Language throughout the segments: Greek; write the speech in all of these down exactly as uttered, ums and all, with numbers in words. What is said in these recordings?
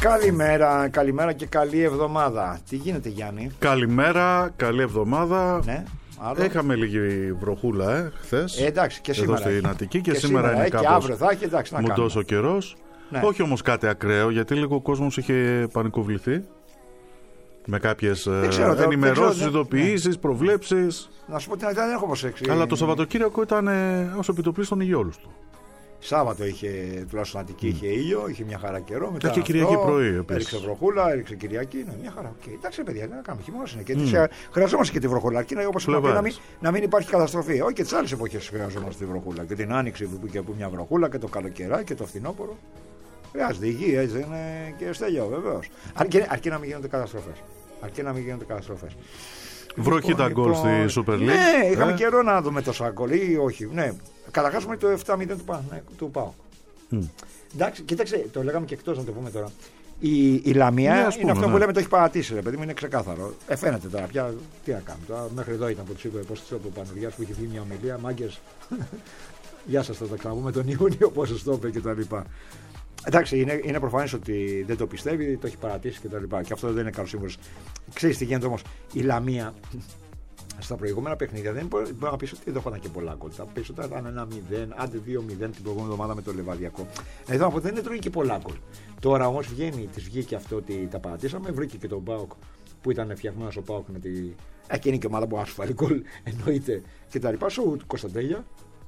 Καλημέρα, καλημέρα και καλή εβδομάδα. Τι γίνεται, Γιάννη? Καλημέρα, καλή εβδομάδα. Ναι. Άλλο. Είχαμε λίγη βροχούλα ε, χθες. Ε, εντάξει, και σήμερα. Εδώ στην Αττική και, και σήμερα, σήμερα είναι κάπως. Και αύριο θα έχει, εντάξει, να κάνουμε. Μουντός ο καιρός. Ναι. Όχι όμως κάτι ακραίο, γιατί λίγο ο κόσμος είχε πανικοβληθεί. Με κάποιες ενημερώσεις, ειδοποιήσεις, ναι. προβλέψεις. Να σου πω την αλήθεια, δεν έχω προσέξει. Αλλά το Σαββατοκύριακο ήταν ως επιτοπλίστων υγιόλους του. Σάββατο είχε, τουλάχιστον Αττική, mm. είχε ήλιο, είχε μια χαρά καιρό. Μετά και Κυριακή πρωί επίσης. Έριξε βροχούλα, έριξε Κυριακή. Ναι, μια χαρά. Okay. Εντάξει, παιδιά, να κάνουμε χειμώνα είναι. Και mm. χρειαζόμαστε και τη βροχούλα. Αρκεί όπως είπαμε, να, μην, να μην υπάρχει καταστροφή. Όχι και τις άλλες εποχές χρειαζόμαστε τη βροχούλα. Και την άνοιξη που και που μια βροχούλα και το καλοκαιρά και το φθινόπωρο. Χρειάζεται υγεία, έτσι είναι και στέλιο βεβαίως. Αρκεί, αρκεί να μην γίνονται καταστροφές. Αρκεί να μην γίνονται καταστροφές. Βροχή τα γκολ λοιπόν, στη Super League. Ναι, είχαμε ε? καιρό να δούμε τόσα γκολ ή όχι. Ναι. Καταρχάς το επτά μηδέν του, ναι, του ΠΑΟΚ. Mm. Εντάξει, κοίταξε, το λέγαμε και εκτός να το πούμε τώρα. Η, η Λαμία ναι, πούμε, είναι αυτό ναι. που λέμε το έχει παρατήσει, ρε παιδί μου, είναι ξεκάθαρο. Ε, φαίνεται τώρα πια τι να κάνουμε. Τώρα, μέχρι εδώ ήταν που του είπε πώς ο Πανουργιάς που είχε βγει μια ομιλία. Μάγκες, γεια σας, θα τα ξαναπούμε τον Ιούνιο, πώς το είπε κτλ. Εντάξει, είναι, είναι προφανές ότι δεν το πιστεύει, το έχει παρατήσει κτλ. Και, και αυτό δεν είναι καλό σύμβολο. Ξέρεις τι γίνεται όμως, η Λαμία στα προηγούμενα παιχνίδια δεν μπορεί, μπορεί να πει ότι δεν έχω και πολλά γκολ. Θα πει ότι ήταν ένα μηδέν, άντε δύο μηδέν την προηγούμενη εβδομάδα με το Λεβαδιακό. Εδώ από δεν έτρωγε και πολλά γκολ. Τώρα όμως βγαίνει, τη βγήκε αυτό ότι τα παρατήσαμε, βρήκε και τον ΠΑΟΚ που ήταν φτιαγμένο ο ΠΑΟΚ με τη. Εκείνη και ομάδα που άσφαλε γκολ εννοείται κτλ. Σου Κωνσταντέλια.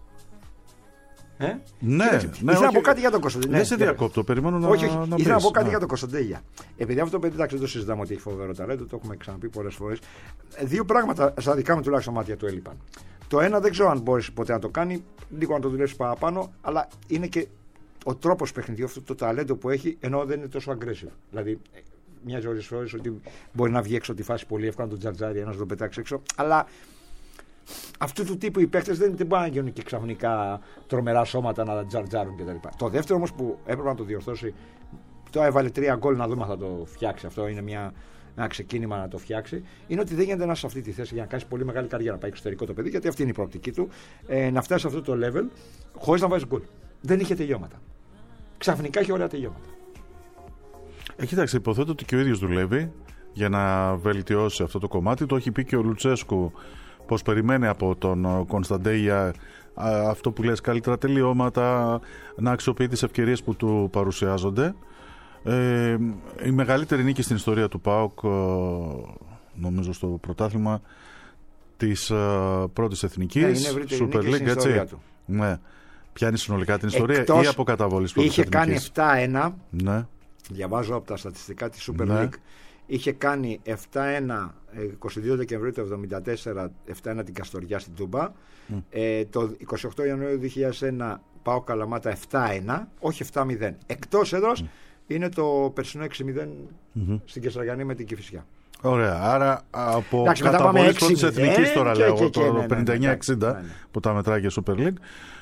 Ε? Ναι, Κοίταξε, ναι, ήθελα να πω κάτι για τον Κωνσταντέλια. Δεν σε διακόπτω, περιμένω να. Όχι, όχι, να ήθελα να πω κάτι ναι. για τον Κωνσταντέλια. Επειδή αυτό το παιδί, εντάξει, δεν το συζητάμε ότι έχει φοβερό ταλέντο, το έχουμε ξαναπεί πολλές φορές. Δύο πράγματα στα δικά μου τουλάχιστον μάτια του έλειπαν. Το ένα δεν ξέρω αν μπορέσει ποτέ να το κάνει, λίγο να το δουλέψει παραπάνω, αλλά είναι και ο τρόπος παιχνιδιού, αυτό το ταλέντο που έχει, ενώ δεν είναι τόσο aggressive. Δηλαδή, μοιάζει όλες τις φορές ότι μπορεί να βγει έξω τη φάση πολύ εύκολα να τον τζαρτζάρει, ένα να τον πετάξει έξω, αλλά. Αυτού του τύπου οι παίκτες δεν μπορούν να γίνουν και ξαφνικά τρομερά σώματα να τζαρτζάρουν κτλ. Το δεύτερο όμως που έπρεπε να το διορθώσει, το έβαλε τρία γκολ να δούμε αν θα το φτιάξει. Αυτό είναι μια, ένα ξεκίνημα να το φτιάξει. Είναι ότι δεν γίνεται να είσαι σε αυτή τη θέση για να κάνει πολύ μεγάλη καριέρα. Να πάει εξωτερικό το παιδί, γιατί αυτή είναι η προοπτική του. Ε, να φτάσει σε αυτό το level χωρίς να βάζει γκολ. Δεν είχε τελειώματα. Ξαφνικά είχε ωραία τελειώματα. Ε, κοίταξε, υποθέτω ότι και ο ίδιος δουλεύει για να βελτιώσει αυτό το κομμάτι. Το έχει πει και ο Λουτσέσκου. Πως περιμένει από τον Κωνσταντέλια αυτό που λες, καλύτερα τελειώματα, να αξιοποιεί τις ευκαιρίες που του παρουσιάζονται. Ε, η μεγαλύτερη νίκη στην ιστορία του ΠΑΟΚ, νομίζω στο πρωτάθλημα της πρώτης εθνικής, ναι, Super League, έτσι. Του. Ναι. Πιάνει συνολικά την ιστορία Εκτός, ή από καταβολής πρώτης είχε εθνικής. Κάνει επτά ένα, ναι. διαβάζω από τα στατιστικά της Super ναι. League. Είχε κάνει επτά ένα είκοσι δύο Δεκεμβρίου του εβδομήντα τέσσερα, επτά ένα την Καστοριά στην Τούμπα. Mm. Ε, το είκοσι οκτώ Ιανουαρίου δύο χιλιάδες ένα πάω Καλαμάτα επτά ένα, όχι επτά μηδέν. Εκτός έδρας mm. είναι το περσινό έξι μηδέν mm-hmm. στην Κεσαριανή με την Κηφισιά. Ωραία, άρα από καταβολής πρώτης εθνικής τώρα και, λέω, και, και, το ναι, πενήντα εννιά εξήντα ναι, ναι, ναι. που τα μετράει και Super League.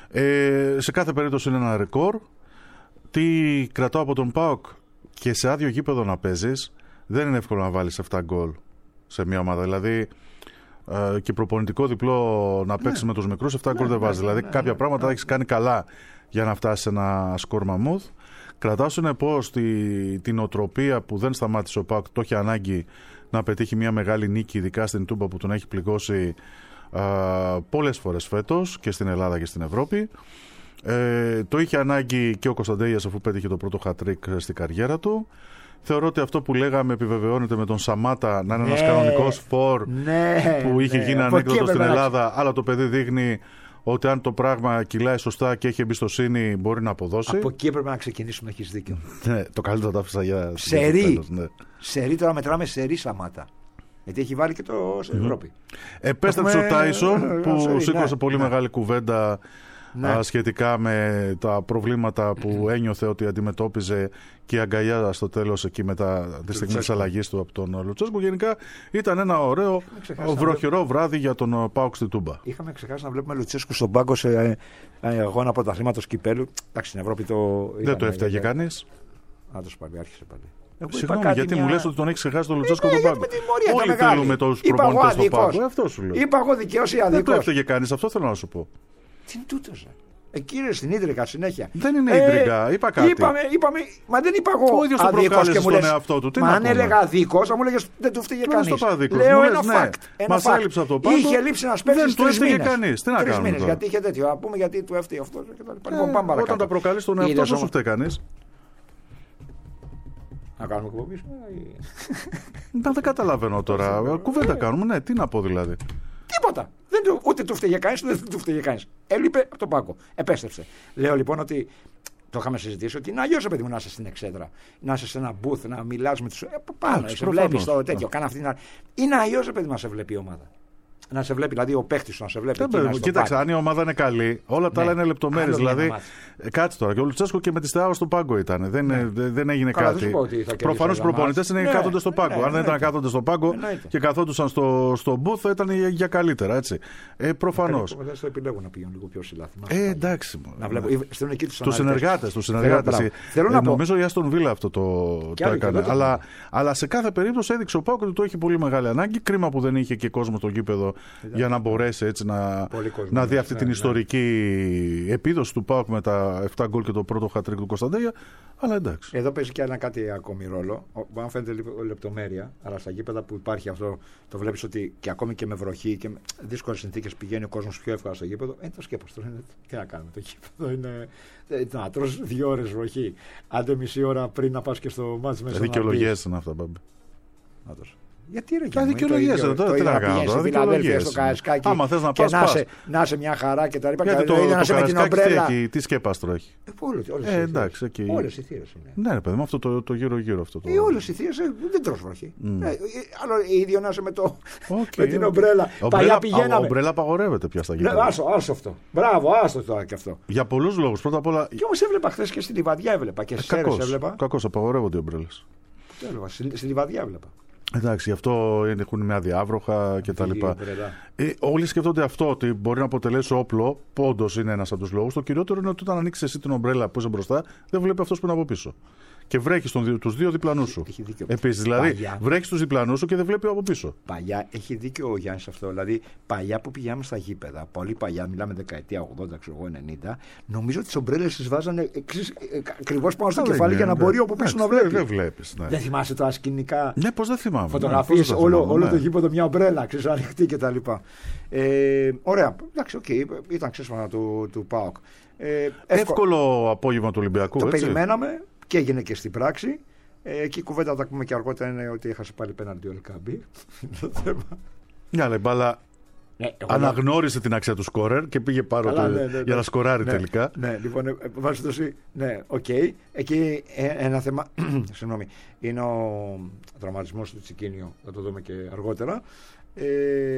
Ε, σε κάθε περίπτωση είναι ένα ρεκόρ. Τι κρατώ από τον ΠΑΟΚ, και σε άδειο γήπεδο να παίζεις, δεν είναι εύκολο να βάλεις επτά γκολ σε μια ομάδα. Δηλαδή ε, και προπονητικό διπλό να παίξεις ναι. με τους μικρούς, επτά γκολ ναι, δεν βάζεις. Ναι, δηλαδή ναι, κάποια ναι, πράγματα ναι. έχεις κάνει καλά για να φτάσεις σε ένα σκορ μαμούθ. Κρατάω συνεπώς τη, την οτροπία που δεν σταμάτησε ο ΠΑΟΚ, το έχει ανάγκη να πετύχει μια μεγάλη νίκη, ειδικά στην Τούμπα που τον έχει πληγώσει ε, πολλές φορές φέτος και στην Ελλάδα και στην Ευρώπη. Ε, το είχε ανάγκη και ο Κωνσταντέλιας αφού πέτυχε το πρώτο χατρίκ στην καριέρα του. Θεωρώ ότι αυτό που λέγαμε επιβεβαιώνεται με τον Σαμάτα να είναι ναι, ένας κανονικός φορ ναι, που είχε ναι, γίνει ανέκδοτο στην Ελλάδα, αλλά το παιδί δείχνει ότι αν το πράγμα κυλάει σωστά και έχει εμπιστοσύνη μπορεί να αποδώσει. Από εκεί έπρεπε να ξεκινήσουμε, έχεις δίκιο. Ναι, το καλύτερο το άφησα για σερί. Ναι. Σερί, τώρα μετράμε σερί Σαμάτα. Γιατί έχει βάλει και το στην Ευρώπη. Mm-hmm. Επέστρεψε ο Τάισον που σερί, σήκωσε ναι, πολύ ναι. μεγάλη κουβέντα. Ναι. Σχετικά με τα προβλήματα που ένιωθε ότι αντιμετώπιζε και η αγκαλιά στο τέλος εκεί μετά τη στιγμή της αλλαγής του από τον Λουτσέσκου. Γενικά ήταν ένα ωραίο βροχερό βράδυ για τον ΠΑΟΚ στη Τούμπα. Είχαμε ξεχάσει να βλέπουμε Λουτσέσκου στον πάγκο σε αγώνα πρωταθλήματος κυπέλου. Εντάξει, στην Ευρώπη το. Δεν το έφταγε κανείς. Να το πάλι, άρχισε πάλι. Συγγνώμη, γιατί μια... μου λες ότι τον έχει ξεχάσει τον Λουτσέσκο τον πάγκο. Όλοι θέλουμε τους προπονητές στον πάγκο. Αυτό σου λέω. Είπα εγώ δικαίως ή αδίκως. Δεν το έφταγε κανείς, αυτό θέλω να σου πω. Τι είναι τούτος. Εκεί στην Ίντρικα συνέχεια. Δεν είναι Ίντρικα, ε, είπα κάτι. Είπαμε, είπαμε, μα δεν είπα εγώ. Ο ίδιος το προκάλεσε στον εαυτό του. Τι μα αν έλεγα αδίκος, θα μου έλεγε δεν του φταίγε κανείς. Λέω ένα fact. Μας έλειψε από το πάγκο. Είχε λείψει ένα παίκτης τρεις μήνες. Τι να κάνουμε. Γιατί είχε τέτοιο. Α πούμε γιατί του έφταιγε αυτό. Όταν τα προκαλεί στον εαυτό σου, σου φταίει κανείς. Να κάνουμε εκπομπή. Δεν καταλαβαίνω τώρα. Κουβέντα κάνουμε, ναι, τι να πω δηλαδή. Τίποτα. Δεν του, ούτε του φταίγε κανείς, ούτε δεν του φταίγε κανείς. Έλειπε από τον πάγκο. Επέστρεψε. Λέω λοιπόν ότι. Το είχαμε συζητήσει ότι είναι αλλιώς παιδί μου να είσαι στην εξέδρα. Να είσαι σε ένα booth, να μιλάς με τους. Ε, πάνω, σε βλέπει το τέτοιο. Κάνα αυτή την. Είναι αλλιώς παιδί μου να σε βλέπει η ομάδα. Να σε βλέπει, δηλαδή ο παίχτη σου να σε βλέπει. Δεν κοίταξε, αν η ομάδα είναι καλή, όλα τα άλλα ναι. είναι λεπτομέρειες. Δηλαδή, κάτσε τώρα. Και ο Λουτσέσκο και με τη Στεάρα στον πάγκο ήταν. Δεν, ναι. δεν έγινε Καλά, κάτι. Προφανώς οι προπονητές είναι ναι. κάθονται στον πάγκο. Ναι, αν δεν ήταν κάθονται στον πάγκο και καθόντουσαν στο, στο booth, θα ήταν για καλύτερα. Έτσι. Ε, Προφανώς. Δεν το επιλέγουν να πηγαίνουν λίγο πιο ψηλά. Ε, εντάξει. Τους συνεργάτες. Νομίζω η Άστον Βίλα αυτό το έκανε. Αλλά σε κάθε περίπτωση έδειξε ο Πάοκ ότι το έχει πολύ μεγάλη ανάγκη. Κρίμα που δεν είχε και κόσμο στο γήπεδο. Για να μπορέσει έτσι να, να δει αυτή ναι, την ναι. ιστορική επίδοση του ΠΑΟΚ με τα επτά γκολ και το πρώτο χατρίκ του Κωνσταντέλια. Αλλά εντάξει. Εδώ παίζει και ένα κάτι ακόμη ρόλο. Αν φαίνεται λεπτομέρεια, αλλά στα γήπεδα που υπάρχει αυτό, το βλέπεις ότι και ακόμη και με βροχή και με δύσκολες συνθήκες πηγαίνει ο κόσμος πιο εύκολα στο γήπεδο. Ε, το σκέπαστο είναι. Τι να κάνουμε. Το γήπεδο είναι. Να τρως δύο ώρες βροχή. Άντε μισή ώρα πριν να πας και στο μάτς μέσα. Δικαιολογίες είναι αυτά, Μπάμπη. Γιατί ρε, τα δικαιολογίες τώρα, τι να κάνω τώρα, δικαιολογίες. Στο Καραϊσκάκι άμα θες να πας, να, πας. Σε, να σε μια χαρά και τα λοιπά. Γιατί και το, να το σε με την ομπρέλα. Τι, τι σκέπαστρο έχει. Ε, όλες, όλες, ε, οι εντάξει, εκεί... όλες οι θύρες είναι. Ναι ρε παιδί μου, αυτό το, το γύρω γύρω αυτό. Το... Ε, όλες οι θύρες ε, δεν τρως βροχή. Mm. Ε, άλλο ίδιο να είσαι με, το, okay, με την okay. ομπρέλα. Παλιά πηγαίναμε. Ο ομπρέλα απαγορεύεται πια στα γήπεδα. Άσο, άσο αυτό. Μπράβο, άσο τώρα και αυτό. Για πολλούς λόγους. Πρώτα απ' όλα. Και όμως έβλεπα χθες και στη Λιβαδιά έβλεπα και στις Σέρρες έβλεπα. Κακώς απαγορεύονται οι ομπρέλες. Στη Λιβαδιά έβλεπα. Εντάξει, γι' αυτό έχουν μια διάβροχα κτλ. Ε, όλοι σκέφτονται αυτό, ότι μπορεί να αποτελέσει όπλο. Πόντος είναι ένας από τους λόγους. Το κυριότερο είναι ότι όταν ανοίξει εσύ την ομπρέλα που είσαι μπροστά, δεν βλέπει αυτός που είναι από πίσω. Και βρέχει τους δύο διπλανούς σου. Επίσης, δηλαδή, βρέχει τους διπλανούς σου και δεν βλέπει από πίσω. Παλιά, έχει δίκιο ο Γιάννης αυτό. Δηλαδή, παλιά που πηγαίναμε στα γήπεδα, πολύ παλιά, μιλάμε δεκαετία ογδόντα, ξέρω εγώ, ενενήντα, νομίζω ότι τις ομπρέλες τις βάζανε ακριβώς πάνω στο κεφάλι για να μπορεί από πίσω να βλέπει. Δεν βλέπεις. Δεν θυμάσαι τώρα σκηνικά. Ναι, πώς δεν θυμάμαι. Φωτογραφίες, όλο το γήπεδο μια ομπρέλα, ξέρεις, ανοιχτή κτλ. Ωραία, εντάξει, οκ, ήταν ξέσπασμα του ΠΑΟΚ. Εύκολο απόγευμα του Ολυμπιακού. Το περιμέναμε. Και έγινε και στην πράξη. Ε, και η κουβέντα θα τα πούμε και αργότερα είναι ότι έχασε πάλι πέναντι ο Ελκαμπή. Ναι, αλλά η μπάλα ναι, αναγνώρισε την αξία του σκόρερ και πήγε πάρα το... ναι, ναι, ναι, για να σκοράρει ναι, τελικά. Ναι, λοιπόν, βάζει το σύ. Ναι, οκ. Okay. Εκεί ένα θέμα. Συγγνώμη. Είναι ο τραυματισμός του Τσικίνιο. Θα το δούμε και αργότερα. Ε,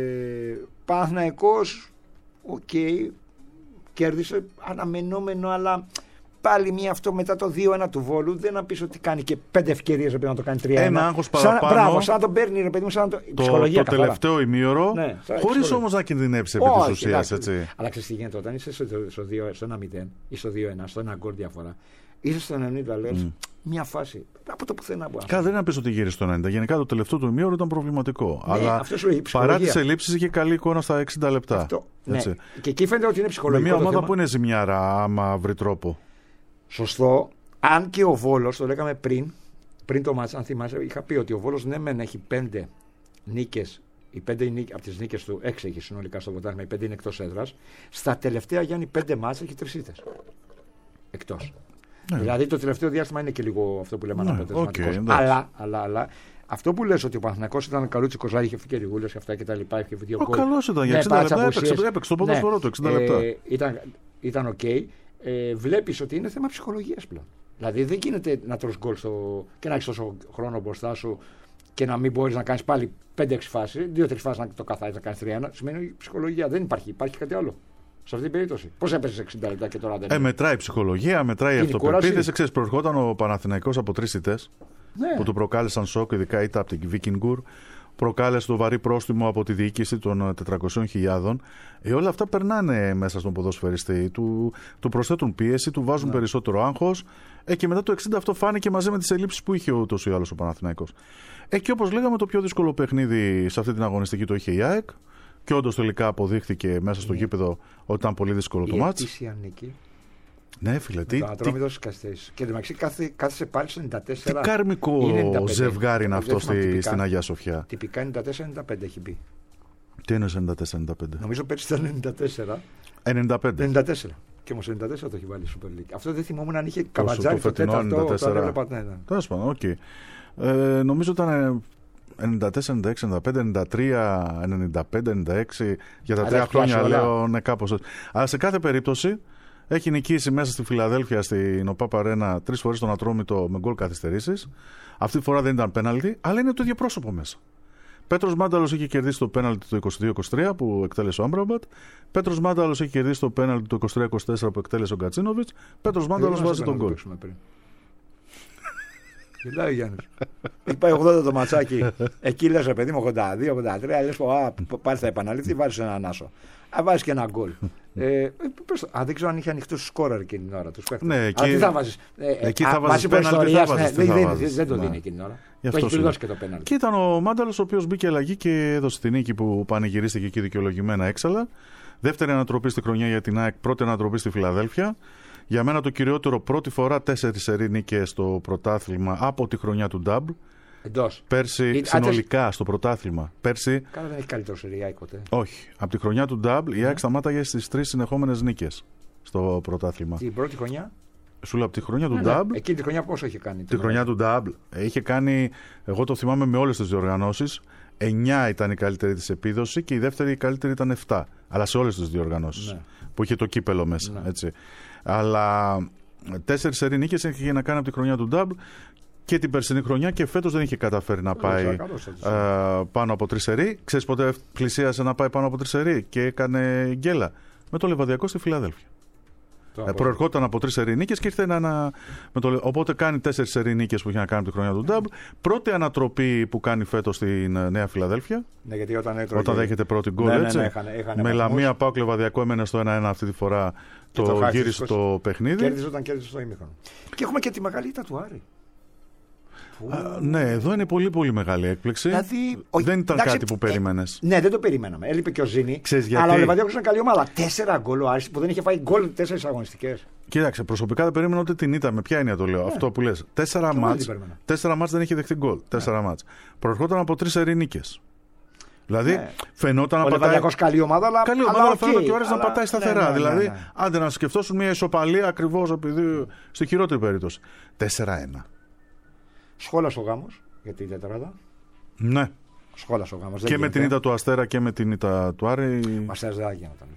Παναθηναϊκός, οκ. Okay, κέρδισε αναμενόμενο, αλλά. Πάλι μία αυτό μετά το δύο ένα του Βόλου. Δεν να πεις ότι κάνει και πέντε ευκαιρίες να το κάνει τρία ένα. Ένα άγχος παραπάνω. Μπράβο, σαν να τον παίρνει ρε παιδί μου, σαν να το. Το, ψυχολογία το τελευταίο ημίωρο. Ναι, χωρίς όμως να κινδυνεύσει επί της ουσίας. Αλλά ξέρεις τι γίνεται όταν είσαι στο ένα μηδέν ή στο δύο ένα, στο ένα γκολ διαφορά. Είσαι στο ενενήντα, λες, mm. μια φάση από το πουθενά που Κάτι δεν είναι να πεις ότι γύρισε στο ενενήντα. Γενικά το τελευταίο του ημίωρο ήταν προβληματικό. Ναι, αλλά παρά τις ελλείψεις είχε καλή εικόνα στα εξήντα λεπτά. Αυτό, ναι. Και εκεί φαίνεται ότι είναι ψυχολογικό. Με μια ομάδα που είναι ζημιάρα, άμα βρει τρόπο. Σωστό. Αν και ο Βόλος, το λέγαμε πριν, πριν το μάτς, αν θυμάσαι, είχα πει ότι ο Βόλος ναι μεν έχει πέντε νίκες, οι πέντε από τις νίκες του, έξι έχει συνολικά στο ποτάσμα, οι πέντε είναι εκτός έδρας. Στα τελευταία Γιάννη πέντε μάτς έχει τρεις ήττες. Εκτός. Ναι. Δηλαδή το τελευταίο διάστημα είναι και λίγο αυτό που λέμε ναι, αναποτελεσματικός. Okay, αλλά, αλλά, αλλά αυτό που λες ότι ο Παναθηναϊκός ήταν καλούτσικος, είχε φύγει και ριγούλες και αυτά και τα λοιπά, είχε δύο γκολ. Ο καλός ήταν για εξήντα λεπτά, έπαιξε το ποδόσφαιρο του εξήντα λεπτά. Ήταν, ήταν οκ. Okay. Ε, βλέπεις ότι είναι θέμα ψυχολογίας πλέον. Δηλαδή δεν γίνεται να τρως γκολ στο... και να έχεις τόσο χρόνο μπροστά σου και να μην μπορείς να κάνεις πάλι πέντε έξι φάσεις, δύο τρεις φάσεις να το καθάσεις, να κάνεις τρία ένα. Σημαίνει ψυχολογία. Δεν υπάρχει. Υπάρχει κάτι άλλο. Σε αυτή την περίπτωση. Πώς έπαιζες εξήντα λεπτά και τώρα δεν. Ε, μετράει η ψυχολογία, μετράει η αυτοπεποίθηση. Ξέρεις, προερχόταν ο Παναθηναϊκός από τρεις ήττες ναι. που του προκάλεσαν σοκ, ειδικά ήττα από την Βίκινγκουρ. Προκάλεσε το βαρύ πρόστιμο από τη διοίκηση των τετρακοσίων χιλιάδων. Ε, όλα αυτά περνάνε μέσα στον ποδοσφαιριστή. Του, του προσθέτουν πίεση, του βάζουν ναι. περισσότερο άγχος. Ε, και μετά το εξήντα αυτό φάνηκε μαζί με τις ελλείψεις που είχε ούτως ή άλλως ο Παναθηναϊκός. Ε, και όπως λέγαμε, το πιο δύσκολο παιχνίδι σε αυτή την αγωνιστική το είχε η ΑΕΚ. Και όντως τελικά αποδείχθηκε μέσα στο yeah. γήπεδο ότι ήταν πολύ δύσκολο η το μάτς. Η ετήσια νίκη Ναι, φίλε. Τι, το Ατρόμητος καθυστέρησε. Και μεταξύ κάθισε πάλι στο ενενήντα τέσσερα. Τι καρμικό ζευγάρι είναι αυτό στη, στην Αγία Σοφιά. Τυπικά ενενήντα τέσσερα ενενήντα πέντε έχει μπει. Τι είναι ενενήντα τέσσερα ενενήντα πέντε. Νομίζω πέρσι ήταν ενενήντα τέσσερα. ενενήντα πέντε. ενενήντα τέσσερα. Και όμως ενενήντα τέσσερα το έχει βάλει η Super League. Αυτό δεν θυμόμουν αν είχε Καβατζάρι το τέταρτο. Τέλος πάντων, οκ. Νομίζω ήταν ενενήντα τέσσερα, ενενήντα έξι, ενενήντα πέντε, ενενήντα τρία, ενενήντα πέντε, ενενήντα έξι. Για τα τρία χρόνια λέω ναι, κάπως. Αλλά σε κάθε περίπτωση έχει νικήσει μέσα στη Φιλαδέλφια, στην ΟΠΑΠ Αρένα, τρεις φορές τον Ατρόμητο με γκολ καθυστερήσεις. Αυτή τη φορά δεν ήταν πέναλτι, αλλά είναι το ίδιο πρόσωπο μέσα. Πέτρος Μάνταλος είχε κερδίσει το πέναλτι το είκοσι δύο είκοσι τρία που εκτέλεσε ο Άμπραμπατ. Πέτρος Μάνταλος είχε κερδίσει το πέναλτι το είκοσι τρία είκοσι τέσσερα που εκτέλεσε ο Γκατσίνοβιτς. Πέτρος Μάνταλος βάζει τον γκολ. Γελάει ο Γιάννης. Έχει πάει ογδόντα το ματσάκι. Εκεί λες, παιδί μου, ογδόντα δύο ογδόντα τρία. Λες, πάλι θα επαναληφθεί, βάζεις έναν άσο. Α, βάζεις και ένα γκολ. ε, α, δεν ξέρω αν είχε ανοιχτό σκόρερ εκείνη την ώρα. Ναι, εκεί, αλλά τι θα βάζεις. Ε, εκεί θα βάζεις πέναλτι. Δεν το δίνει εκείνη την ώρα. Το έχει πληρώσει και το πέναλτι. Και ήταν ο Μάνταλος ο οποίος μπήκε αλλαγή και έδωσε την νίκη που πανηγυρίστηκε εκεί δικαιολογημένα έξαλα. Δεύτερη ανατροπή στη χρονιά για την ΑΕΚ, πρώτη ανατροπή στη Φιλαδέλφια. Για μένα το κυριότερο, πρώτη φορά τέσσερις σερί νίκες στο πρωτάθλημα από τη χρονιά του Νταμπλ. Εντός. Πέρσι Ή, συνολικά άτες... στο πρωτάθλημα. Πέρσι. Καλά, δεν έχει καλύτερο σερί ΑΕΚ ποτέ. Όχι. Από τη χρονιά του Νταμπλ η ΑΕΚ yeah. σταμάταγε στις τρεις συνεχόμενες νίκες στο πρωτάθλημα. Την πρώτη χρονιά. Σου λέω από τη χρονιά του ναι, Νταμπλ. Ναι. Εκείνη τη χρονιά πόσο είχε κάνει. Τη χρονιά του Νταμπλ είχε κάνει, εγώ το θυμάμαι με όλες τις διοργανώσεις. εννιά ήταν η καλύτερη της επίδοση και η δεύτερη η καλύτερη ήταν επτά. Αλλά σε όλες τις διοργανώσεις. Ναι. Που είχε το κύπελο μέσα. Ναι. Έτσι. Αλλά τέσσερις σερί νίκες είχε να κάνει από τη χρονιά του Νταμπλ και την περσινή χρονιά και φέτος δεν είχε καταφέρει να πάει ε, πάνω από τρεις σερί. Ξέρεις πότε πλησίασε να πάει πάνω από τρεις σερί και έκανε γκέλα? Με το Λεβαδιακό στη Φιλαδέλφια. Ε, προερχόταν από τρεις σερί νίκες και ήρθε να. να με το, οπότε κάνει τέσσερις σερί νίκες που είχε να κάνει από τη χρονιά του Νταμπλ. Πρώτη ανατροπή που κάνει φέτος στην Νέα Φιλαδέλφια. Ναι, γιατί όταν, έτρωγε... όταν δέχεται πρώτη γκολ. Ναι, ναι, έτσι. Ναι, έχανε, έχανε με Λαμία Πάοκ Λεβαδιακό έμενε στο ένα ένα αυτή τη φορά. Το, το γύρισε το παιχνίδι. Κέρδισε όταν κέρδισε στο ημίχρονο. Και έχουμε και τη μεγάλη ήττα του Άρη. Α, ναι, εδώ είναι πολύ πολύ μεγάλη έκπληξη. Δηλαδή, ο... δεν ήταν εντάξει, κάτι που περίμενες. Ε, ναι, δεν το περιμέναμε. Έλειπε και ο Ζήνη. Αλλά ο Λεβαδιακός είναι καλή ομάδα. Τέσσερα γκολ ο Άρης που δεν είχε φάει γκολ τέσσερις αγωνιστικές. Κοίταξε, προσωπικά δεν περίμενα ότι την ήττα. Με ποια έννοια το λέω? Ναι. Αυτό που λες. Τέσσερα μάτς. Τέσσερα μάτς δεν είχε δεχτεί γκολ. Τέσσερα μάτς. Προερχόταν από τρεις σερί νίκες. Δηλαδή ναι. φαινόταν να πατάει. Καλή ομάδα, αλλά. Καλή ομάδα, αλλά φαίνεται και ο Άρης να πατάει σταθερά. Ναι, ναι, δηλαδή, ναι, ναι. άντε να σκεφτόσουν μια ισοπαλία ακριβώς επειδή. Στη χειρότερη περίπτωση. τέσσερα ένα. Σχόλασε ο γάμος για την τετράδα. Ναι. Σχόλασε ο γάμος. Και με την ήττα του Αστέρα και με την ήττα του Άρη. Ο Αστέρας δεν γίνονταν.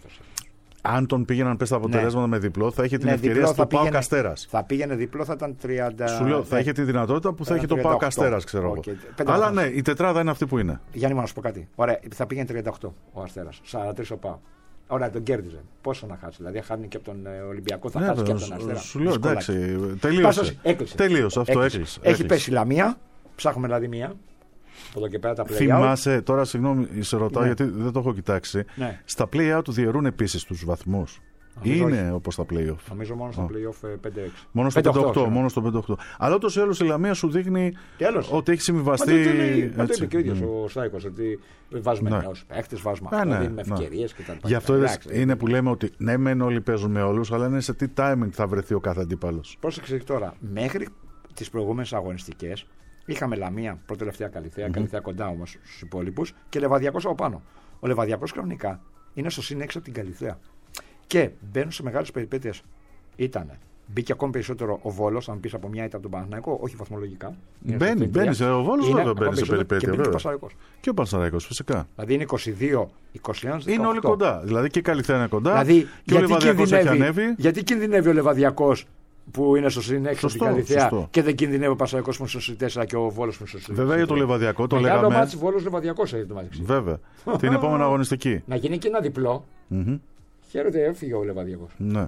Αν τον πήγαιναν πες τα αποτελέσματα ναι. με διπλό, θα είχε την ναι, ευκαιρία στο ΠΑΟΚ Αστέρας. Θα πήγαινε διπλό, θα ήταν τριάντα. Σου λέω, θα είχε τη δυνατότητα που θα είχε το ΠΑΟΚ Αστέρας, ξέρω εγώ. Okay. Αλλά ναι, η τετράδα είναι αυτή που είναι. Γιάννη, μου να σου πω κάτι. Ωραία, θα πήγαινε τριάντα οκτώ ο Αστέρας. σαράντα τρία ο ΠΑΟΚ. Ωραία, τον κέρδιζε. Πόσο να χάσει? Δηλαδή, χάνει και από τον Ολυμπιακό, θα ναι, χάσει και από τον Αστέρα. Σου λέω, εντάξει. Τελείωσε. Τελείωσε αυτό, έκλεισε. Έχει πέσει η Λαμία. Ψάχνουμε δηλαδή μία. Από εδώ και πέρα τα play-out. Θυμάσαι, τώρα συγγνώμη, σε ρωτάω ναι. γιατί δεν το έχω κοιτάξει. Ναι. Στα play-out του διαιρούν επίσης τους βαθμούς. Είναι όπως τα play-off. Νομίζω μόνο στα play-off πέντε έξι. Μόνο στο πέντε οκτώ. Μόνο στο πέντε οκτώ. Αλλά ούτως ή άλλως η Λαμία σου δείχνει ότι έχει συμβιβαστεί. Μα το είπε και ο ίδιος ο Στάικος, ότι βάζουμε νέους παίχτες, βάζουμε αυτό, δίνουμε ευκαιρίες κτλ. Γι' αυτό είναι που λέμε ότι ναι, μεν όλοι παίζουν με όλους, αλλά είναι σε τι timing θα βρεθεί ο κάθε αντίπαλος. Πρόσεξε τώρα, μέχρι τις προηγούμενες αγωνιστικές είχαμε Λαμία πρώτη-τελευταία Καλυθέα, mm-hmm. Καλυθέα κοντά όμως στους υπόλοιπους και Λεβαδιακός από πάνω. Ο Λεβαδιακός κανονικά είναι στο συν έξι από την Καλυθέα. Και μπαίνουν σε μεγάλες περιπέτειες. Ήτανε. Μπήκε ακόμη περισσότερο ο Βόλος, αν πεις από μια ήταν από τον Παναθηναϊκό, όχι βαθμολογικά. Μπαίνει, μπαίνει. Ο Βόλος βέβαια μπαίνει σε περιπέτεια. Και, και, και ο Πανσαραϊκός, φυσικά. Δηλαδή είναι είκοσι δύο είκοσι ένα δεκαοκτώ. Είναι όλοι κοντά. Δηλαδή και η Καλυθέα είναι κοντά. Δηλαδή, και ο Λεβαδιακός έχει ανέβει. Γιατί κινδυνεύει ο Λεβαδιακός που είναι στο συν έξι στην Καλυθέα και δεν κινδυνεύει ο Πανσαραϊκός που είναι στο συν τέσσερα και ο Βόλος που είναι στο συν τέσσερα. Βέβαια για το Λεβαδιακό το λέγαμε. Άλλο μάτσι Βόλος Λεβαδιακός έχει το μάτι. Βέβαια. Την επόμενη αγωνιστική. Να γίνει και ένα διπλό. Χαίρεται, έφυγε ο Λεβαδιακός. Ναι.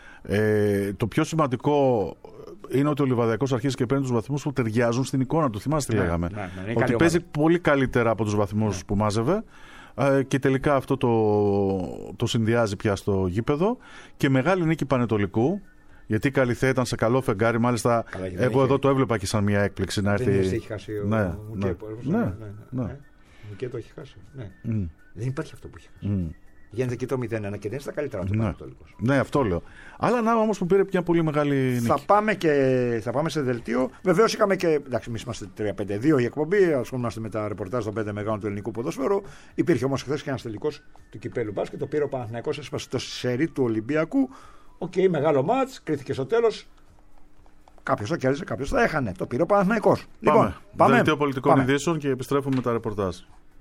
Ε, το πιο σημαντικό είναι ότι ο Λεβαδιακός αρχίζει και παίρνει τους βαθμούς που ταιριάζουν στην εικόνα του. Θυμάστε τι ναι, λέγαμε. Ναι, ναι, ότι παίζει πολύ καλύτερα από τους βαθμούς ναι. που μάζευε ε, και τελικά αυτό το, το συνδυάζει πια στο γήπεδο. Και μεγάλη νίκη Πανετολικού. Γιατί η Καλυθέα ήταν σε καλό φεγγάρι, μάλιστα. Καλά, εγώ εδώ το έβλεπα και σαν μια έκπληξη να έρθει. Δεν έχει χάσει ο ναι, Μουκέ. Ναι, ναι, ναι. Ο Μουκέ το έχει χάσει. Ναι. Mm. Δεν υπάρχει αυτό που έχει χάσει. Mm. Γίνεται και το μηδέν ένα και δεν είναι στα καλύτερα του Πανατολικός. Ναι, αυτό λέω. Αλλά να όμως που πήρε μια πολύ μεγάλη νίκη. Θα πάμε, και, θα πάμε σε δελτίο. Βεβαίως είχαμε και. Εντάξει, εμείς είμαστε τρία πέντε δύο η εκπομπή. Ασχολούμαστε με τα ρεπορτάζ των πέντε μεγάλων του ελληνικού ποδοσφαίρου. Υπήρχε όμως χθες και ένας τελικός του κυπέλου μπάσκετ. Το πήρε ο Παναθηναϊκός, έσπασε το σερί του Ολυμπιακού. Οκ, okay, μεγάλο μάτς. Κρίθηκε στο τέλος. Κάποιος το κέρδισε, κάποιος το έχανε. Το πήρε ο Παναθηναϊκός. Πάμε. Λοιπόν, πάμε. Δελτίο πολιτικών ειδήσεων και επιστρέφουμε με τα ρεπορτάζ.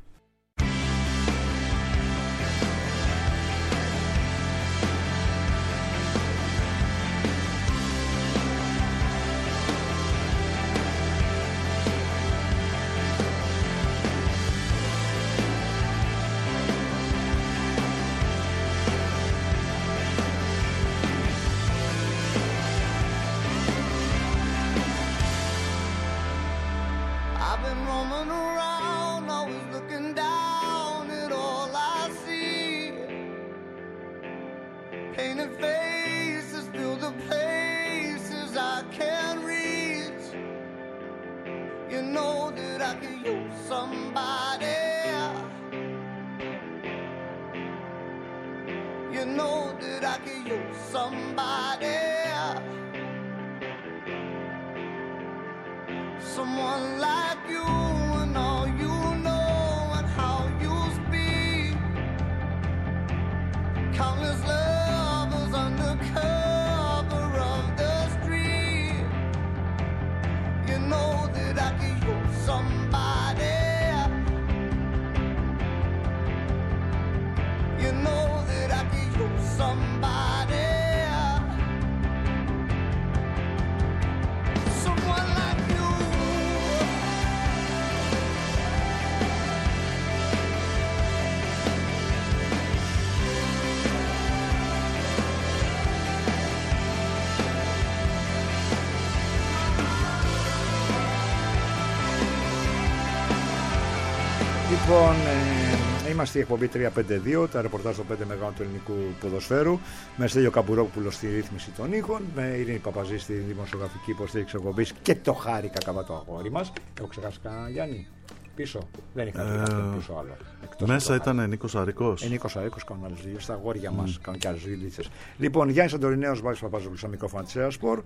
Λοιπόν, ε, είμαστε η εκπομπή τρία πέντε δύο, τα ρεπορτάζ των πέντε μεγάλων του ελληνικού ποδοσφαίρου, με Στέλιο Καμπουρόπουλο στη ρύθμιση των ήχων, με Ειρήνη Παπαζή στη δημοσιογραφική υποστήριξη εκπομπής και το Χάρη Κακαβά το αγόρι μας. Έχω ξεχάσει κανένα Γιάννη πίσω? Δεν είχα ε, πίσω άλλο. Εκτός μέσα ήταν Νίκος Αρικός. Ε, Νίκος Αρικός κάνουν άλλες δουλειές, στα αγόρια mm. μας κάνουν και άλλες δουλειές. Λοιπόν, Γιάννης Αντορινέος, Βάκης Παπάζογλου στο μικρόφωνο της Εασπορ.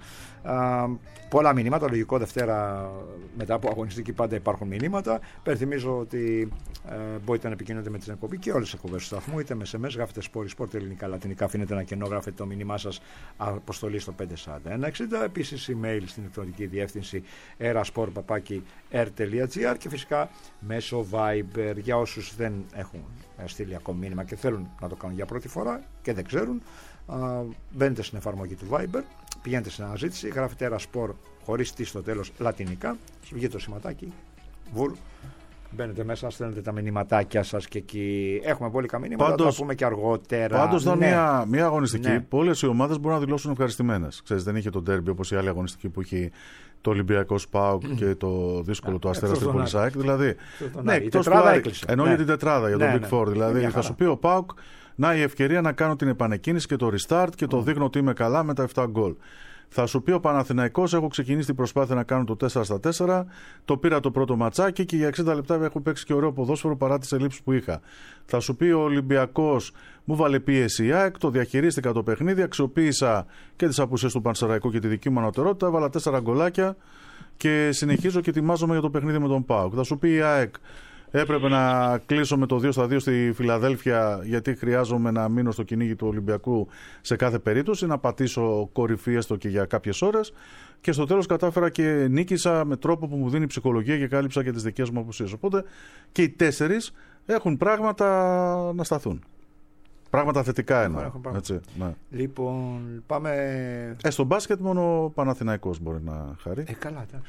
Πολλά μηνύματα, λογικό Δευτέρα μετά από αγωνιστική πάντα υπάρχουν μηνύματα. Υπενθυμίζω ότι ε, μπορείτε να επικοινωνείτε με την εκπομπή και όλες τις εκπομπές του σταθμού, είτε με ες εμ ες, γράφετε σπορ, σπορ ελληνικά, λατινικά, αφήνετε ένα κενό, γράφετε το μήνυμά σας αποστολή στο πέντε σαράντα ένα εξήντα. Επίσης, email στην ηλεκτρονική διεύθυνση eraspor παπάκι r τελεία gr και φυσικά μέσω Viber για όσους δεν έχουν στείλει ακόμη μήνυμα και θέλουν να το κάνουν για πρώτη φορά και δεν ξέρουν. Α, μπαίνετε στην εφαρμογή του Viber, πηγαίνετε στην αναζήτηση, γράφετε Eraspor χωρίς τι στο τέλος λατινικά, βγει το σηματάκι, βουλ, μπαίνετε μέσα, στέλνετε τα μηνυματάκια σας και εκεί έχουμε μπόλικα μηνύματα, πάντως, θα τα πούμε και αργότερα. Πάντως ήταν ναι. μια, μια αγωνιστική ναι. που όλες οι ομάδες μπορούν να δηλώσουν ευχαριστημένες. Ξέρεις, δεν είχε τον ντέρμπι όπως η άλλη αγωνιστική που είχε το Ολυμπιακό ΣΠΑΟΚ mm. και το δύσκολο του Αστέρας Τρίπολης ΑΕΚ. Δηλαδή, ναι, εκτός του Άρη, ενώ για την τετράδα, για τον Big Four. Δηλαδή, θα σου πει ο ΠΑΟΚ, να η ευκαιρία να κάνω την επανεκκίνηση και το restart και το mm. δείχνω ότι είμαι καλά με τα επτά γκολ. Θα σου πει ο Παναθηναϊκός, έχω ξεκινήσει την προσπάθεια να κάνω το τέσσερα στα τέσσερα, το πήρα το πρώτο ματσάκι και για εξήντα λεπτά έχω παίξει και ωραίο ποδόσφαιρο παρά τις ελλείψεις που είχα. Θα σου πει ο Ολυμπιακός, μου βάλε πίεση η ΑΕΚ, το διαχειρίστηκα το παιχνίδι, αξιοποίησα και τις απουσίες του Πανσεραϊκού και τη δική μου ανωτερότητα, έβαλα τέσσερα γκολάκια και συνεχίζω και ετοιμάζομαι για το παιχνίδι με τον ΠΑΟΚ. Θα σου πει η ΑΕΚ, έπρεπε να κλείσω με το δύο στα δύο στη Φιλαδέλφια γιατί χρειάζομαι να μείνω στο κυνήγι του Ολυμπιακού σε κάθε περίπτωση, να πατήσω κορυφή έστω και για κάποιες ώρες και στο τέλος κατάφερα και νίκησα με τρόπο που μου δίνει ψυχολογία και κάλυψα και τις δικές μου απουσίες. Οπότε και οι τέσσερις έχουν πράγματα να σταθούν. Πράγματα θετικά εννοώ. Έτσι, ναι. Λοιπόν, πάμε... Ε, στο μπάσκετ μόνο ο Παναθηναϊκός μπορεί να χαρεί. Ε, καλά, εντάξει.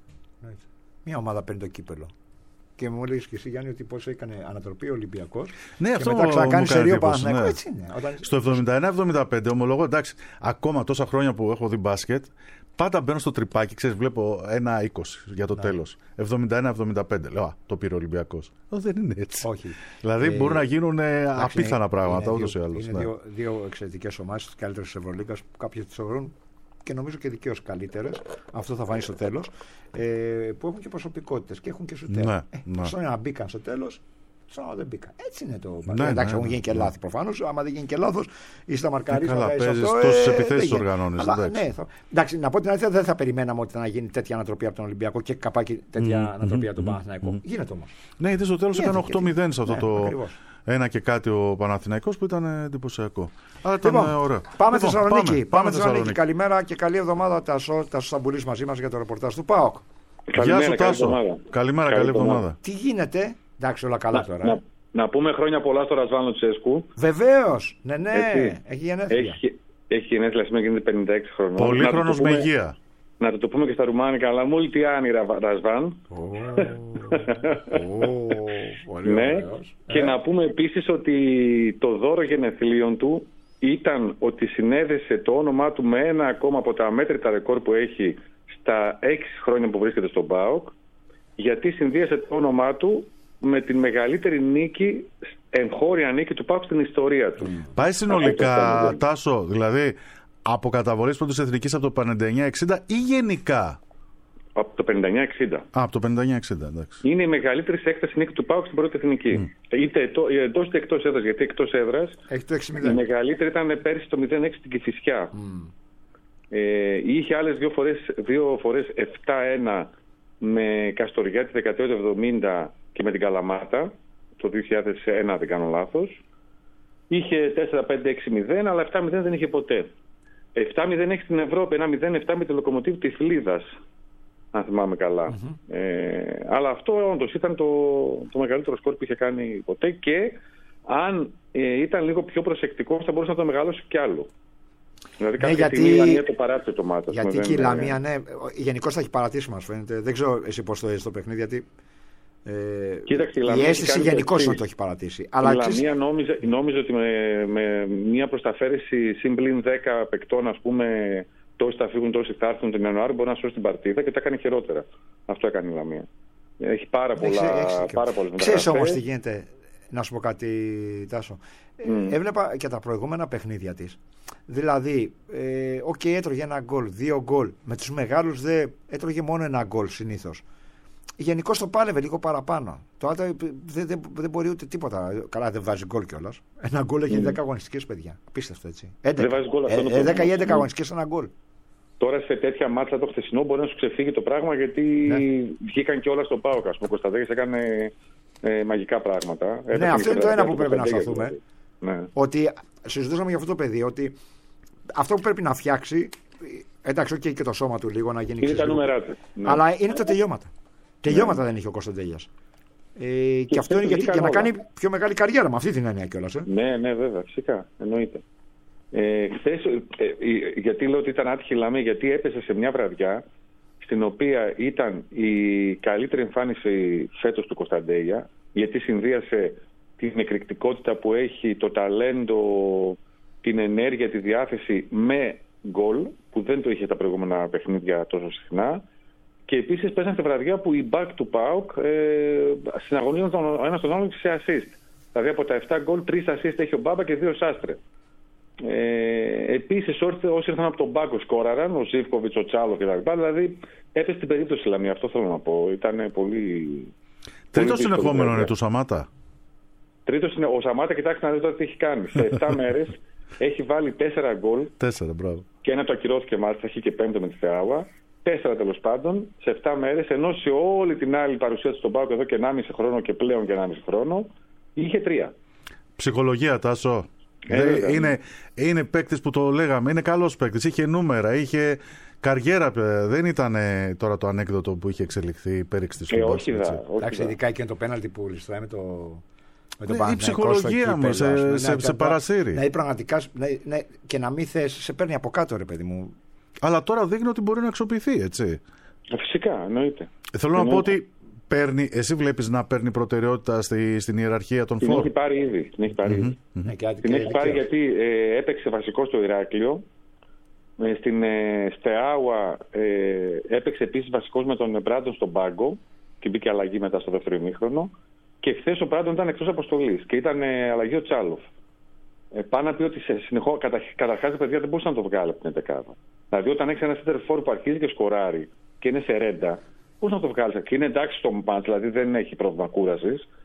Μια ομάδα παίρνει το κύπελο. Και μου έλεγε και εσύ, Γιάννη, ότι πώς έκανε ανατροπή ο Ολυμπιακός. Ναι, και αυτό μετά ξανακάνει σε ρίο Παναθηναϊκό. Ναι. Έτσι είναι. Όταν... Στο εβδομήντα ένα εβδομήντα πέντε, ομολογώ, εντάξει, ακόμα τόσα χρόνια που έχω δει μπάσκετ, πάντα μπαίνω στο τρυπάκι, ξέρεις, βλέπω ένα είκοσι για το ναι. τέλος. εβδομήντα ένα εβδομήντα πέντε. Λέω, α, το πήρε ο Ολυμπιακός. Δεν είναι έτσι. Όχι. Δηλαδή ε, μπορούν να γίνουν εντάξει, απίθανα είναι, πράγματα ούτως ή άλλως. Είναι ναι. δύο, δύο εξαιρετικές ομάδες, τις καλύτερες της Ευρωλίγκας, που κάποιες τις θεωρούν και νομίζω και δικαίως καλύτερες, αυτό θα φανεί στο τέλος, ε, που έχουν και προσωπικότητες και έχουν και σουτέρ. Ναι, ε, ναι. Στο να μπήκαν στο τέλος, Σαν δεν μπήκα. Έτσι είναι το. Ναι, εντάξει, έχουν ναι, γίνει και ναι. λάθη προφανώς. Άμα δεν γίνει και λάθος, ή στα μαρκαρίσματα. Καλά, παίζεις τόσες επιθέσεις οργανώνεις. Ναι, εντάξει, να πω την αλήθεια, δεν θα περιμέναμε ότι θα γίνει τέτοια ανατροπή από τον Ολυμπιακό και καπάκι τέτοια mm, ανατροπή mm, από τον mm, Παναθηναϊκό. Mm. Γίνεται όμως. Ναι, γιατί στο τέλος έκανε οκτώ μηδέν σε αυτό το ένα και κάτι ο Παναθηναϊκός που ήταν εντυπωσιακό. Αλλά ήταν ωραίο. Πάμε στη Θεσσαλονίκη. Πάμε στη Θεσσαλονίκη. Καλημέρα και καλή εβδομάδα. Τάσο Σαμπουλής μαζί μας για το ρεπορτάζ του ΠΑΟΚ. Γεια σου, Τάσο. Καλημέρα, καλή εβδομάδα. Τι γίνεται. Εντάξει, όλα καλά τώρα. Να, να πούμε χρόνια πολλά στο Ρασβάνο Τσέσκου. Βεβαίως. Ναι, ναι. Έτσι. Έχει γενέθλια. Έχει, έχει γενέθλια σήμερα, γίνεται πενήντα έξι χρονών. Πολύχρονος με υγεία. Να το, το πούμε και στα ρουμάνικα, αλλά μόλτι άνι Ρασβάν. Ναι. Και να πούμε επίσης ότι το δώρο γενεθλίων του ήταν ότι συνέδεσε το όνομά του με ένα ακόμα από τα αμέτρητα ρεκόρ που έχει στα έξι χρόνια που βρίσκεται στον ΠΑΟΚ, γιατί συνδύασε το όνομά του με την μεγαλύτερη νίκη, εγχώρια νίκη του ΠΑΟΚ στην ιστορία του. Πάει συνολικά, Τάσο, δηλαδή από καταβολές πρώτης εθνικής από το πενήντα εννιά εξήντα ή γενικά? Από το πενήντα εννιά εξήντα. Α, από το πενήντα εννιά εξήντα, εντάξει. Είναι η μεγαλύτερη σε έκταση νίκη του ΠΑΟΚ στην πρώτη εθνική. Mm. Είτε εντός είτε εκτός έδρας. Γιατί εκτός έδρας η μεγαλύτερη ήταν πέρσι το μηδέν έξι στην Κηφισιά. Mm. Ε, είχε άλλες δύο φορές, δύο φορές επτά ένα με Καστοριά τη δεκαετία του εβδομήντα και με την Καλαμάτα το δύο χιλιάδες ένα, δεν κάνω λάθος. Είχε τέσσερα πέντε έξι μηδέν, αλλά επτά μηδέν δεν είχε ποτέ. επτά μηδέν έχει στην Ευρώπη, ένα μηδέν επτά με τη Λοκομοτίβ της Λίδας, αν θυμάμαι καλά. Mm-hmm. Ε, αλλά αυτό όντως ήταν το, το μεγαλύτερο σκορ που είχε κάνει ποτέ, και αν ε, ήταν λίγο πιο προσεκτικός θα μπορούσε να το μεγαλώσει κι άλλο. Δηλαδή κάποια ναι, γιατί... στιγμή η Λαμία το παράτησε το μάτι. Γιατί και η Λαμία, ναι, γενικώς θα έχει παρατήσει, μας φαίνεται. Δεν ξέρω εσύ πώς το έζησες το παιχνίδι, γιατί ε, κοίταξε, η, η αίσθηση γενικώς ότι το έχει παρατήσει. Η αλλά Λαμία εξής... νόμιζε, νόμιζε ότι με, με μια προσταφέρηση συμπλήν δέκα παικτών, ας πούμε, τόσοι θα φύγουν, τόσοι θα έρθουν τον Ιανουάριο, μπορεί να σώσει την παρτίδα, και τα έκανε χειρότερα. Αυτό έκανε η Λαμία. Έχει πάρα, πολλά, πάρα πολλές μεταγραφές. Ξέρεις όμως τι γίνεται. Να σου πω κάτι, Τάσο. Mm. Ε, έβλεπα και τα προηγούμενα παιχνίδια της. Δηλαδή, ε, okay, έτρωγε ένα γκολ, δύο γκολ. Με τους μεγάλους δε έτρωγε μόνο ένα γκολ συνήθως. Γενικώς το πάλευε λίγο παραπάνω. Τώρα δεν δε, δε, δε μπορεί ούτε τίποτα. Καλά, δεν βάζει γκολ κιόλας. Ένα γκολ έχει mm. δέκα αγωνιστικές, παιδιά. Απίστευτο, έτσι. Δεν βάζει γκολ, αυτό ε, δέκα ή έντεκα mm. αγωνιστικές ένα γκολ. Τώρα σε τέτοια μάτσα το χθεσινό μπορεί να σου ξεφύγει το πράγμα, γιατί ναι. βγήκαν και όλα στο ΠΑΟΚ. Ο Κωνσταντέλιας έκανε ε, μαγικά πράγματα. Ναι, Έπαιξε αυτό είναι το ένα που πρέπει να σταθούμε. Ναι. Ότι συζητούσαμε για αυτό το παιδί, ότι αυτό που πρέπει να φτιάξει. Εντάξει, okay, και το σώμα του λίγο να γίνει είναι τα νούμερά του. Ναι. Αλλά είναι τα τελειώματα. Τελειώματα ναι. δεν έχει ο Κωνσταντέλιας. Ε, και, και αυτό είναι γιατί, για να κάνει πιο μεγάλη καριέρα, με αυτή την έννοια κιόλας. Ε. Ναι, ναι, βέβαια, φυσικά. Εννοείται. Ε, χθες, ε, ε, γιατί λέω ότι ήταν άτυχη η Λαμία, γιατί έπεσε σε μια βραδιά στην οποία ήταν η καλύτερη εμφάνιση φέτος του Κωνσταντέλια, γιατί συνδύασε την εκρηκτικότητα που έχει, το ταλέντο, την ενέργεια, τη διάθεση με γκολ, που δεν το είχε τα προηγούμενα παιχνίδια τόσο συχνά, και επίσης πέσανε στη βραδιά που οι back του ΠΑΟΚ ε, συναγωνίζονταν ο ένας τον άλλον σε assist. Δηλαδή από τα επτά γκολ, τρία assist έχει ο Μπάμπα και δύο Σάστρε. Ε, επίσης όσοι ήρθαν από τον πάγκο σκόραραν, ο Ζίβκοβιτς, ο Τσάλο κτλ. Δηλαδή έπεσε την περίπτωση Λαμία, αυτό θέλω να πω. Ήταν πολύ. Τρίτο συνεχόμενο είναι του Σαμάτα. Τρίτο είναι ο Σαμάτα, κοιτάξτε να δείτε τι έχει κάνει. Σε επτά μέρες έχει βάλει τέσσερα γκολ. Τέσσερα, μπράβο. Και ένα το ακυρώθηκε μάλιστα, έχει και πέμπτο με τη Θεάουα. Τέσσερα τέλος πάντων σε επτά μέρες, ενώ σε όλη την άλλη παρουσία του στον πάγκο εδώ και ενάμιση χρόνο και πλέον και ενάμιση χρόνο είχε τρία. Ψυχολογία, Τάσο. Ε, είναι, είναι παίκτης που το λέγαμε, είναι καλός παίκτης, είχε νούμερα, είχε καριέρα, δεν ήταν τώρα το ανέκδοτο που είχε εξελιχθεί πέριξη της Φουμπάς. Εντάξει, ειδικά και το πέναλτι που ληστράει με το, με το ναι, η ψυχολογία μου σε, σε, σε, σε παρασύρει. Ναι, πραγματικά, ναι, ναι, και να μην θες, σε παίρνει από κάτω ρε παιδί μου. Αλλά τώρα δείχνει ότι μπορεί να αξιοποιηθεί, έτσι. Φυσικά, εννοείται. Θέλω εννοείται. να πω ότι παίρνει, εσύ βλέπεις να παίρνει προτεραιότητα στη, στην ιεραρχία των την φόρ. Την έχει πάρει ήδη. Την έχει πάρει, mm-hmm. mm-hmm. την και έχει πάρει γιατί ε, έπαιξε βασικό στο Ηράκλειο. Ε, στην ε, Στεάουα ε, έπαιξε επίσης βασικός με τον Μπράντον στον πάγκο και μπήκε αλλαγή μετά στο δεύτερο ημίχρονο. Και χθες ο Μπράντον ήταν εκτός αποστολής και ήταν ε, αλλαγή ο Τσάλοφ. Ε, πάνω να πει ότι συνεχώ, κατα, καταρχάς τα παιδιά δεν μπορούσαν να το βγάλει από την εντεκάδα. Δηλαδή όταν έχεις ένα center for που αρχίζει και σκοράρει και είναι σε ρέντα, πώς να το βγάλεις. Και είναι εντάξει στο μάτς, δηλαδή δεν έχει πρόβλημα κούρασης.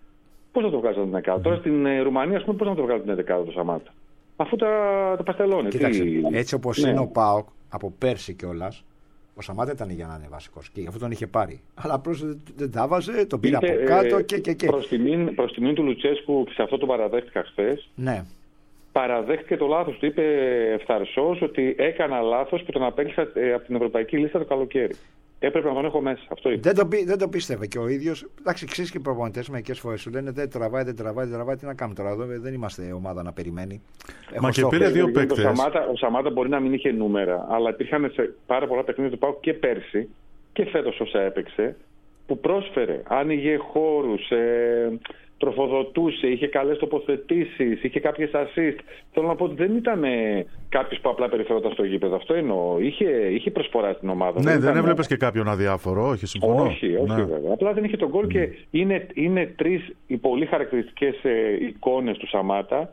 Πώς να το βγάζει την δεκάδα. Mm. Τώρα στην ε, Ρουμανία, ας πούμε, πώς να το βγάλει την δεκάδα το Σαμάτα. Αφού τα, τα παστελώνει. Κοίταξε, τι... έτσι όπως ναι. είναι ο ΠΑΟΚ από πέρσι κιόλας, ο Σαμάτα ήταν για να είναι βασικός και γι' αυτό τον είχε πάρει. Αλλά απλώς δεν τα βάζε, τον πήρε από κάτω ε, και. και, και. Προς τιμήν του Λουτσέσκου, και σε αυτό το παραδέχτηκα χθες. Ναι. Παραδέχτηκε το λάθος του. Είπε ευθαρσός ότι έκανα λάθος που τον απέλυσα ε, από την ευρωπαϊκή λίστα το καλοκαίρι. Έπρεπε να τον έχω μέσα. Αυτό είπε. Δεν το, δεν το πίστευε και ο ίδιος. Εντάξει, ξέρεις και οι προπονητές μερικές φορές σου λένε δεν τραβάει, δεν τραβάει, δεν τραβάει. Τι να κάνουμε τώρα εδώ, δεν είμαστε ομάδα να περιμένει. Μα και πήρε δύο παίκτες. Ο Σαμάτα, ο Σαμάτα μπορεί να μην είχε νούμερα, αλλά υπήρχαν σε πάρα πολλά παιχνίδια του ΠΑΟΚ και πέρσι και φέτος όσα έπαιξε που πρόσφερε. Άνοιγε χώρους, ε, τροφοδοτούσε, είχε καλές τοποθετήσεις, είχε κάποιες assist. Θέλω να πω ότι δεν ήταν κάποιος που απλά περιφερόταν στο γήπεδο. Αυτό εννοώ. Είχε, είχε προσφορά στην ομάδα. Ναι, δεν, δεν έβλεπες ήταν... και κάποιον αδιάφορο, όχι, συμφωνώ. Όχι, όχι ναι. βέβαια. Απλά δεν είχε τον γκολ mm. και είναι, είναι τρεις οι πολύ χαρακτηριστικές ε, εικόνες του Σαμάτα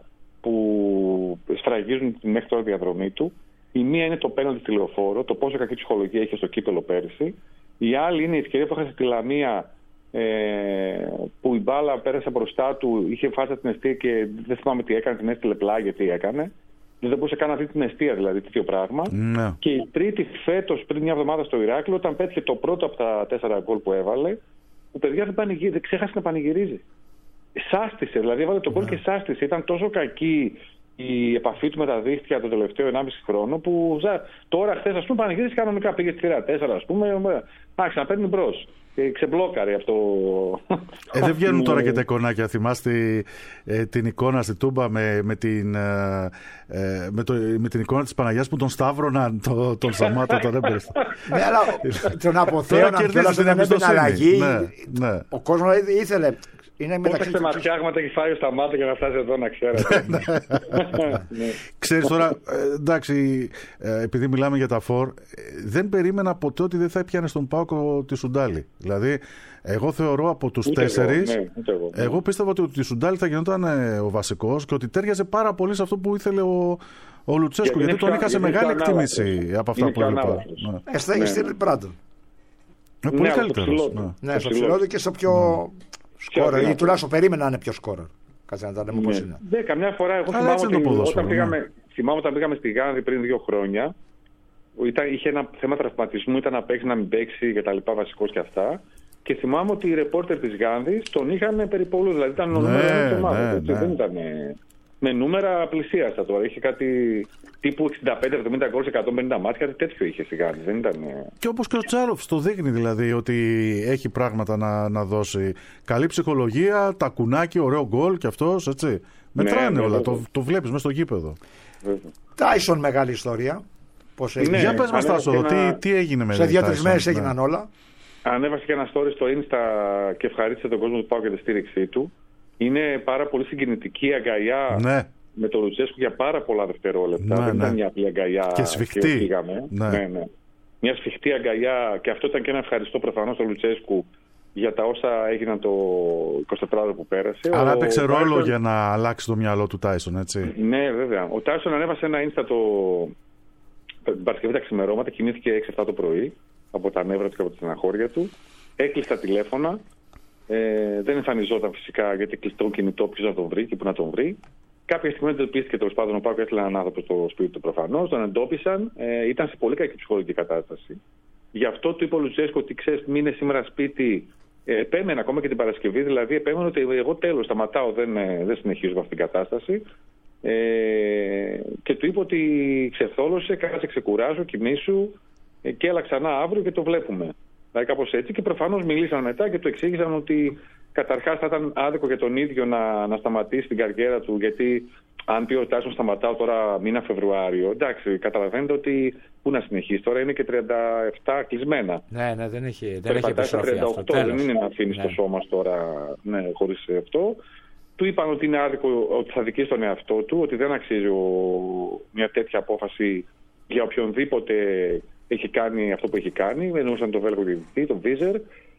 που σφραγίζουν τη μέχρι τώρα διαδρομή του. Η μία είναι το πέναλτι στη Λεωφόρο, το πόσο κακή ψυχολογία είχε στο κύπελο πέρυσι. Η άλλη είναι η ευκαιρία που έχασε στη Λαμία. Ε, που η μπάλα πέρασε μπροστά του, είχε φάσει την αιστεία και δεν θυμάμαι τι έκανε, την έστειλε πλάγια, τι έκανε. Δεν μπορούσε καν να δει την αιστεία, δηλαδή τέτοιο πράγμα. Ναι. Και η τρίτη φέτος, πριν μια εβδομάδα στο Ηράκλειο, όταν πέτυχε το πρώτο από τα τέσσερα γκολ που έβαλε, ο παιδιά δεν, πανηγύri, δεν ξέχασε να πανηγυρίζει. Σάστησε, δηλαδή έβαλε τον γκολ ναι. και σάστησε. Ήταν τόσο κακή η επαφή του με τα δίχτυα το τελευταίο ενάμιση χρόνο που τώρα χθες, ας πούμε, πανηγύρισε κανονικά. Πήγε στη θύρα τέσσερα, ας πούμε, άρχισε να παίρνει μπρος. Ξεμπλόκαρε αυτό. Ε, δεν βγαίνουν τώρα και τα εικονάκια. Θυμάστε ε, την εικόνα στη Τούμπα με, με, την, ε, με, το, με την εικόνα της Παναγιάς που τον σταύρωναν το, τον Σαμάτα τον έμπερε. Ναι, αλλά τον αποθέωναν και όλα δεν έπαιρνε αλλαγή. Ναι, ναι. Ο κόσμος ήθελε. Είναι μεταξύ των ματιάγματα έχει φάει στα μάτια για να φτάσει εδώ, να ξέρετε. Ξέρεις τώρα, εντάξει, επειδή μιλάμε για τα φορ, δεν περίμενα ποτέ ότι δεν θα έπιανε στον ΠΑΟΚ τη Σουντάλη. Δηλαδή, εγώ θεωρώ από τους τέσσερις, εγώ, ναι, εγώ, ναι. εγώ πίστευα ότι τη Σουντάλη θα γινόταν ο βασικός και ότι τέριαζε πάρα πολύ σε αυτό που ήθελε ο, ο Λουτσέσκου, γιατί, γιατί τον είχα σε μεγάλη εκτίμηση από αυτά που είπα. Εστέγει στη Μπράντον. Πολύ καλύτερος. Ναι, στο ψηλότερο και στο πιο... σκόρερ, ή τουλάχιστον περίμενα να είναι πιο σκόρερ. Κάτσε να τα λέμε πώς είναι. Ναι, καμιά φορά εγώ θυμάμαι ότι όταν πήγαμε, θυμάμαι όταν πήγαμε στη Γάνδη πριν δύο χρόνια, ήταν, είχε ένα θέμα τραυματισμού, ήταν να παίξει, να μην παίξει και τα λοιπά, βασικός και αυτά. Και θυμάμαι ότι οι ρεπόρτερ της Γάνδης τον είχαν περιπολού, δηλαδή ήταν ο νούμερο ένα της ομάδας. Δεν ήταν με νούμερα πλησίαστα τώρα. Είχε κάτι τύπου εξήντα πέντε εβδομήντα γκολ σε εκατόν πενήντα μάτια, κάτι τέτοιο είχε στη Γάνδη. Δεν ήταν... Και όπως και ο Τσάροφ το δείχνει, δηλαδή ότι έχει πράγματα να, να δώσει. Καλή ψυχολογία, τακουνάκι, ωραίο γκολ και αυτός, έτσι. Μετράνε ναι, ναι, όλα, το, το βλέπεις μέσα στο γήπεδο. Τάισον, μεγάλη ιστορία. Πώς έγινε. Ναι, για πες μας, Τάσο, ένα... τι, τι έγινε με σε δύο-τρεις μέρες έγιναν ναι. όλα. Ανέβασε και ένα story στο Insta και ευχαρίστησε τον κόσμο του ΠΑΟΚ για τη στήριξή του. Είναι πάρα πολύ συγκινητική αγκαλιά ναι. με τον Λουτσέσκου για πάρα πολλά δευτερόλεπτα. Ναι, δεν ναι. ήταν μια απλή αγκαλιά και σφιχτή. Ναι. Ναι, ναι. Μια σφιχτή αγκαλιά, και αυτό ήταν και ένα ευχαριστώ προφανώς στον Λουτσέσκου για τα όσα έγιναν το εικοσιτετράωρο που πέρασε. Αλλά έπαιξε ρόλο Tyson... για να αλλάξει το μυαλό του Τάισον, έτσι. Ναι, βέβαια. Ο Τάισον ανέβασε ένα Insta το... την Παρασκευή τα ξημερώματα, κοιμήθηκε έξι εφτά το πρωί από τα νεύρα του και από τη στεναχώρια του. Έκλεισε τα τηλέφωνα. Ε, δεν εμφανιζόταν φυσικά γιατί κλειστό κινητό, ποιος να τον βρει και πού να τον βρει. Κάποια στιγμή εντοπίστηκε τέλος πάντων ο ΠΑΟΚ, έστειλε έναν άνθρωπο στο σπίτι του προφανώς, τον εντόπισαν. Ε, ήταν σε πολύ κακή ψυχολογική κατάσταση. Γι' αυτό του είπε ο Λουτσέσκου ότι ξέρεις, μείνε σήμερα σπίτι. Ε, επέμενε ακόμα και την Παρασκευή, δηλαδή επέμενε ότι εγώ τέλος σταματάω, δεν, δεν συνεχίζω με αυτήν την κατάσταση. Ε, και του είπε ότι ξεθόλωσε, κάτσε, ξεκουράζω, κοιμήσου ε, και έλα ξανά αύριο και το βλέπουμε. Δηλαδή κάπως έτσι, και προφανώς μιλήσαν μετά και του εξήγησαν ότι καταρχάς θα ήταν άδικο για τον ίδιο να, να σταματήσει την καριέρα του, γιατί αν πει ο Τάισον σταματάω τώρα μήνα Φεβρουάριο, εντάξει, καταλαβαίνετε ότι πού να συνεχίσει, τώρα είναι και τριάντα επτά κλεισμένα. Ναι, ναι, δεν έχει, δεν έχει επιστροφή τριάντα οκτώ, αυτό. Δεν είναι να αφήνει ναι. το σώμα τώρα ναι, χωρίς αυτό. Του είπαν ότι είναι άδικο, ότι θα δικήσει τον εαυτό του, ότι δεν αξίζει ο, μια τέτοια απόφαση για οποιονδήποτε έχει κάνει αυτό που έχει κάνει. Εννοούσαν τον Βέλγο διαιτητή, τον Βίζερ.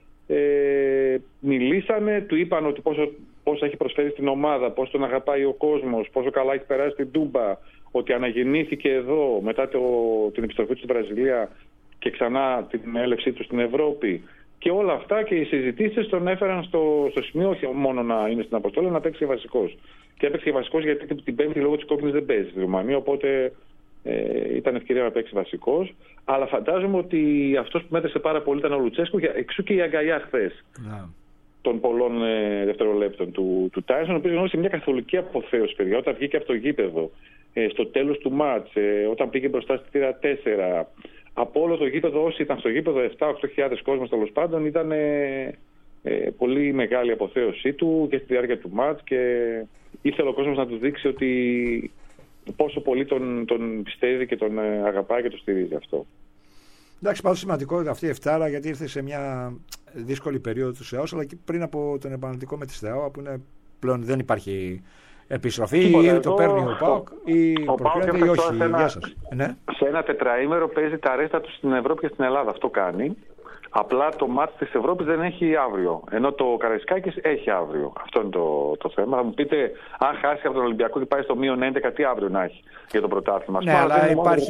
Ε, μιλήσανε, του είπαν ότι πόσο, πόσο έχει προσφέρει στην ομάδα, πόσο τον αγαπάει ο κόσμος, πόσο καλά έχει περάσει στην Τούμπα, ότι αναγεννήθηκε εδώ μετά το, την επιστροφή του στη Βραζιλία και ξανά την έλευσή του στην Ευρώπη, και Και όλα αυτά και οι συζητήσεις τον έφεραν στο, στο σημείο, όχι μόνο να είναι στην αποστολή, να παίξει βασικός. Και έπαιξε βασικός γιατί την Πέμπτη λόγω της κόκκινης δεν παίζει στη Ρουμανία, οπότε ε, ήταν ευκαιρία να παίξει βασικός. Αλλά φαντάζομαι ότι αυτός που μέτρησε πάρα πολύ ήταν ο Λουτσέσκο, εξού και η αγκαλιά χθες yeah. των πολλών ε, δευτερολέπτων του, του Τάισον, ο οποίος γνώρισε μια καθολική αποθέωση, παιδιά, όταν βγήκε από το γήπεδο, ε, στο τέλος του μάτς, ε, όταν πήγε μπροστά στη θύρα τέσσερα. Από όλο το γήπεδο, όσοι ήταν στο γήπεδο, επτά με οκτώ χιλιάδες κόσμος τέλος πάντων, ήταν ε, ε, πολύ μεγάλη αποθέωσή του και στη διάρκεια του μάτς και ήθελε ο κόσμος να του δείξει ότι πόσο πολύ τον, τον πιστεύει και τον ε, αγαπάει και το στηρίζει αυτό. Εντάξει, πάντως σημαντικό αυτή η εφτάρα γιατί ήρθε σε μια δύσκολη περίοδο του ΣΕΑΟΣ, αλλά και πριν από τον επαναληπτικό με τη ΣΤΕΑΟ, που είναι πλέον δεν υπάρχει επιστροφή, ή το εδώ, παίρνει ο ΠΑΟΚ ή προκρίνεται ή όχι. Ένα, Γεια σας. Ναι. Σε ένα τετραήμερο παίζει τα ρέστα του στην Ευρώπη και στην Ελλάδα. Αυτό κάνει. Απλά το μάτς της Ευρώπης δεν έχει αύριο. Ενώ το Καραϊσκάκης έχει αύριο. Αυτό είναι το, το θέμα. Θα μου πείτε, αν χάσει από τον Ολυμπιακό και πάει στο μείον έντεκα, τι αύριο να έχει για το πρωτάθλημα. Ναι, αλλά υπάρχει.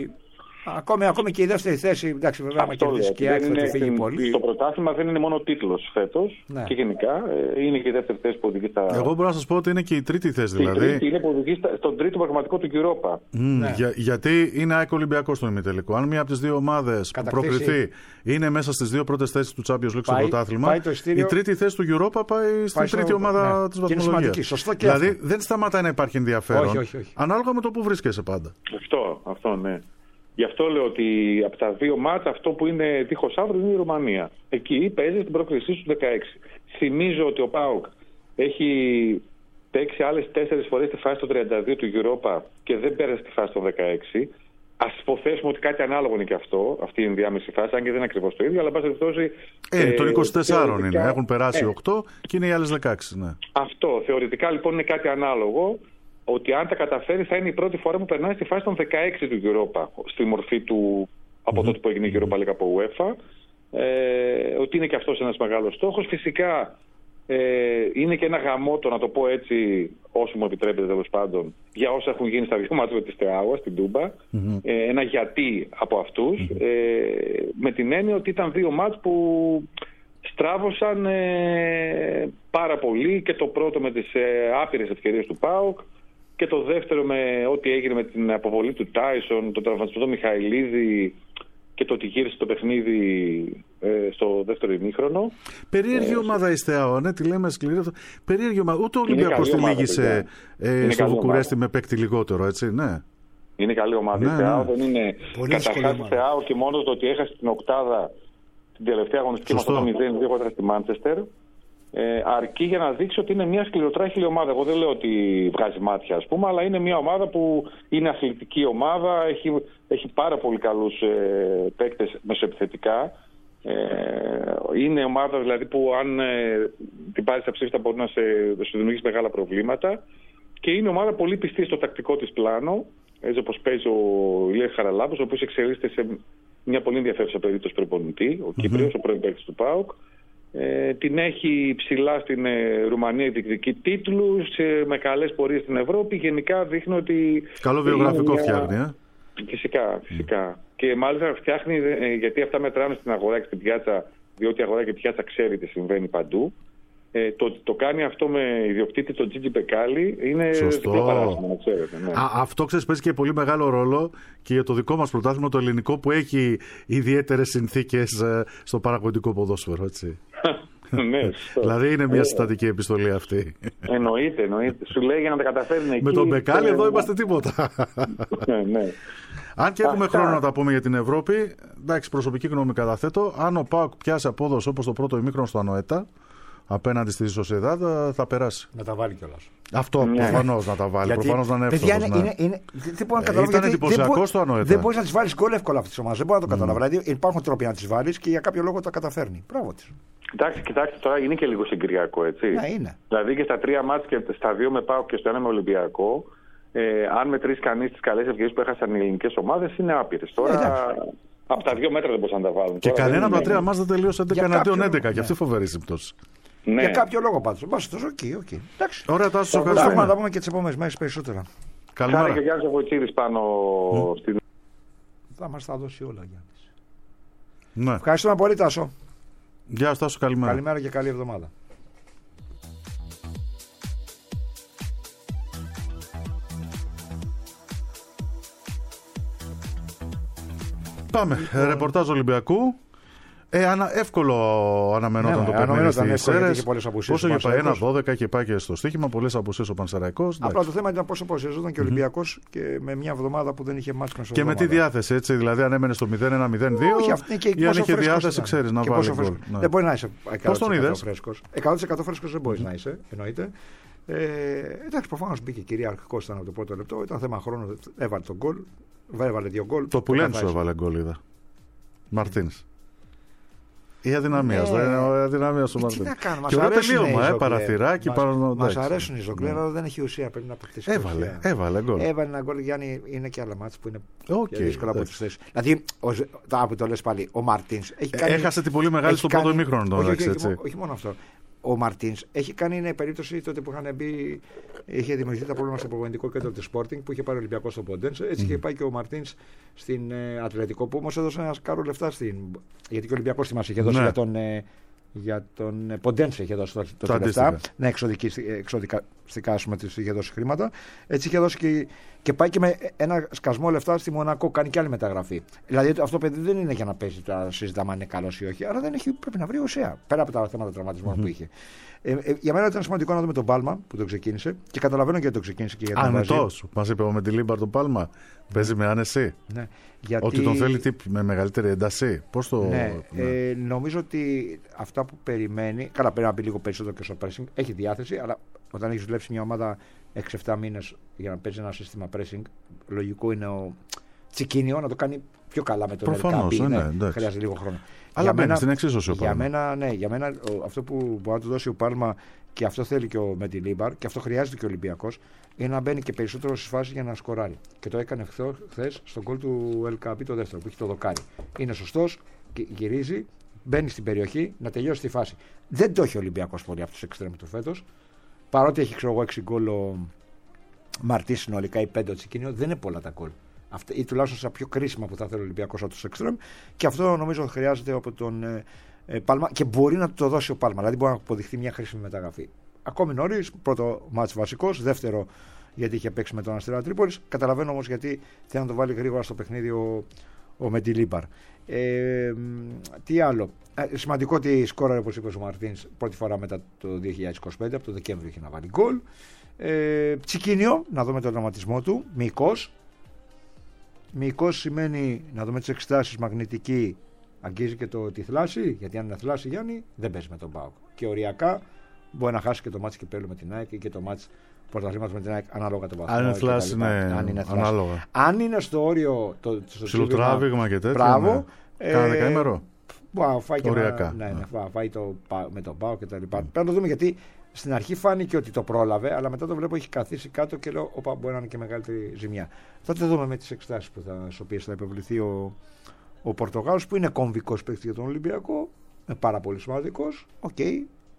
Ακόμη, ακόμη και η δεύτερη θέση, εντάξει, βέβαια, άμα κερδίσει και η ΑΕΚ θα φύγει πολύ. Το πρωτάθλημα δεν είναι μόνο τίτλος φέτος ναι. και γενικά είναι και η δεύτερη θέση που οδηγεί στα. Εγώ μπορώ να σας πω ότι είναι και η τρίτη θέση δηλαδή. Η τρίτη είναι που οδηγεί στον τρίτο πραγματικό του Europa. Mm, ναι. για, γιατί είναι ΑΕΚ Ολυμπιακός στο ημιτελικό. Αν μία από τις δύο ομάδες που προκριθεί είναι μέσα στις δύο πρώτες θέσεις του Champions League στο πρωτάθλημα, η τρίτη θέση του Europa πάει στην τρίτη ομάδα ναι. της βαθμολογίας. Δηλαδή δεν σταματάει να υπάρχει ενδιαφέρον. Όχι, όχι, όχι. Ανάλογα με το που βρίσκεσαι πάντα. Αυτό, αυτό ναι. Γι' αυτό λέω ότι από τα δύο μάτσα αυτό που είναι δίχως αύριο είναι η Ρουμανία. Εκεί παίζει την πρόκρισή του δεκαέξι. Θυμίζω ότι ο ΠΑΟΚ έχει παίξει άλλες τέσσερις φορές τη φάση των τριάντα δύο του Europa και δεν πέρασε τη φάση των δεκαέξι. Ας υποθέσουμε ότι κάτι ανάλογο είναι και αυτό, αυτή η ενδιάμεση φάση, αν και δεν είναι ακριβώς το ίδιο, αλλά εν πάση περιπτώσει. Ε, των είκοσι τεσσάρων είναι. Έχουν περάσει ε, οκτώ και είναι οι άλλες δεκαέξι. Ναι. Αυτό. Θεωρητικά λοιπόν είναι κάτι ανάλογο. Ότι αν τα καταφέρει θα είναι η πρώτη φορά που περνάει στη φάση των δεκαέξι του Europa, στη μορφή του από mm-hmm. τότε που έγινε η Europa League από UEFA. Ε, ότι είναι και αυτός ένας μεγάλος στόχος. Φυσικά ε, είναι και ένα γαμότο, να το πω έτσι, όσο μου επιτρέπετε τέλος πάντων, για όσα έχουν γίνει στα δύο μάτια της ΤΕΑΟΑ στην Τούμπα. Mm-hmm. Ε, ένα γιατί από αυτούς. Mm-hmm. Ε, με την έννοια ότι ήταν δύο μάτς που στράβωσαν ε, πάρα πολύ, και το πρώτο με τις ε, άπειρες ευκαιρίες του ΠΑΟΚ και το δεύτερο με ό,τι έγινε με την αποβολή του Τάισον, τον τραυματισμό του Μιχαηλίδη και το ότι γύρισε το παιχνίδι ε, στο δεύτερο ημίχρονο. Περίεργη ε, ομάδα η ΣΤΕΑΟ, ναι, τη λέμε σκληρή. Περίεργη ομάδα. Ούτε ο Ολυμπιακός τη λύγησε ε, στο Βουκουρέστι με παίκτη λιγότερο, έτσι, ναι. Είναι καλή ομάδα. Ναι, η ΣΤΕΑΟ ναι. δεν είναι. Καταρχάς η ΣΤΕΑΟ και μόνο το ότι έχασε την οκτάδα την τελευταία αγωνιστική με αυτό το μηδέν δύο κόντρα στη Μάντσεστερ. Ε, αρκεί για να δείξει ότι είναι μια σκληροτράχηλη ομάδα. Εγώ δεν λέω ότι βγάζει μάτια, ας πούμε, αλλά είναι μια ομάδα που είναι αθλητική ομάδα, έχει, έχει πάρα πολύ καλούς ε, παίκτες μεσοεπιθετικά. Ε, είναι ομάδα δηλαδή που αν ε, την πάρει στα ψήφιστα μπορεί να σε, σε δημιουργήσει μεγάλα προβλήματα, και είναι ομάδα πολύ πιστή στο τακτικό της πλάνο, έτσι όπως παίζει ο Ηλίας Χαραλάμπος, ο οποίος εξελίσσεται σε μια πολύ ενδιαφέρουσα περίπτωση προπονητή, ο Κύπριος, mm-hmm. ο πρώην παίκτης του ΠΑΟΚ. Ε, την έχει ψηλά στην ε, Ρουμανία, διεκδικεί τίτλους, ε, με καλές πορείες στην Ευρώπη. Γενικά δείχνει ότι. Καλό βιογραφικό μια... φτιάχνει, ε? Φυσικά, φυσικά. Mm. Και μάλιστα φτιάχνει, ε, γιατί αυτά μετράνε στην αγορά και στην πιάτσα, διότι η αγορά και η πιάτσα ξέρει τι συμβαίνει παντού. Ε, το ότι το κάνει αυτό με ιδιοκτήτη τον Τζίτζι Μπεκάλι είναι διπλό παράδειγμα, να ξέρετε. Ναι. Α, αυτό ξέρεις παίζει και πολύ μεγάλο ρόλο και για το δικό μας πρωτάθλημα, το ελληνικό, που έχει ιδιαίτερες συνθήκες ε, στο παραγωγικό ποδόσφαιρο, έτσι. Ναι, δηλαδή είναι μια συστατική επιστολή αυτή. Εννοείται, εννοείται. Σου λέει για να τα καταφέρνει εκεί. Με τον Μπεκάλι εδώ είμαστε τίποτα. Ναι, ναι. Αν και έχουμε Αυτά... χρόνο να τα πούμε για την Ευρώπη, εντάξει, προσωπική γνώμη καταθέτω. Αν ο ΠΑΟΚ πιάσει απόδοση όπως το πρώτο ημίχρονο στο Ανοέτα απέναντι στη Σοσιεδάδ, θα περάσει. Να τα βάλει κιόλας. Αυτό ναι. προφανώς να τα βάλει. Γιατί, προφανώς να είναι εύκολος. Είναι, είναι, είναι, δεν μπορώ να καταλάβω. Ήταν εντυπωσιακό στο Ανοέτα. Δεν μπορεί να τις βάλεις γκολ εύκολα αυτή τη ομάδα. Δεν μπορώ να το καταλάβω. Mm. Δηλαδή υπάρχουν τρόποι να τις βάλεις και για κάποιο λόγο τα καταφέρνει. Μπράβο της. Κοιτάξτε, κοιτάξτε, τώρα είναι και λίγο συγκυριακό, έτσι. Ναι, είναι. Δηλαδή και στα τρία μάτς και στα δύο με ΠΑΟΚ και στο ένα με Ολυμπιακό, ε, αν μετρήσει κανείς τις καλές ευκαιρίες που έχασαν οι ελληνικές ομάδες, είναι άπειρες. Τώρα. Ε, από τα δύο μέτρα δεν μπορούσαν να τα βάλουν. Και κανένα από τα τρία μάτς δεν τελείωσε έντεκα εναντίον έντεκα. Και αυτή φοβερή συμπτώση. Ναι. Για κάποιο λόγο πάντως. Μπας τόσο, οκ, οκ. Εντάξει. Ωραία, Τάσο, σας ευχαριστούμε. Έχουμε να τα πούμε και τις επόμενες μέρες περισσότερα. Καλημέρα. Χάρη και Γιάννης ο Βοητσίδης πάνω mm. στην... Θα μας τα δώσει όλα, Γιάννης. Ναι. Ευχαριστούμε πολύ, Τάσο. Γεια σας, Τάσο, καλημέρα. Καλημέρα και καλή εβδομάδα. Πάμε. Λοιπόν... Ρεπορτάζ Ολυμπιακού. Ε, ανα, εύκολο αναμενόταν ναι, το παιχνίδι στις Σέρρες. Πόσο και πάει ένα δώδεκα και πάει και στο στοίχημα. Πολλές απουσίες ο Πανσεραϊκός. Απλά το θέμα ήταν πόσο απουσιαζόταν και ο Ολυμπιακός mm-hmm. και με μια εβδομάδα που δεν είχε μάτς μέσα. Και με τι διάθεση, έτσι, δηλαδή αν έμενε στο μηδέν ένα μηδέν δύο ή αν είχε διάθεση, ξέρεις, να βάλει γκολ. Ναι. Δεν μπορεί να είσαι εκατό τοις εκατό φρέσκος. εκατό τοις εκατό φρέσκος δεν μπορεί να είσαι, εννοείται. Ε, εντάξει, προφανώς μπήκε κυριαρχικός, ήταν από το πρώτο λεπτό. Ήταν θέμα χρόνου. Έβαλε τον γκολ. Έβαλε δύο γκολ. Το Πουλένσο έβαλε γκολ, είδα. Μαρτίνς. Η αδυναμία. Ναι. Η αδυναμία στο Μαρτίνς. Τι να κάνουμε, και ωραίο τελείωμα, ε, παραθυράκι. Μας αρέσουν οι ζωγκλέρ, αλλά δεν έχει ουσία. Πρέπει να παιχτεί. Έβαλε, έβαλε γκολ. Έβαλε ένα γκολ, Γιάννη, είναι και άλλα μάτς που είναι okay, δύσκολα από τις θέσεις. Δηλαδή, τα που το λες πάλι, ο Μαρτίνς έχει κάνει. Έχασε την πολύ μεγάλη στο πρώτο ημίχρονο. Όχι μόνο αυτό. Ο Μαρτίνς έχει κάνει είναι περίπτωση τότε που είχαν μπει, είχε δημιουργηθεί τα πρόβλημα στο προπονητικό κέντρο της Sporting που είχε πάρει ο Ολυμπιακός στο Ποντένσε. Έτσι mm. είχε πάει και ο Μαρτίνς στην ε, Ατλετικό που όμως έδωσε ένα σκάρο λεφτά στην. Γιατί και ο Ολυμπιακός θυμάσαι είχε δώσει ναι. για τον. Ε, για τον Ποντένσε είχε δώσει το, το λεφτά. Ναι, εξοδικαστικά σου τη είχε δώσει χρήματα. Έτσι είχε δώσει και, και πάει και με ένα σκασμό λεφτά στη Μονακό. Κάνει και άλλη μεταγραφή. Δηλαδή αυτό το παιδί δεν είναι για να παίζει, να συζητάμε αν είναι καλό ή όχι. Αλλά δεν έχει, πρέπει να βρει ουσία. Πέρα από τα θέματα τραυματισμού mm-hmm. που είχε. Ε, ε, για μένα ήταν σημαντικό να δούμε τον Πάλμα που το ξεκίνησε και καταλαβαίνω γιατί το ξεκίνησε και γιατί τον βάζει. Ανετός. Μας είπε ο Μεντιλίμπαρ τον Πάλμα. Παίζει με άνεση. Ναι, γιατί... Ότι τον θέλει τι, με μεγαλύτερη ένταση. Πώς το. Ναι, ναι. Ε, νομίζω ότι αυτά που περιμένει. Καλά, πρέπει να μπει λίγο περισσότερο και στο pressing. Έχει διάθεση, αλλά όταν έχει δουλέψει μια ομάδα έξι εφτά μήνες για να παίζει ένα σύστημα pressing, λογικό είναι ο Τσικίνιο να το κάνει πιο καλά με τον Ελκάμπη. Ναι, ναι, χρειάζεται λίγο χρόνο. Αλλά μπαίνει στην εξίσωση ο Πάλμα. Για μένα, ναι, για μένα αυτό που μπορεί να του δώσει ο Πάλμα και αυτό θέλει και ο Μεντιλίμπαρ και αυτό χρειάζεται και ο Ολυμπιακός είναι να μπαίνει και περισσότερο στις φάσεις για να σκοράρει. Και το έκανε χθες στον γκολ του Ελκάμπη το δεύτερο που έχει το δοκάρι. Είναι σωστός, γυρίζει, μπαίνει στην περιοχή να τελειώσει τη φάση. Δεν το έχει ο Ολυμπιακός πολύ από τους εξτρέμ του φέτος. Παρότι έχει ξέρω εγώ έξι γκολ ο Μαρτίν συνολικά ή πέντε ο Τσικίνιο, δεν είναι πολλά τα γκολ. Ή τουλάχιστον στα πιο κρίσιμα που θα θέλει ο Ολυμπιακός από τους εξτρέμ. Και αυτό νομίζω χρειάζεται από τον ε, ε, Πάλμα και μπορεί να το δώσει ο Πάλμα. Δηλαδή μπορεί να αποδειχθεί μια χρήσιμη μεταγραφή. Ακόμη νωρίς, πρώτο μάτς βασικός, δεύτερο γιατί είχε παίξει με τον Αστέρα Τρίπολης. Καταλαβαίνω όμως γιατί θέλει να το βάλει γρήγορα στο παιχνίδι ο, ο Μεντιλίμπαρ. Ε, τι άλλο. Ε, σημαντικό ότι σκόραρε, όπως είπε ο Μαρτίνς, πρώτη φορά μετά το δύο χιλιάδες είκοσι πέντε, από το Δεκέμβριο είχε να βάλει γκολ. Ε, Τσικίνιο, να δούμε τον δραματισμό του. Μυϊκός. Μυϊκός σημαίνει να δούμε τις εξετάσεις μαγνητική. Αγγίζει και το τη θλάση, γιατί αν είναι θλάση Γιάννη δεν παίζει με τον ΠΑΟΚ. Και οριακά μπορεί να χάσει και το μάτς κυπέλλου με την ΑΕΚ ή και το μάτς πρωταθλήματος με την ΑΕΚ ανάλογα το βαθμό. Αν είναι θλάση, ναι, αν είναι θλάση. Ανάλογα. Αν είναι στο όριο το ψιλοτράβηγμα και τέτοιο. Μπράβο. Ναι. Κάνα δεκαήμερο. Μπορεί φάει και οριακά. Ναι, ναι, ναι. Φάει το, με τον ΠΑΟΚ και τα λοιπά. Πρέπει να το δούμε γιατί στην αρχή φάνηκε ότι το πρόλαβε, αλλά μετά το βλέπω έχει καθίσει κάτω και λέω: Όπα, μπορεί να είναι και μεγαλύτερη ζημιά. Θα το δούμε με τις εξετάσεις στις οποίες θα επιβληθεί ο, ο Πορτογάλος, που είναι κομβικός παίκτης για τον Ολυμπιακό, είναι πάρα πολύ σημαντικός. Οκ. Okay.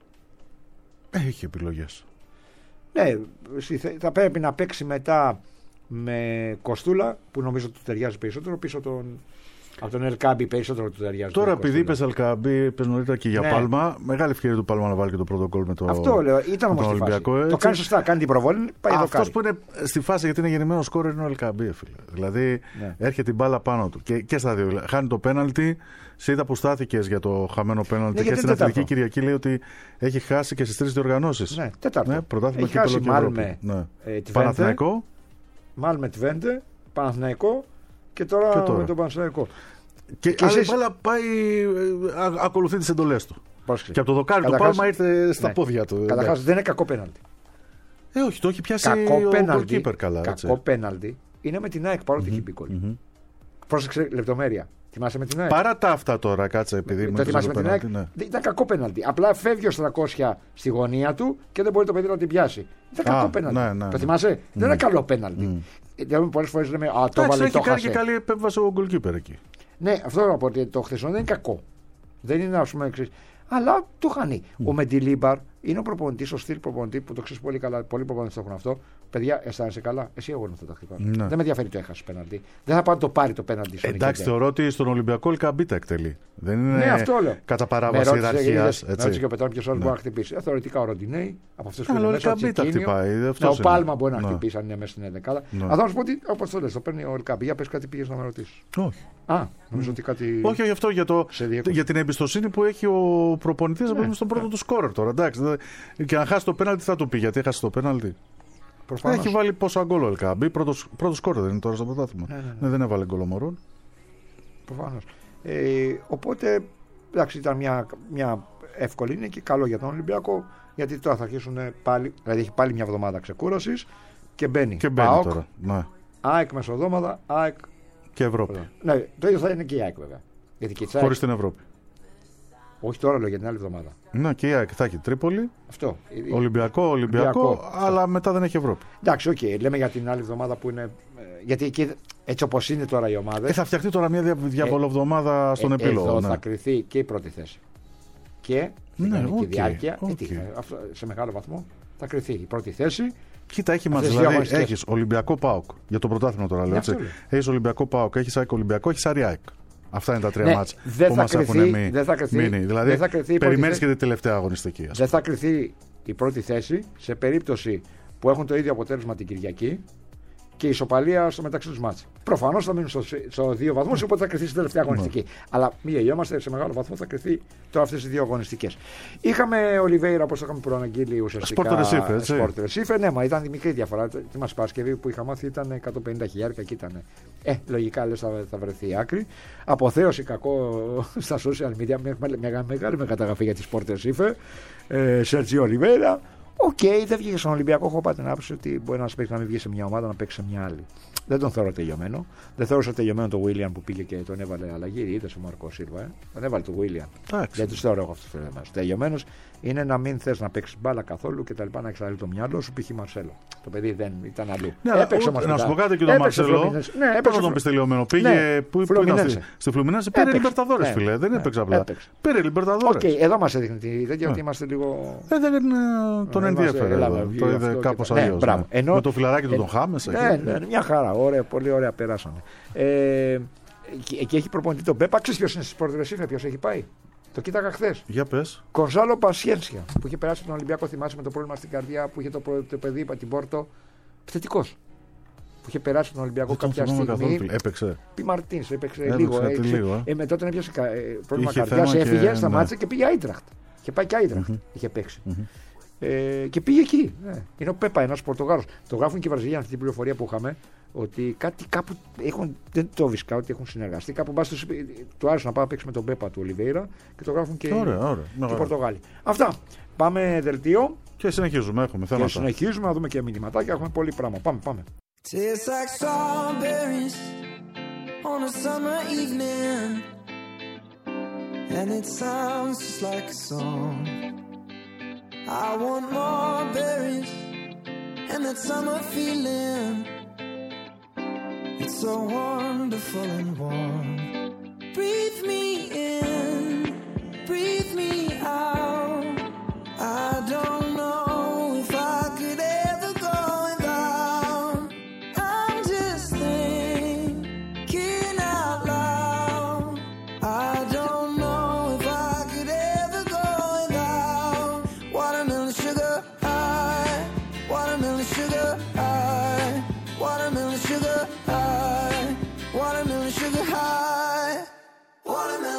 Έχει επιλογές. Ναι, θα πρέπει να παίξει μετά με Κοστούλα, που νομίζω του ταιριάζει περισσότερο, πίσω τον. Από τον Ελκάμπη περισσότερο του ταιριάζει. Τώρα, επειδή είπε Ελκάμπη, είπε νωρίτερα και για ναι. Πάλμα, μεγάλη ευκαιρία του Πάλμα να βάλει και το πρώτο γκολ με το. Αυτό λέω. Ήταν όμως στη φάση. Το κάνει σωστά, κάνει την προβολή. Αυτό που είναι στη φάση, γιατί είναι γεννημένο σκόρερ, είναι ο Ελκάμπη. Δηλαδή ναι. έρχεται η μπάλα πάνω του. Και, και στα δύο. Χάνει το πέναλτι. Σε είδα που στάθηκε για το χαμένο πέναλτι. Ναι, και στην Αθλητική Κυριακή λέει ότι έχει χάσει και στι τρει διοργανώσεις. Ναι, τέταρτο. Ναι, πρωτάθλημα και Ευρώπη. Παναθηναϊκό. Μάλμε Τβέντε, Παναθηναϊκό. Και τώρα, και τώρα με τον Πανσεραϊκό. Και, και άλλη εσείς... μπάλα πάει, α, ακολουθεί τις εντολές του. Πρόσχε. Και από το δοκάρι του Πάλμα ήρθε στα ναι. πόδια του. Καταρχάς δεν είναι κακό πέναλτι. Ε, όχι, το έχει πιάσει κακό ο πέναλτι, goalkeeper καλά. Κακό πέναλτι είναι με την ΑΕΚ παρότι mm-hmm. έχει μπει γκολ. Mm-hmm. Πρόσεξε λεπτομέρεια. Θυμάσαι με την ΑΕΚ. Παρά τα αυτά τώρα, κάτσε επειδή το θυμάσαι με την ΑΕΚ. Ναι. Ήταν κακό πέναλτι. Απλά φεύγει ο τριακόσια στη γωνία του και δεν μπορεί το παιδί να την πιάσει. Ήταν κακό πέναλτι. Ναι, ναι, το θυμάσαι. Mm. Δεν είναι καλό πέναλτι. Mm. Πολλές φορές λέμε Α, το βάλε, το κάνει και καλή επέμβαση ο goalkeeper εκεί. Ναι, αυτό να πω ότι το χθεσινό δεν είναι κακό. Δεν είναι, α πούμε, εξής. Αλλά το χάνει. Mm. Ο Μεντιλίμπαρ Είναι ο προπονητής, ο στυλ προπονητή που το ξέρει πολύ καλά. Πολλοί προπονητές το έχουν αυτό. Παιδιά, αισθάνεσαι καλά. Εσύ εγώ θα τα χτυπάω. Ναι. Δεν με ενδιαφέρει το έχασε πέναλτι. Δεν θα πάει να το πάρει το πέναλτι. Εντάξει, θεωρώ ότι στον Ολυμπιακό Ελκαμπή τα εκτελεί. Δεν είναι ναι, αυτό λέω. Κατά παράβαση ιεραρχία. Με ρώτησε και ο Πετρών ποιο άλλο μπορεί να χτυπήσει. Ε, θεωρητικά ο Ροντινέη από αυτού που είναι μέσα. Ο Πάλμα μπορεί να χτυπήσει αν είναι μέσα στην ενδεκάδα. Αλλά θα σου πω ότι όπω το λε, το παίρνει ο Ελκαμπή. Για πε κάτι πήγε να με ρωτήσει. Όχι. Α, νομίζω ότι κάτι. Όχι, γι' αυτό για την εμπιστοσύνη που έχει ο προπονητή να πούμε στον πρώτο του σκόρερ τώρα. Εντάξει. Και αν χάσει το πέναλτι, θα του πει γιατί έχασε το πέναλτι. Προφανώς. Έχει βάλει πόσα γκολ ο Ελκαμπή. Πρώτο σκόρερ δεν είναι τώρα στο πρωτάθλημα. Ναι, ναι, ναι. ναι, δεν έβαλε γκολ ο Μωρόν. Προφανώς. Ε, οπότε εντάξει, ήταν μια, μια εύκολη είναι και καλό για τον Ολυμπιακό. Γιατί τώρα θα αρχίσουν πάλι. Δηλαδή έχει πάλι μια εβδομάδα ξεκούρασης και μπαίνει. Και μπαίνει ΠΑΟΚ, τώρα. Ναι. ΑΕΚ μεσοδόματα, ΑΕΚ. Και Ευρώπη. Ναι, το ίδιο θα είναι και η ΑΕΚ βέβαια. Χωρίς την Ευρώπη. Όχι τώρα, λέω για την άλλη εβδομάδα. Ναι, και η ΑΕΚ θα έχει Τρίπολη. Αυτό. Ολυμπιακό, Ολυμπιακό, Ολυμπιακό αλλά αυτό. Μετά δεν έχει Ευρώπη. Εντάξει, οκ. Okay. Λέμε για την άλλη εβδομάδα που είναι. Γιατί εκεί, έτσι όπως είναι τώρα οι ομάδες. Ε, θα φτιαχτεί τώρα μια διαβολοβδομάδα στον ε, επίλογο. Εδώ ναι. θα κρυθεί και η πρώτη θέση. Και ναι, η okay, διάρκεια. Okay. Τι, αυτό, σε μεγάλο βαθμό θα κρυθεί η πρώτη θέση. Κοίτα, έχει μας, δηλαδή έχεις Ολυμπιακό ΠΑΟΚ για το πρωτάθλημα τώρα. Λέω, έχεις Ολυμπιακό ΠΑΟΚ, έχεις ΑΕΚ Ολυμπιακό, έχεις ΑΕΚ. Αυτά είναι τα τρία ναι, μάτς που μας έχουν μείνει. Δεν θα κρυθεί, μείνει. Δηλαδή, δεν θα κρυθεί περιμένεις και την τελευταία αγωνιστική. Δεν θα κρυθεί η πρώτη θέση σε περίπτωση που έχουν το ίδιο αποτέλεσμα την Κυριακή και η ισοπαλία στο μεταξύ του μάτς. Προφανώς θα μείνουν στο, στο δύο βαθμούς, οπότε θα κρυθεί στην τελευταία αγωνιστική. Mm. Αλλά μη γελιόμαστε, σε μεγάλο βαθμό θα κρυθεί τώρα αυτές οι δύο αγωνιστικές. Είχαμε Ολιβέηρα, όπως το είχαμε προαναγγείλει ουσιαστικά. Σπορτ Ρεσίφε. Σπορτ Ρεσίφε, ναι, μα ήταν η μικρή διαφορά. Τι μας Παρασκευή που είχα μάθει ήταν εκατόν πενήντα χιλιάδες και ήταν. Ε, λογικά λες θα, θα βρεθεί άκρη. Αποθέωση κακό στα social media, με, με, με, μεγάλη με καταγραφή για τη Σπορτ Ρεσίφε. Ε, Σερτζί Ολιβέηρα. Οκ, okay, δεν βγήκε στον Ολυμπιακό. Έχω πάρει την άποψη ότι μπορεί να παίξει να μην βγει σε μια ομάδα, να παίξει σε μια άλλη. Δεν τον θεωρώ τελειωμένο. Δεν θεώρησα τελειωμένο τον Βίλιαν που πήγε και τον έβαλε αλλαγή. Είδε ο Μαρκό Σίλβα. Ε? Τον έβαλε τον Βίλιαν. Δεν του θεωρώ εγώ αυτού του θέματα. Τελειωμένο είναι να μην θε να παίξει μπάλα καθόλου και τα λοιπά, να εξαλεί το μυαλό σου. Π.χ. Μαρσέλο. Το παιδί δεν ήταν αλλού. Ναι, έπαιξε όμως. Να σου πω κάτι και τον Μαρσέλο. Ναι, έπαιξε τον πει τελειωμένο. Πήγε. Ναι, πού ήταν στη Φλουμινένse. Πήρε Λιμπερταδόρες, φίλε. Δεν έπαιξε απλά. Πήρε Λιμπερταδόρες. Οκ, εδώ μα έδειχνε τη τέτοια ότι είμαστε λίγο. Δεν τον ενδιαφέρε. Το είδε κάπως αλλιώς. Με το φιλαράκι του τον Χάμες. Ναι, μια χαρά. Πολύ ωραία περάσαμε. Εκεί έχει προπονητή τον Πέπα. Ξέρεις ποιος είναι στη Σπορτ Ρεσίφε, ποιος έχει πάει. Το κοίταγα χθες. Για πες. Κονζάλο Πασιένσια που είχε περάσει τον Ολυμπιακό, θυμάσαι με το πρόβλημα στην καρδιά που είχε το, το παιδί, είπα την Πόρτο. Θετικός. Που είχε περάσει τον Ολυμπιακό δεν κάποια στιγμή. Καθόλου. Έπαιξε. Πι Μαρτίν, έπαιξε, έπαιξε λίγο. Έτσι. λίγο ε. Ε, με τότε έπιασε πρόβλημα καρδιάς, έφυγε, σταμάτησε ναι. και πήγε Άιντραχτ. Είχε πάει και Άιντραχτ. Mm-hmm. Είχε παίξει. Mm-hmm. Ε, και πήγε εκεί. Ναι. Είναι ο Πέπα, ένας Πορτογάλος. Το γράφουν και οι Βραζιλιάνοι αυτή την πληροφορία που είχαμε. Ότι κάτι κάπου έχουν, δεν το βρίσκα ότι έχουν συνεργαστεί. Κάπου μπα του άρεσε να πάει να παίξει με τον Πέπα του Ολιβέηρα και το γράφουν και, ωραία, ωραία, και οι Πορτογάλοι. Αυτά. Πάμε δελτίο. Και συνεχίζουμε. Έχουμε θέματα. Και συνεχίζουμε να δούμε και μηνυματάκια. Έχουμε πολύ πράγμα. Πάμε, πάμε. I want more berries and that summer feeling. It's so wonderful and warm. Breathe me in, breathe me out. I don't know if I could ever go without. I'm just thinking out loud. I don't know if I could ever go without. Watermelon sugar high, watermelon sugar high, watermelon sugar high, watermelon sugar high, watermelon.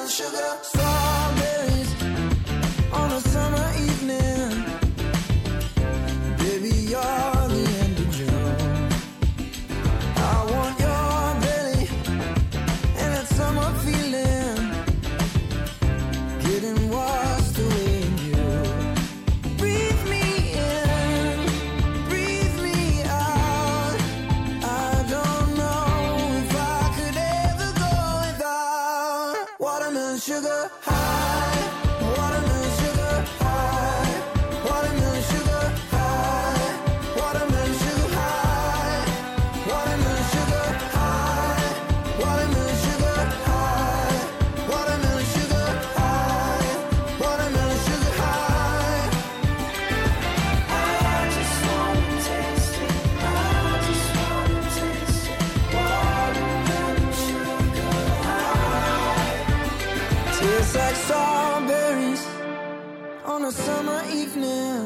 evening,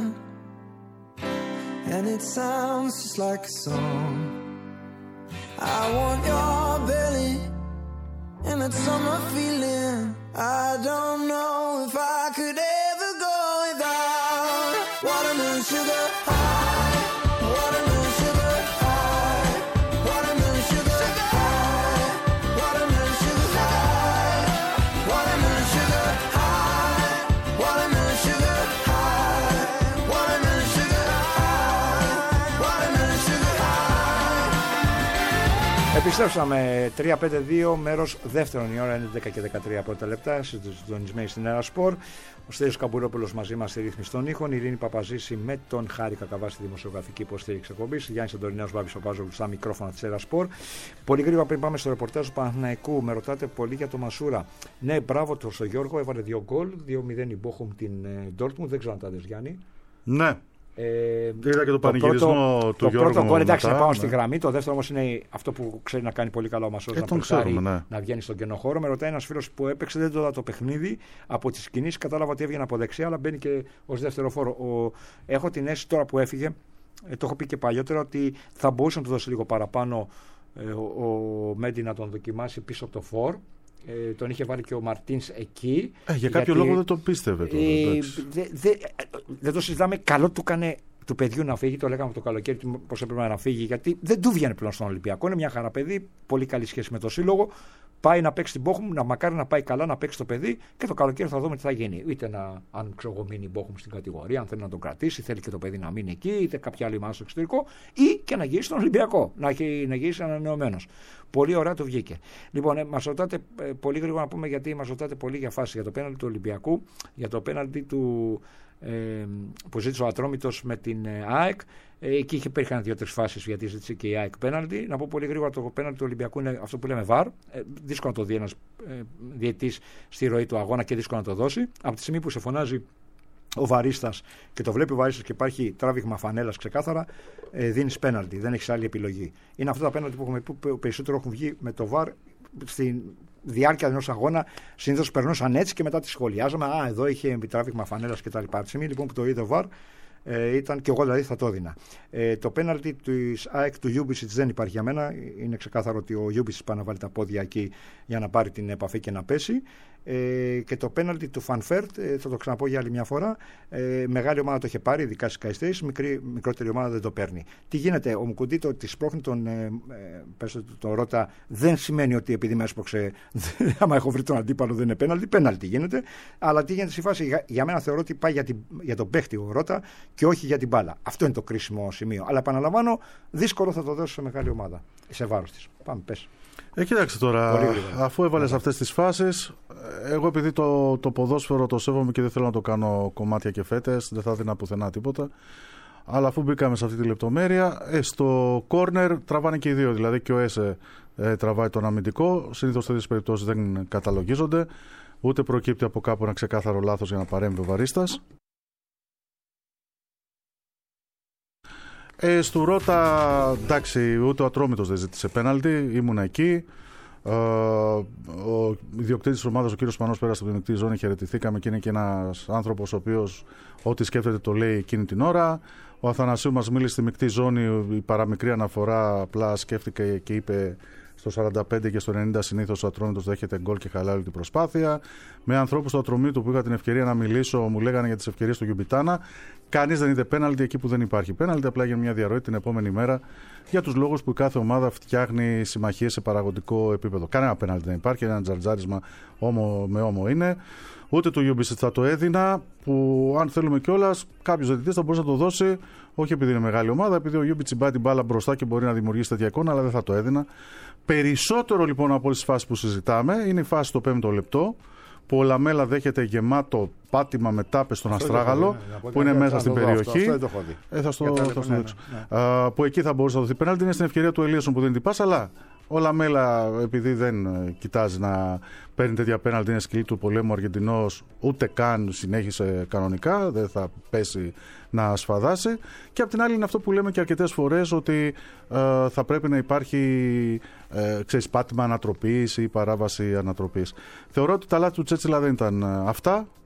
and it sounds just like a song. I want your belly and that summer feeling. I don't know if I could ever go without watermelon sugar high, watermelon sugar high, watermelon sugar high, watermelon sugar high, watermelon sugar high, watermelon sugar high, watermelon sugar high, watermelon sugar high. Επιστρέψαμε τρία πέντε δύο, μέρος δεύτερον, η ώρα είναι έντεκα και δεκατρία πρώτα λεπτά, συντονισμένοι στην Ερασπορ. Ο Στέλιος Καμπουρόπουλος μαζί μας στη ρύθμιση των ήχων, η Ειρήνη Παπαζήση με τον Χάρη Κακαβά στη δημοσιογραφική υποστήριξη εκπομπής, Γιάννης Αντωνινέος, Μπάμπης Παπάζογλου στα μικρόφωνα της Ερασπορ. Πολύ γρήγορα πριν πάμε στο ρεπορτάζ του Παναθηναϊκού, με ρωτάτε πολύ για το Μασούρα. Ναι, μπράβο του στο Γιώργο, έβαλε δύο γκολ, δύο μηδέν η Μπόχουμ την Ντόρτμουντ, δεν ξέρω αν τα δες, Γιάννη. Ναι. Ε, Είδα και το πανηγυρισμό του το Γιώργου. Το πρώτο γκολ, εντάξει, μετά, να πάω ναι. στη γραμμή. Το δεύτερο όμως είναι αυτό που ξέρει να κάνει πολύ καλά ο Μασός, ε, να πρεσάρει, ναι. να βγαίνει στον κενό χώρο. Με ρωτάει ένας φίλος που έπαιξε, δεν το είδα το παιχνίδι. Από τις κινήσεις κατάλαβα ότι έβγαινε από δεξιά, αλλά μπαίνει και ως δεύτερο φόρο. Ο, έχω την αίσθηση τώρα που έφυγε, ε, το έχω πει και παλιότερα, ότι θα μπορούσε να του δώσει λίγο παραπάνω ε, ο, ο Μέντι να τον δοκιμάσει πίσω από το φορ. Ε, τον είχε βάλει και ο Μαρτίνς εκεί. Ε, για κάποιο γιατί, λόγο δεν το πίστευε. Τώρα, ε, δεν δε, δε το συζητάμε. Καλό του έκανε του παιδιού να φύγει. Το λέγαμε το καλοκαίρι πώς έπρεπε να φύγει, γιατί δεν του βγαίνει πλέον στον Ολυμπιακό. Είναι μια χαρά παιδί, πολύ καλή σχέση με το σύλλογο. Πάει να παίξει την Μπόχουμ, να μακάρι να πάει καλά να παίξει το παιδί και το καλοκαίρι θα δούμε τι θα γίνει. Είτε να, αν ξέρω, μείνει η Μπόχουμ στην κατηγορία, αν θέλει να τον κρατήσει, θέλει και το παιδί να μείνει εκεί, είτε κάποια άλλη μάχη στο εξωτερικό, ή και να γυρίσει στον Ολυμπιακό, να, έχει, να γυρίσει ανανεωμένος. Πολύ ωραία το βγήκε. Λοιπόν, ε, μας ρωτάτε ε, πολύ γρήγορα να πούμε, γιατί μας ρωτάτε πολύ για φάση, για το πέναλτι του Ολυμπιακού, για το πέναλτι του. Ε, που ζήτησε ο Ατρόμητος με την ε, ΑΕΚ. Ε, εκεί υπήρχαν δύο-τρεις φάσεις γιατί ζήτησε και η ΑΕΚ πέναλτι. Να πω πολύ γρήγορα, το πέναλτι του Ολυμπιακού είναι αυτό που λέμε βαρ. Ε, δύσκολο να το δει ένας ε, διαιτής στη ροή του αγώνα και δύσκολο να το δώσει. Από τη στιγμή που σε φωνάζει ο βαρίστας και το βλέπει ο βαρίστας και υπάρχει τράβηγμα φανέλας ξεκάθαρα, ε, δίνεις πέναλτι. Δεν έχεις άλλη επιλογή. Είναι αυτά τα πέναλτι που έχουμε πει που περισσότερο έχουν βγει με το βαρ στην διάρκεια ενός αγώνα. Συνήθως περνούσαν έτσι και μετά τη σχολιάζαμε. Α, εδώ είχε τράβηγμα φανέλας κτλ. Από τη στιγμή λοιπόν που το είδε ο βαρ, ε, ήταν και εγώ δηλαδή θα το έδινα. Ε, το πέναλτι της ΑΕΚ του Γιούμπισιτς δεν υπάρχει για μένα. Είναι ξεκάθαρο ότι ο Γιούμπισιτς πάει να βάλει τα πόδια εκεί για να πάρει την επαφή και να πέσει. Ε, και το πέναλτι του Φανφέρτ, ε, θα το ξαναπώ για άλλη μια φορά. Ε, μεγάλη ομάδα το είχε πάρει, ειδικά στις Sky States, μικρή, μικρότερη ομάδα δεν το παίρνει. Τι γίνεται, ο Μουκουντή το ότι σπρώχνει τον, ε, ε, τον Ρώτα δεν σημαίνει ότι επειδή με έσπρωξε, άμα έχω βρει τον αντίπαλο δεν είναι πέναλτι, πέναλτι γίνεται. Αλλά τι γίνεται στη φάση, για, για μένα θεωρώ ότι πάει για, την, για τον παίχτη ο Ρώτα και όχι για την μπάλα. Αυτό είναι το κρίσιμο σημείο. Αλλά επαναλαμβάνω, δύσκολο θα το δώσει σε μεγάλη ομάδα, σε βάρος της. Πάμε, πες. Ε, κοίταξε τώρα, αφού έβαλες αυτές τις φάσεις, εγώ επειδή το, το ποδόσφαιρο το σέβομαι και δεν θέλω να το κάνω κομμάτια και φέτες, δεν θα δίνα πουθενά τίποτα. Αλλά αφού μπήκαμε σε αυτή τη λεπτομέρεια, ε, στο κόρνερ τραβάνε και οι δύο. Δηλαδή και ο Έσε ε, τραβάει τον αμυντικό. Συνήθως σε τέτοιες περιπτώσεις δεν καταλογίζονται, ούτε προκύπτει από κάπου ένα ξεκάθαρο λάθος για να παρέμβει ο βαρίστας. Ε, στο Ρώτα, εντάξει, ούτε ο Ατρόμητος δεν ζήτησε πέναλτι, ήμουν εκεί. Ε, ο ιδιοκτήτης της ομάδας, ο κύριος Σπανός, πέρασε από την μεικτή ζώνη, χαιρετηθήκαμε και είναι και ένας άνθρωπος ο οποίος ό,τι σκέφτεται το λέει εκείνη την ώρα. Ο Αθανασίου μας μίλησε στη μεικτή ζώνη, η παραμικρή αναφορά, απλά σκέφτηκε και είπε στο σαράντα πέντε και στο ενενήντα συνήθως ο Ατρόμητος δέχεται γκολ και χαλάει όλη την προσπάθεια. Με ανθρώπους του Ατρομήτου που είχα την ευκαιρία να μιλήσω, μου λέγανε για τις ευκαιρίες του Γιουμπιτάνα. Κανείς δεν είδε πέναλτι εκεί που δεν υπάρχει πέναλτι, απλά έγινε μια διαρροή την επόμενη μέρα για τους λόγους που η κάθε ομάδα φτιάχνει συμμαχίες σε παραγωγικό επίπεδο. Κανένα πέναλτι δεν υπάρχει, ένα τζαρτζάρισμα όμο με όμο είναι. Ούτε του Γιούμπισιτς θα το έδινα, που αν θέλουμε κιόλας, κάποιος διαιτητής θα μπορούσε να το δώσει, όχι επειδή είναι μεγάλη ομάδα, επειδή ο Γιούμπιτς τσιμπάει την μπάλα μπροστά και μπορεί να δημιουργήσει τέτοια εικόνα, αλλά δεν θα το έδινα. Περισσότερο λοιπόν από όλες τις φάσεις που συζητάμε είναι η φάση στο πέμπτο λεπτό, που ο Λαμέλα δέχεται γεμάτο πάτημα με τάπες στον Αστράγαλο, που είναι μέσα στην περιοχή. Ε, θα στο δείξω. Που εκεί θα μπορούσε να δοθεί πέναλτι. Είναι στην ευκαιρία του Ελίασον που δεν την πας, αλλά ο Λαμέλα, επειδή δεν κοιτάζει να παίρνει τέτοια πέναλτι, είναι σκυλή του πολέμου ο Αργεντινός, ούτε καν συνέχισε κανονικά, δεν θα πέσει να σφαδάσει. Και απ' την άλλη είναι αυτό που λέμε και αρκετές φορές, ότι ε, θα πρέπει να υπάρχει ε, ξέρεις, πάτημα ανατροπής ή παράβαση ανατροπής. Θεωρώ ότι τα λάθη του Τσέτσιλα δεν ήταν αυτά.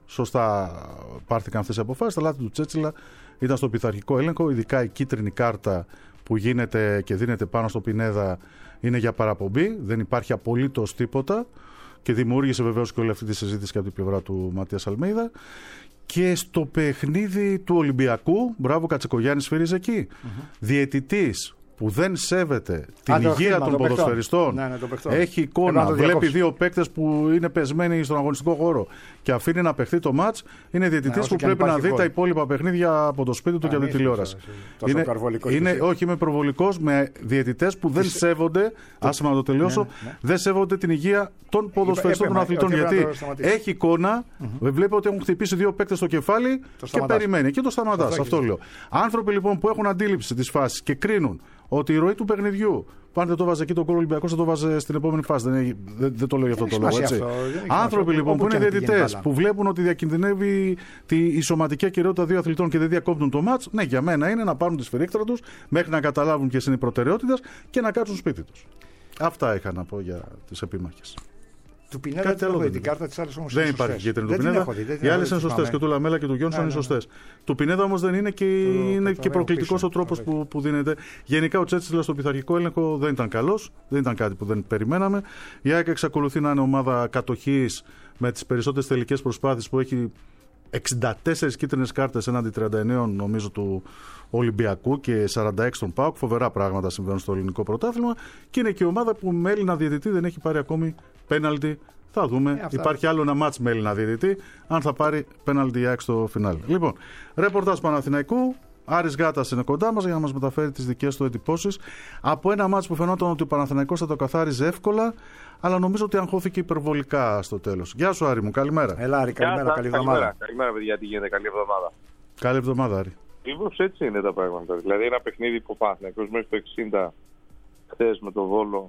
σωστά πάρθηκαν αυτές οι αποφάσεις. Τα λάθη του Τσέτσιλα ήταν στο πειθαρχικό έλεγχο, ειδικά η κίτρινη κάρτα που γίνεται και δίνεται πάνω στο Πινέδα είναι για παραπομπή, δεν υπάρχει απολύτως τίποτα και δημιούργησε βεβαίως και όλη αυτή τη συζήτηση και από την πλευρά του Ματίας Αλμέιδα. Και στο παιχνίδι του Ολυμπιακού, μπράβο Κατσικογιάννης Φυριζεκή, mm-hmm. διαιτητής που δεν σέβεται την Α, υγεία των ποδοσφαιριστών, ναι, ναι, έχει εικόνα, βλέπει δύο παίκτες που είναι πεσμένοι στον αγωνιστικό χώρο και αφήνει να παιχθεί το μάτς, είναι διαιτητής ναι, που πρέπει να δει γκολ. Τα υπόλοιπα παιχνίδια από το σπίτι του Α, και από τη τηλεόραση. Είναι, είναι όχι είμαι προβολικός, με διαιτητές που δεν σέβονται, άσχημα να το τελειώσω, ναι, ναι. δεν σέβονται την υγεία των ποδοσφαιριστών των αθλητών. Γιατί έχει εικόνα, βλέπει ότι έχουν χτυπήσει δύο παίκτες στο κεφάλι και περιμένει και το σταματάς. Αυτό λέω. Άνθρωποι λοιπόν που έχουν αντίληψη της φάσης και κρίνουν ότι η ροή του παιχνιδιού, αν δεν το βάζε εκεί τον γκολ Ολυμπιακός, θα το βάζε στην επόμενη φάση. Δεν, δεν, δεν το λέω για αυτό το λόγο. Έτσι. Άνθρωποι λοιπόν που είναι διαιτητές, που βλέπουν ότι διακινδυνεύει τη, η σωματική ακεραιότητα δύο αθλητών και δεν διακόπτουν το μάτς, ναι, για μένα είναι να πάρουν τη σφυρίκτρα τους μέχρι να καταλάβουν ποιες είναι οι προτεραιότητες και να κάτσουν σπίτι τους. Αυτά είχα να πω για τις επίμαχες. Του Πινέδα δεν έχω δει την κάρτα, τις άλλες όμως δεν υπάρχει κίτρινη του Πινέδα. Οι άλλες είναι σωστές και του Λαμέλα και του Γιόνσον είναι σωστές. Του Πινέδα όμως δεν είναι και είναι και προκλητικός ο τρόπος που, που δίνεται. Γενικά ο Τσέτσιλα στο πειθαρχικό έλεγχο δεν ήταν καλός, δεν ήταν κάτι που δεν περιμέναμε. Η ΑΕΚ εξακολουθεί να είναι ομάδα κατοχής με τις περισσότερες τελικές προσπάθειες που έχει εξήντα τέσσερις κίτρινες κάρτες έναντι τριάντα εννέα νομίζω του Ολυμπιακού και σαράντα έξι των ΠΑΟΚ. Φοβερά πράγματα συμβαίνουν στο ελληνικό πρωτάθλημα και είναι και η ομάδα που με Έλληνα διαιτητή δεν έχει πάρει ακόμη πέναλτι. Θα δούμε. Ε, Υπάρχει άλλο ένα μάτς με Έλληνα διαιτητή, αν θα πάρει πέναλτι η ΑΕΚ στο φινάλε. Λοιπόν, ρεπορτάζ Παναθηναϊκού. Άρης Γάτας είναι κοντά μας για να μας μεταφέρει τις δικές του εντυπώσεις από ένα μάτς που φαινόταν ότι ο Παναθηναϊκός θα το καθάριζε εύκολα, αλλά νομίζω ότι αγχώθηκε υπερβολικά στο τέλος. Γεια σου Άρη μου, καλημέρα. Έλα Άρη, καλημέρα, καλή εβδομάδα. Καλημέρα παιδιά, τι γίνεται, καλή εβδομάδα. Καλή εβδομάδα Άρη. Ακριβώς έτσι είναι τα πράγματα. Δηλαδή ένα παιχνίδι που ο Παναθηναϊκός μέχρι το εξήντα χθες με το Βόλο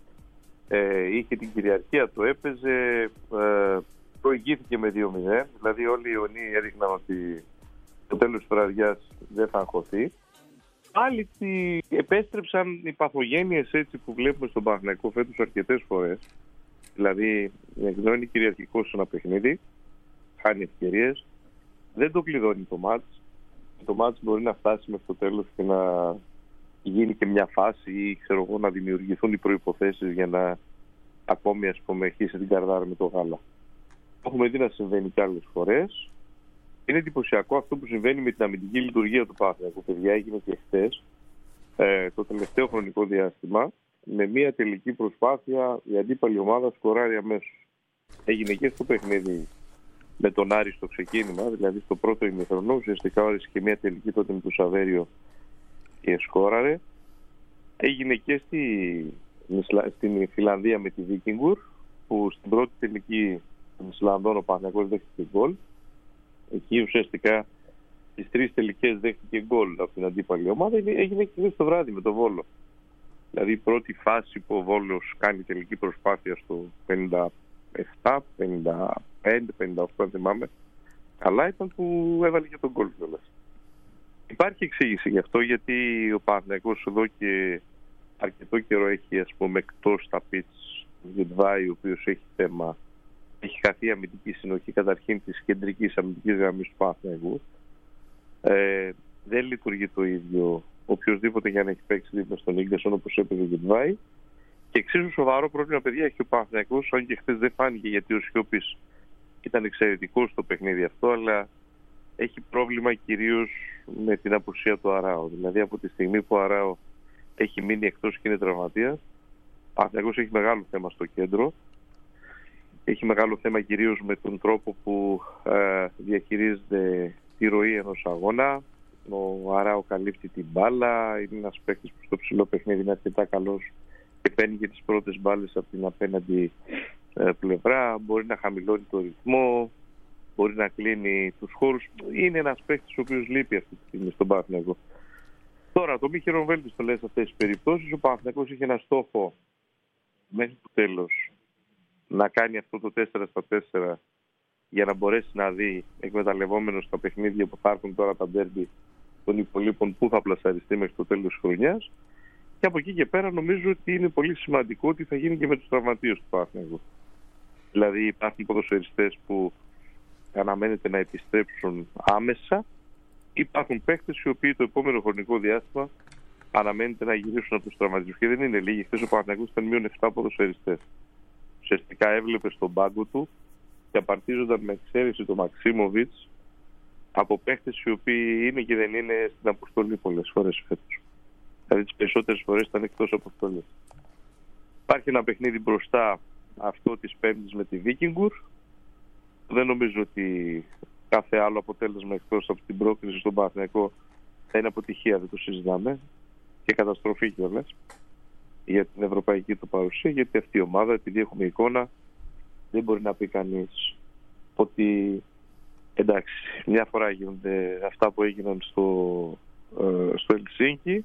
ε, είχε την κυριαρχία, το έπαιζε, ε, προηγήθηκε με δύο μηδέν. Δηλαδή όλοι οι Ιωνίοι έδειχναν ότι το τέλος της βραδιάς δεν θα αγχωθεί. Άλλοι επέστρεψαν οι παθογένειες έτσι που βλέπουμε στον Παναθηναϊκό φέτος αρκετές φορές. Δηλαδή, ενώ είναι κυριαρχικός σε ένα παιχνίδι, χάνει ευκαιρίες, δεν το κλειδώνει το μάτς. Το μάτς μπορεί να φτάσει μέχρι το τέλος και να γίνει και μια φάση ή ξέρω εγώ, να δημιουργηθούν οι προϋποθέσεις για να ακόμη ας πούμε χύσει την καρδάρα με το γάλα. Έχουμε δει να συμβαίνει και άλλες φορές. Είναι εντυπωσιακό αυτό που συμβαίνει με την αμυντική λειτουργία του Παναθηναϊκού. Παιδιά, έγινε και χθες, ε, το τελευταίο χρονικό διάστημα, με μια τελική προσπάθεια η αντίπαλη ομάδα σκοράρει αμέσως. Έγινε και στο παιχνίδι με τον Άρη στο ξεκίνημα, δηλαδή στο πρώτο ημιχρονό. Ουσιαστικά ο Άρης και μια τελική τότε με τον Σαβέριο και σκόραρε. Έγινε και στη, στην Φιλανδία με τη Βίκινγκουρ, που στην πρώτη τελική των Ισλανδών ο Παναθηναϊκός δέχτηκε γκολ. Εκεί ουσιαστικά στις τρεις τελικές δέχτηκε γκολ από την αντίπαλη ομάδα. Έγινε και το βράδυ με το Βόλο. Δηλαδή η πρώτη φάση που ο Βόλος κάνει τελική προσπάθεια στο πενήντα επτά, πενήντα πέντε, πενήντα οκτώ αν θυμάμαι καλά, ήταν που έβαλε και τον γκολ κιόλας. Υπάρχει εξήγηση γι' αυτό, γιατί ο Παναθηναϊκός εδώ και αρκετό καιρό έχει ας πούμε εκτός τα πιτς Γετβάη, ο οποίος έχει θέμα. Έχει χαθεί η αμυντική συνοχή καταρχήν της κεντρικής αμυντικής γραμμής του Παναθηναϊκού. Ε, δεν λειτουργεί το ίδιο οποιοδήποτε για να έχει παίξει δίπλα στον Ίγκασον όπως έπαιζε ο Γετβάη. Και εξίσου σοβαρό πρόβλημα, παιδιά, έχει ο Παναθηναϊκός, αν και χθες δεν φάνηκε γιατί ο Σιώπης ήταν εξαιρετικός στο παιχνίδι αυτό, αλλά έχει πρόβλημα κυρίως με την απουσία του Αράου. Δηλαδή από τη στιγμή που ο Αράου έχει μείνει εκτός και είναι τραυματίας, ο Παναθηναϊκός έχει μεγάλο θέμα στο κέντρο. Έχει μεγάλο θέμα κυρίως με τον τρόπο που ε, διαχειρίζεται τη ροή ενός αγώνα. Ο Αράου καλύπτει την μπάλα, είναι ένας παίκτης που στο ψηλό παιχνίδι είναι αρκετά καλός και παίρνει και τις πρώτες μπάλες από την απέναντι ε, πλευρά. Μπορεί να χαμηλώνει το ρυθμό, μπορεί να κλείνει τους χώρους. Είναι ένας παίκτης ο οποίος λείπει αυτή τη στιγμή στον Παναθηναϊκό. Τώρα, το μη χειροβέλτιστο λέει σε αυτές τις περιπτώσεις, ο Παναθηναϊκός είχε ένα στόχο μέχρι το τέλος να κάνει αυτό το τέσσερα στα τέσσερα για να μπορέσει να δει, εκμεταλλευόμενος στα παιχνίδια που θα έρθουν τώρα τα ντέρμπι των υπολείπων, που θα πλασαριστεί μέχρι το τέλος της χρονιάς. Και από εκεί και πέρα νομίζω ότι είναι πολύ σημαντικό ότι θα γίνει και με τους τραυματίες του Παναθηναϊκού. Δηλαδή υπάρχουν ποδοσφαιριστές που αναμένεται να επιστρέψουν άμεσα. Υπάρχουν παίκτες οι οποίοι το επόμενο χρονικό διάστημα αναμένεται να γυρίσουν από τους τραυματισμούς. Και δεν είναι λίγοι. Χθες ο Παναθηναϊκός ήταν μείον επτά ποδοσφαιριστές. Ουσιαστικά έβλεπε στον πάγκο του και απαρτίζονταν με εξαίρεση το Μαξίμοβιτς από παίκτες οι οποίοι είναι και δεν είναι στην αποστολή πολλές φορές φέτος. Δηλαδή τις περισσότερες φορές ήταν εκτός αποστολής. Υπάρχει ένα παιχνίδι μπροστά, αυτό της Πέμπτης με τη Βίκινγκουρ. Δεν νομίζω ότι κάθε άλλο αποτέλεσμα εκτός από την πρόκριση στον Παναθηναϊκό θα είναι αποτυχία, δεν το συζητάμε, και καταστροφή κιόλας για την ευρωπαϊκή του παρουσία, γιατί αυτή η ομάδα, επειδή έχουμε εικόνα, δεν μπορεί να πει κανείς ότι εντάξει, μια φορά γίνονται αυτά που έγιναν στο, ε, στο Ελσίνκι,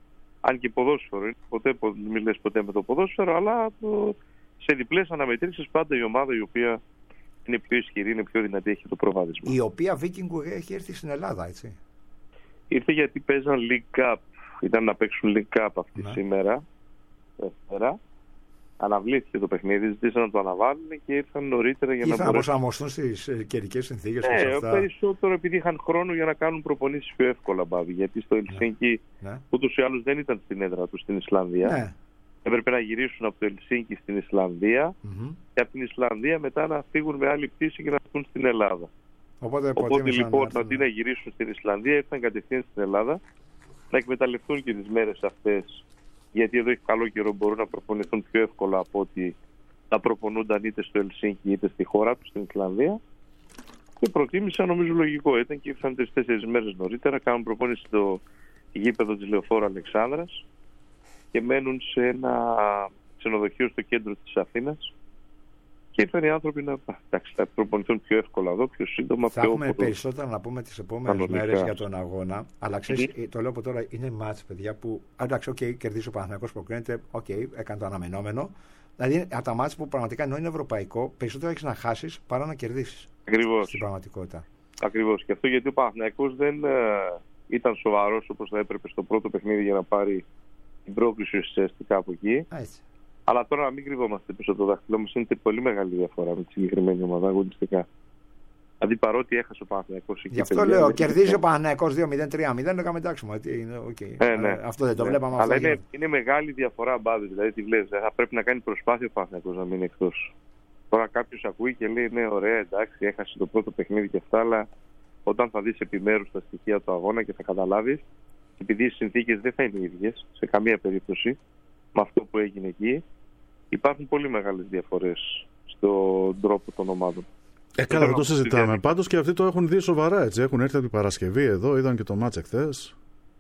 αν και ποδόσφαιρο είναι, ποτέ, μην λες ποτέ με το ποδόσφαιρο, αλλά το, σε διπλές αναμετρήσεις πάντα η ομάδα η οποία είναι πιο ισχυρή, είναι πιο δυνατή, έχει το προβάδισμα. Η οποία Βίκινγκου έχει έρθει στην Ελλάδα, έτσι. Ήρθε γιατί παίζαν League Cup, ήταν να παίξουν League Cup αυτή ναι. σήμερα, Δευτέρα. Αναβλήθηκε το παιχνίδι, ζήτησαν να το αναβάλουν και ήρθαν νωρίτερα για Ήρθαν να μπορέσουν να προσαρμοστούν στις καιρικές συνθήκες. Ναι, αυτά. Περισσότερο επειδή είχαν χρόνο για να κάνουν προπονήσεις πιο εύκολα, Μπάβη. Γιατί στο Ελσίνκι ναι. ούτως ή άλλως δεν ήταν στην έδρα του στην Ισλανδία. Ναι. Έπρεπε να γυρίσουν από το Ελσίνκι στην Ισλανδία mm-hmm. και από την Ισλανδία μετά να φύγουν με άλλη πτήση και να έρθουν στην Ελλάδα. Οπότε, Οπότε λοιπόν, αντί να γυρίσουν στην Ισλανδία, ήρθαν κατευθείαν στην Ελλάδα να εκμεταλλευτούν και τις μέρες αυτές. Γιατί εδώ έχει καλό καιρό, μπορούν να προπονηθούν πιο εύκολα από ότι να προπονούνταν είτε στο Ελσίνκι είτε στη χώρα του, στην Ισλανδία. Και προτίμησαν, νομίζω λογικό ήταν, και ήρθαν τρεις-τέσσερις μέρες νωρίτερα, κάνουν προπόνηση στο γήπεδο της Λεωφόρου Αλεξάνδρας και μένουν σε ένα ξενοδοχείο στο κέντρο της Αθήνας. Και ήρθαν οι άνθρωποι να εντάξει, θα προπονηθούν πιο εύκολα εδώ, πιο σύντομα. Θα πιο έχουμε όποτε... περισσότερα να πούμε τις επόμενες μέρες για τον αγώνα. Αλλά ξέρεις, mm-hmm. το λέω από τώρα, είναι μάτς, παιδιά, που εντάξει, οκ, okay, κερδίζει ο Παναθηναϊκός που κρίνεται, οκ, okay, έκανε το αναμενόμενο. Δηλαδή, από τα μάτς που πραγματικά ενώ είναι ευρωπαϊκό, περισσότερο έχεις να χάσεις παρά να κερδίσεις. Ακριβώς. Στην πραγματικότητα. Ακριβώς. Και αυτό γιατί ο Παναθηναϊκός δεν ε, ήταν σοβαρός όπως θα έπρεπε στο πρώτο παιχνίδι για να πάρει την πρόκριση ουσιαστικά από εκεί. Έτσι. Αλλά τώρα να μην κρυβόμαστε πίσω από το δάχτυλό μας, είναι πολύ μεγάλη διαφορά με τη συγκεκριμένη ομάδα αγωνιστικά. Δηλαδή παρότι έχασε ο Παναθηναϊκός εκεί. Γι' αυτό παιδιά, λέω, κερδίζει ο Παναθηναϊκός δύο μηδέν τρία μηδέν, λέγαμε εντάξει, okay. ε, ναι. αυτό δεν το ναι. βλέπαμε. Αλλά αυτό είναι, είναι μεγάλη διαφορά, Μπάδη, δηλαδή τη βλέπεις. Θα πρέπει να κάνει προσπάθεια ο Παναθηναϊκός να μείνει εκτός. Τώρα κάποιος ακούει και λέει ναι, ωραία, εντάξει, έχασε το πρώτο παιχνίδι και αυτά, αλλά όταν θα δεις επιμέρους τα στοιχεία του αγώνα και θα καταλάβεις, επειδή οι συνθήκες δεν θα είναι οι ίδιες σε καμία περίπτωση με αυτό που έγινε εκεί, υπάρχουν πολύ μεγάλες διαφορές στον τρόπο των ομάδων. Ε, καλά, δεν το συζητάμε. Πάντως και αυτοί το έχουν δει σοβαρά, έτσι. Έχουν έρθει από την Παρασκευή εδώ, είδαν και το μάτς εχθές.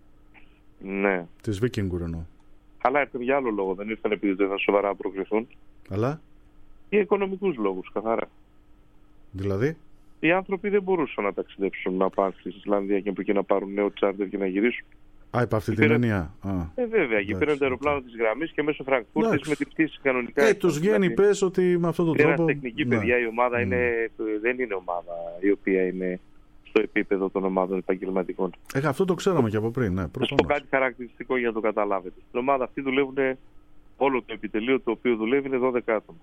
Ναι. Της Βίκινγκουρ εννοώ. Αλλά ήρθαν για άλλο λόγο. Δεν ήρθαν επειδή δεν ήταν σοβαρά να προκριθούν. Αλλά. Για οικονομικούς λόγους, καθαρά. Δηλαδή. Οι άνθρωποι δεν μπορούσαν να ταξιδέψουν να πάνε στη Ισλανδία και από εκεί να πάρουν νέο τσάρτερ και να γυρίσουν. Α, υπ' αυτή την έννοια. Ε, βέβαια, εκεί πήραν το αεροπλάνο της γραμμής και μέσω Φραγκφούρτης με την πτήση κανονικά. Ε, τους βγαίνει, πες ότι με αυτόν τον τρόπο. Είναι τεχνική, ναι. παιδιά, η ομάδα mm. είναι, δεν είναι ομάδα η οποία είναι στο επίπεδο των ομάδων επαγγελματικών. Ε, αυτό το ξέραμε και από πριν. Ναι, θα σου πω κάτι χαρακτηριστικό για να το καταλάβετε. Στην ομάδα αυτή δουλεύουν, όλο το επιτελείο το οποίο δουλεύει είναι δώδεκα άτομα.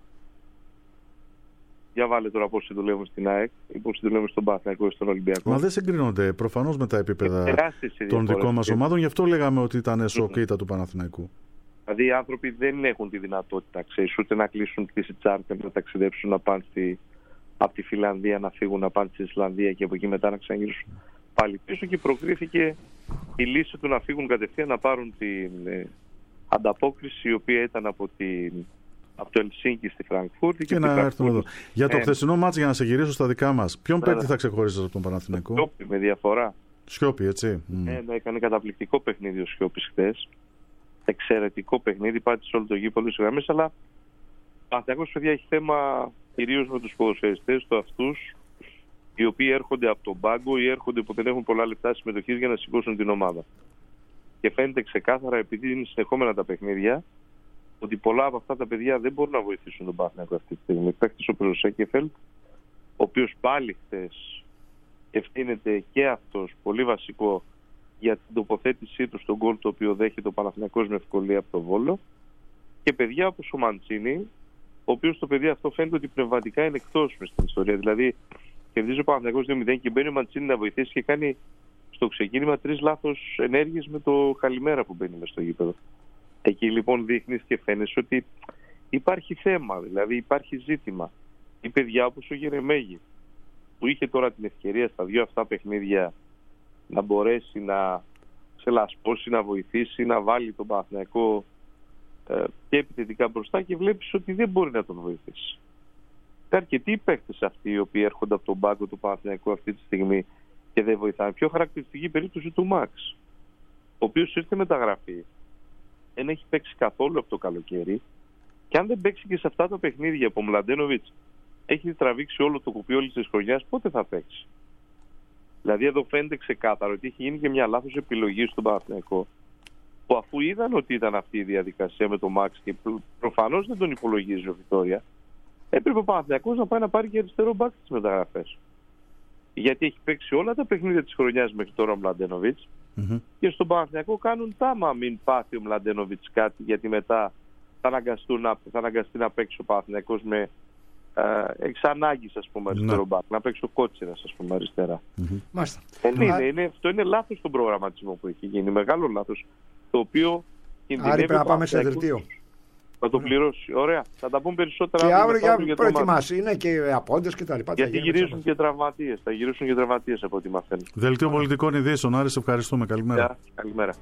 Για βάλε τώρα πόσοι δουλεύουν στην ΑΕΚ ή πόσοι δουλεύουν στον Παναθηναϊκό ή στον Ολυμπιακό. Μα δεν συγκρίνονται προφανώς με τα επίπεδα των δικών μας ομάδων, γι' αυτό λέγαμε ότι ήταν σοκ-ήττα του Παναθηναϊκού. Δηλαδή οι άνθρωποι δεν έχουν τη δυνατότητα, ξέρεις, ούτε να κλείσουν πτήση τσάρτερ, να ταξιδέψουν να πάνε στη, από τη Φιλανδία, να φύγουν να πάνε στη Ισλανδία και από εκεί μετά να ξαναγυρίσουν πάλι πίσω. Και προκρίθηκε η λύση του να φύγουν κατευθείαν να πάρουν την ε, ανταπόκριση η οποία ήταν από την. Από το Ελσίνκι στη Φραγκφούρτη και, και να έρθουμε εδώ. Για το ε, χθεσινό μάτς, για να σε γυρίσω στα δικά μας, ποιον ναι, παίκτη θα ξεχωρίσεις από τον Παναθηναϊκό? Σιώπη, με διαφορά. Σιώπη, έτσι. Ε, ναι, έκανε καταπληκτικό παιχνίδι ο Σιώπης χθες. Εξαιρετικό παιχνίδι, πάτησε όλο το γήπεδο στις γραμμές, αλλά ο Παναθηναϊκός, παιδιά, έχει θέμα κυρίως με τους ποδοσφαιριστές του αυτούς, οι οποίοι έρχονται από τον πάγκο ή έρχονται που δεν έχουν πολλά λεπτά συμμετοχής για να σηκώσουν την ομάδα. Και φαίνεται ξεκάθαρα, επειδή είναι συνεχόμενα τα παιχνίδια, ότι πολλά από αυτά τα παιδιά δεν μπορούν να βοηθήσουν τον Παναθηναϊκό αυτή τη στιγμή. Παίκτης ο Πεζοσέκεφελτ, ο οποίος πάλι χθες ευθύνεται και αυτός, πολύ βασικό, για την τοποθέτησή του στον γκολ το οποίο δέχεται ο Παναθηναϊκός με ευκολία από το Βόλο. Και παιδιά όπως ο Μαντσίνη, ο οποίος το παιδί αυτό φαίνεται ότι πνευματικά είναι εκτός μες στην ιστορία. Δηλαδή Κερδίζει ο Παναθηναϊκός δύο μηδέν και μπαίνει ο Μαντσίνη να βοηθήσει και κάνει στο ξεκίνημα τρεις λάθος ενέργειες με το καλημέρα που μπαίνει μες στο γήπεδο. Εκεί λοιπόν δείχνεις και φαίνεσαι ότι υπάρχει θέμα, δηλαδή υπάρχει ζήτημα. Οι παιδιά όπως ο Γερεμέγη, που είχε τώρα την ευκαιρία στα δύο αυτά παιχνίδια να μπορέσει να ξελασπώσει, να βοηθήσει, να βάλει τον Παναθηναϊκό ε, και επιθετικά μπροστά, και βλέπεις ότι δεν μπορεί να τον βοηθήσει. Είναι αρκετοί παίκτες αυτοί οι οποίοι έρχονται από τον πάγκο του Παναθηναϊκού αυτή τη στιγμή και δεν βοηθάνε. Πιο χαρακτηριστική περίπτωση του Μαξ, ο οποίος ήρθε μεταγραφή, δεν έχει παίξει καθόλου από το καλοκαίρι, και αν δεν παίξει και σε αυτά τα παιχνίδια που ο Μλαντένοβιτς έχει τραβήξει όλο το κουπί όλης της χρονιάς, πότε θα παίξει? Δηλαδή εδώ φαίνεται ξεκάθαρο ότι έχει γίνει και μια λάθος επιλογή στον Παναθηναϊκό, που αφού είδαν ότι ήταν αυτή η διαδικασία με τον Μαξ και προφανώς δεν τον υπολογίζει ο Βιτόρια, έπρεπε ο Παναθηναϊκός να πάει να πάρει και αριστερό μπακ στις μεταγραφές. Γιατί έχει παίξει όλα τα παιχνίδια της χρονιάς μέχρι τώρα ο Μλαντένοβιτς, mm-hmm. και στον Παναθηναϊκό κάνουν τάμα μην πάθει ο Μλαντένοβιτς κάτι, γιατί μετά θα, να, θα αναγκαστεί να παίξει ο Παναθηναϊκός με ε, εξ ανάγκης, ας πούμε, αριστερό μπακ, να παίξει ο Κότσιρας, ας πούμε, αριστερά. Mm-hmm. Δεν είναι, είναι, αυτό είναι λάθος στον προγραμματισμό που έχει γίνει, μεγάλο λάθος, το οποίο κινδυνεύει. Άρα πρέπει να πάμε σε δελτίο. Θα το πληρώσει. Ωραία. Θα τα πούμε περισσότερα. Και αύριο για, για προετοιμάσει. Είναι και απόντες και τα λοιπά. Γιατί γυρίζουν και τραυματίες. Θα γυρίσουν και τραυματίες από ό,τι μαθαίνω. Δελτίο Πολιτικών Ειδήσεων. Άρη, σε ευχαριστούμε. Καλημέρα. Yeah, καλημέρα.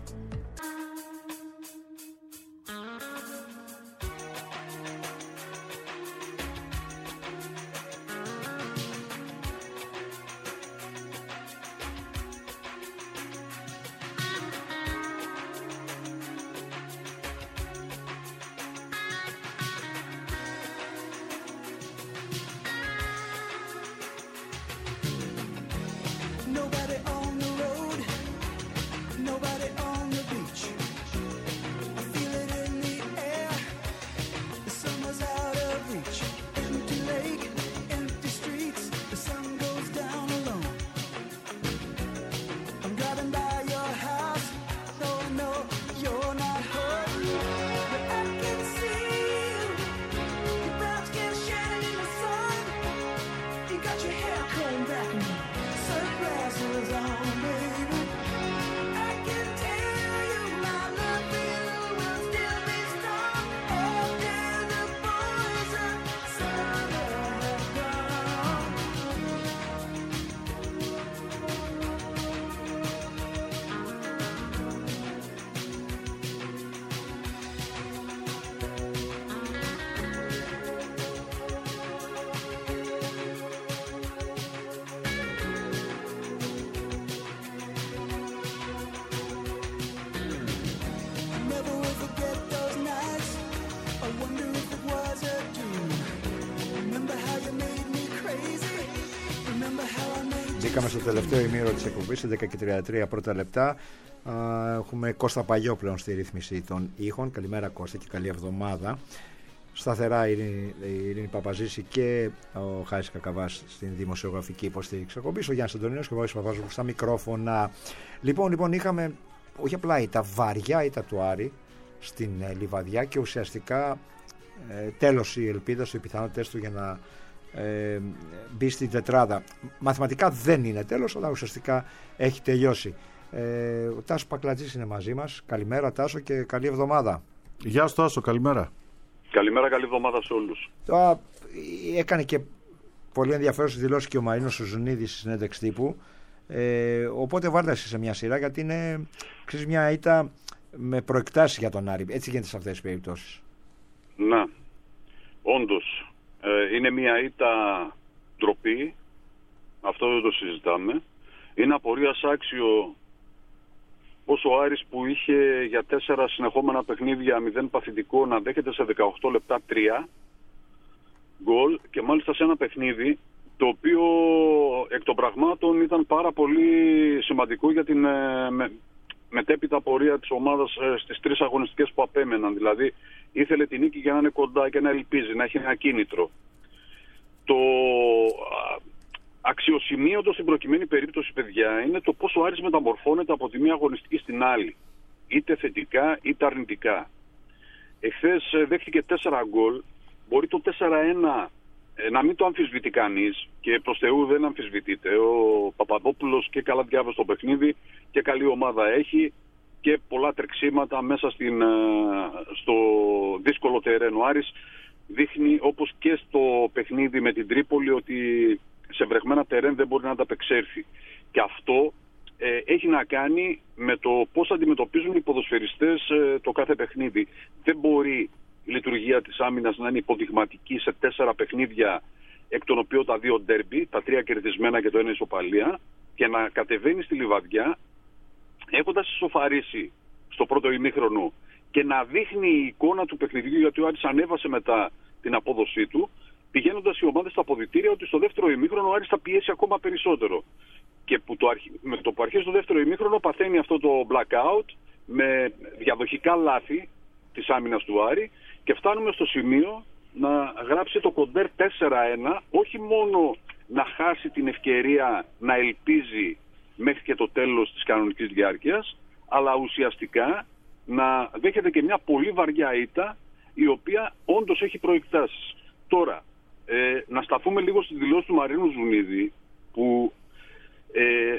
Μπήκαμε στο τελευταίο ημίρο της εκπομπής, έντεκα και τριάντα τρία πρώτα λεπτά. Έχουμε Κώστα Παγιό πλέον στη ρύθμιση των ήχων. Καλημέρα Κώστα και καλή εβδομάδα. Σταθερά η Ειρήνη Παπαζήση και ο Χάρης Κακαβάς στην δημοσιογραφική υποστήριξη εκπομπής. Ο Γιάννης Αντωνίος και ο Βαγγέλης Παπάζογλου στα μικρόφωνα. Λοιπόν, λοιπόν, είχαμε όχι απλά η τα βαριά ήττα του Άρη στην ε, Λιβαδιά και ουσιαστικά ε, τέλος η ελπίδα οι πιθανότητες του για να ε, μπει στην τετράδα. Μαθηματικά δεν είναι τέλος, αλλά ουσιαστικά έχει τελειώσει. Ε, ο Τάσος Πακλατζής είναι μαζί μας. Καλημέρα Τάσο και καλή εβδομάδα. Γεια σου Τάσο, καλημέρα. Καλημέρα, καλή εβδομάδα σε όλους. Τώρα, έκανε και πολύ ενδιαφέρουσες δηλώσεις και ο Μαρίνος Σουζουνίδης στη συνέντευξη τύπου. Ε, οπότε βάλτε σε μια σειρά, γιατί είναι ξέρεις, μια ήττα με προεκτάσεις για τον Άρη. Έτσι γίνεται σε αυτές τις περιπτώσεις. Να, όντως. Ε, είναι μια ήττα ντροπή. Αυτό δεν το συζητάμε. Είναι απορίας άξιο πως ο Άρης που είχε για τέσσερα συνεχόμενα παιχνίδια μηδέν παθητικό να δέχεται σε δεκαοκτώ λεπτά τρία γκολ, και μάλιστα σε ένα παιχνίδι το οποίο εκ των πραγμάτων ήταν πάρα πολύ σημαντικό για την ε, με, μετέπειτα πορεία της ομάδας ε, στις τρεις αγωνιστικές που απέμεναν. Δηλαδή ήθελε την νίκη για να είναι κοντά και να ελπίζει, να έχει ένα κίνητρο. Το αξιοσημείωτο στην προκειμένη περίπτωση, παιδιά, είναι το πόσο ο Άρης μεταμορφώνεται από τη μία αγωνιστική στην άλλη. Είτε θετικά είτε αρνητικά. Εχθές δέχτηκε τέσσερα γκολ. Μπορεί το τέσσερα ένα ε, να μην το αμφισβητεί κανείς, και προς Θεού δεν αμφισβητείται. Ο Παπαδόπουλος και καλά διάβασε το παιχνίδι και καλή ομάδα έχει και πολλά τρεξίματα μέσα στην, στο δύσκολο τερέν. Ο Άρης δείχνει, όπως και στο παιχνίδι με την Τρίπολη, ότι σε βρεγμένα τερέν δεν μπορεί να ανταπεξέλθει. Και αυτό ε, έχει να κάνει με το πώς αντιμετωπίζουν οι ποδοσφαιριστές ε, το κάθε παιχνίδι. Δεν μπορεί η λειτουργία της άμυνας να είναι υποδειγματική σε τέσσερα παιχνίδια, εκ των οποίων τα δύο ντέρμπι, τα τρία κερδισμένα και το ένα ισοπαλία, και να κατεβαίνει στη Λιβαδιά έχοντας ισοφαρίσει στο πρώτο ημίχρονο και να δείχνει η εικόνα του παιχνιδιού, γιατί ο Άρης ανέβασε μετά την απόδοσή του, πηγαίνοντας οι ομάδες στα αποδυτήρια, ότι στο δεύτερο ημίχρονο ο Άρης θα πιέσει ακόμα περισσότερο. Και που το αρχι... με το που αρχίζει το δεύτερο ημίχρονο παθαίνει αυτό το blackout με διαδοχικά λάθη της άμυνας του Άρη και φτάνουμε στο σημείο να γράψει το κοντέρ τέσσερα ένα, όχι μόνο να χάσει την ευκαιρία να ελπίζει μέχρι και το τέλος της κανονικής διάρκειας, αλλά ουσιαστικά να δέχεται και μια πολύ βαριά ήττα, η οποία όντως έχει προεκτάσεις. Τώρα, ε, να σταθούμε λίγο στη δηλώση του Μαρίνου Ζουνίδη, που ε,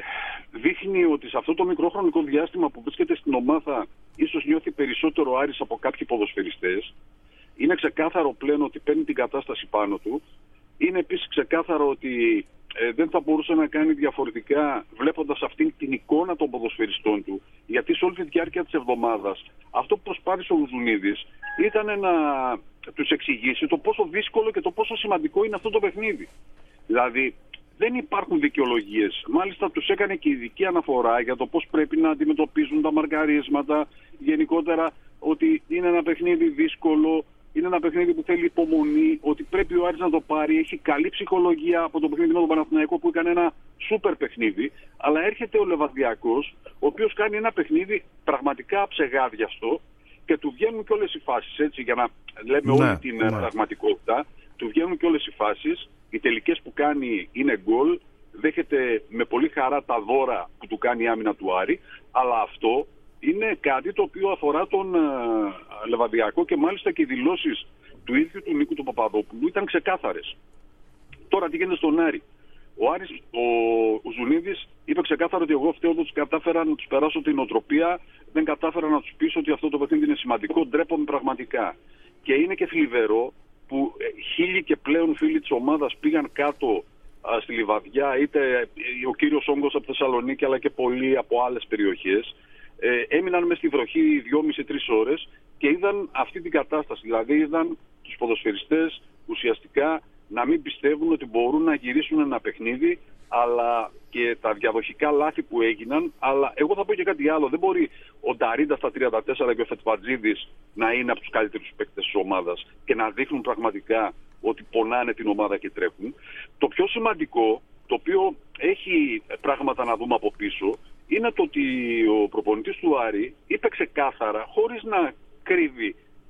δείχνει ότι σε αυτό το μικρό χρονικό διάστημα που βρίσκεται στην ομάδα ίσως νιώθει περισσότερο Άρης από κάποιοι ποδοσφαιριστές. Είναι ξεκάθαρο πλέον ότι παίρνει την κατάσταση πάνω του. Είναι επίσης ξεκάθαρο ότι ε, δεν θα μπορούσε να κάνει διαφορετικά βλέποντας αυτήν την εικόνα των ποδοσφαιριστών του, γιατί σε όλη τη διάρκεια της εβδομάδας αυτό που προσπάθησε ο Ζουνίδης ήταν να τους εξηγήσει το πόσο δύσκολο και το πόσο σημαντικό είναι αυτό το παιχνίδι. Δηλαδή δεν υπάρχουν δικαιολογίες. Μάλιστα τους έκανε και ειδική αναφορά για το πώς πρέπει να αντιμετωπίζουν τα μαρκαρίσματα, γενικότερα ότι είναι ένα παιχνίδι δύσκολο, είναι ένα παιχνίδι που θέλει υπομονή, ότι πρέπει ο Άρης να το πάρει, έχει καλή ψυχολογία από το παιχνίδι με τον Παναθηναϊκό που έκανε ένα σούπερ παιχνίδι, αλλά έρχεται ο Λεβαδιακός, ο οποίος κάνει ένα παιχνίδι πραγματικά αψεγάδιαστο και του βγαίνουν και όλες οι φάσεις, έτσι, για να λέμε ναι, όλη την ναι. πραγματικότητα, του βγαίνουν και όλες οι φάσεις, οι τελικές που κάνει είναι γκολ, δέχεται με πολύ χαρά τα δώρα που του κάνει η άμυνα του Άρη, αλλά αυτό είναι κάτι το οποίο αφορά τον uh, Λεβαδιακό και μάλιστα και οι δηλώσεις του ίδιου του Νίκου του Παπαδόπουλου ήταν ξεκάθαρες. Τώρα τι γίνεται στον Άρη. Ο Άρης, ο, ο Ζουνίδης είπε ξεκάθαρα ότι εγώ φταίω ότι κατάφερα να τους περάσω την οτροπία, δεν κατάφερα να τους πείσω ότι αυτό το παιχνίδι είναι σημαντικό, ντρέπομαι πραγματικά. Και είναι και θλιβερό που χίλιοι και πλέον φίλοι της ομάδας πήγαν κάτω α, στη Λιβαδιά, είτε ο κύριος Όγκος από Θεσσαλονίκη αλλά και πολλοί από άλλες περιοχές. Ε, έμειναν μες στη βροχή δυόμιση με τρεις ώρες και είδαν αυτή την κατάσταση. Δηλαδή είδαν τους ποδοσφαιριστές ουσιαστικά να μην πιστεύουν ότι μπορούν να γυρίσουν ένα παιχνίδι, αλλά και τα διαδοχικά λάθη που έγιναν. Αλλά εγώ θα πω και κάτι άλλο. Δεν μπορεί ο Νταρίντα στα τριάντα τέσσερα και ο Φετβατζίδης να είναι από τους καλύτερους παίκτες της ομάδας και να δείχνουν πραγματικά ότι πονάνε την ομάδα και τρέχουν. Το πιο σημαντικό, το οποίο έχει πράγματα να δούμε από πίσω, είναι το ότι ο προπονητής του Άρη είπε ξεκάθαρα, χωρίς να κρύβει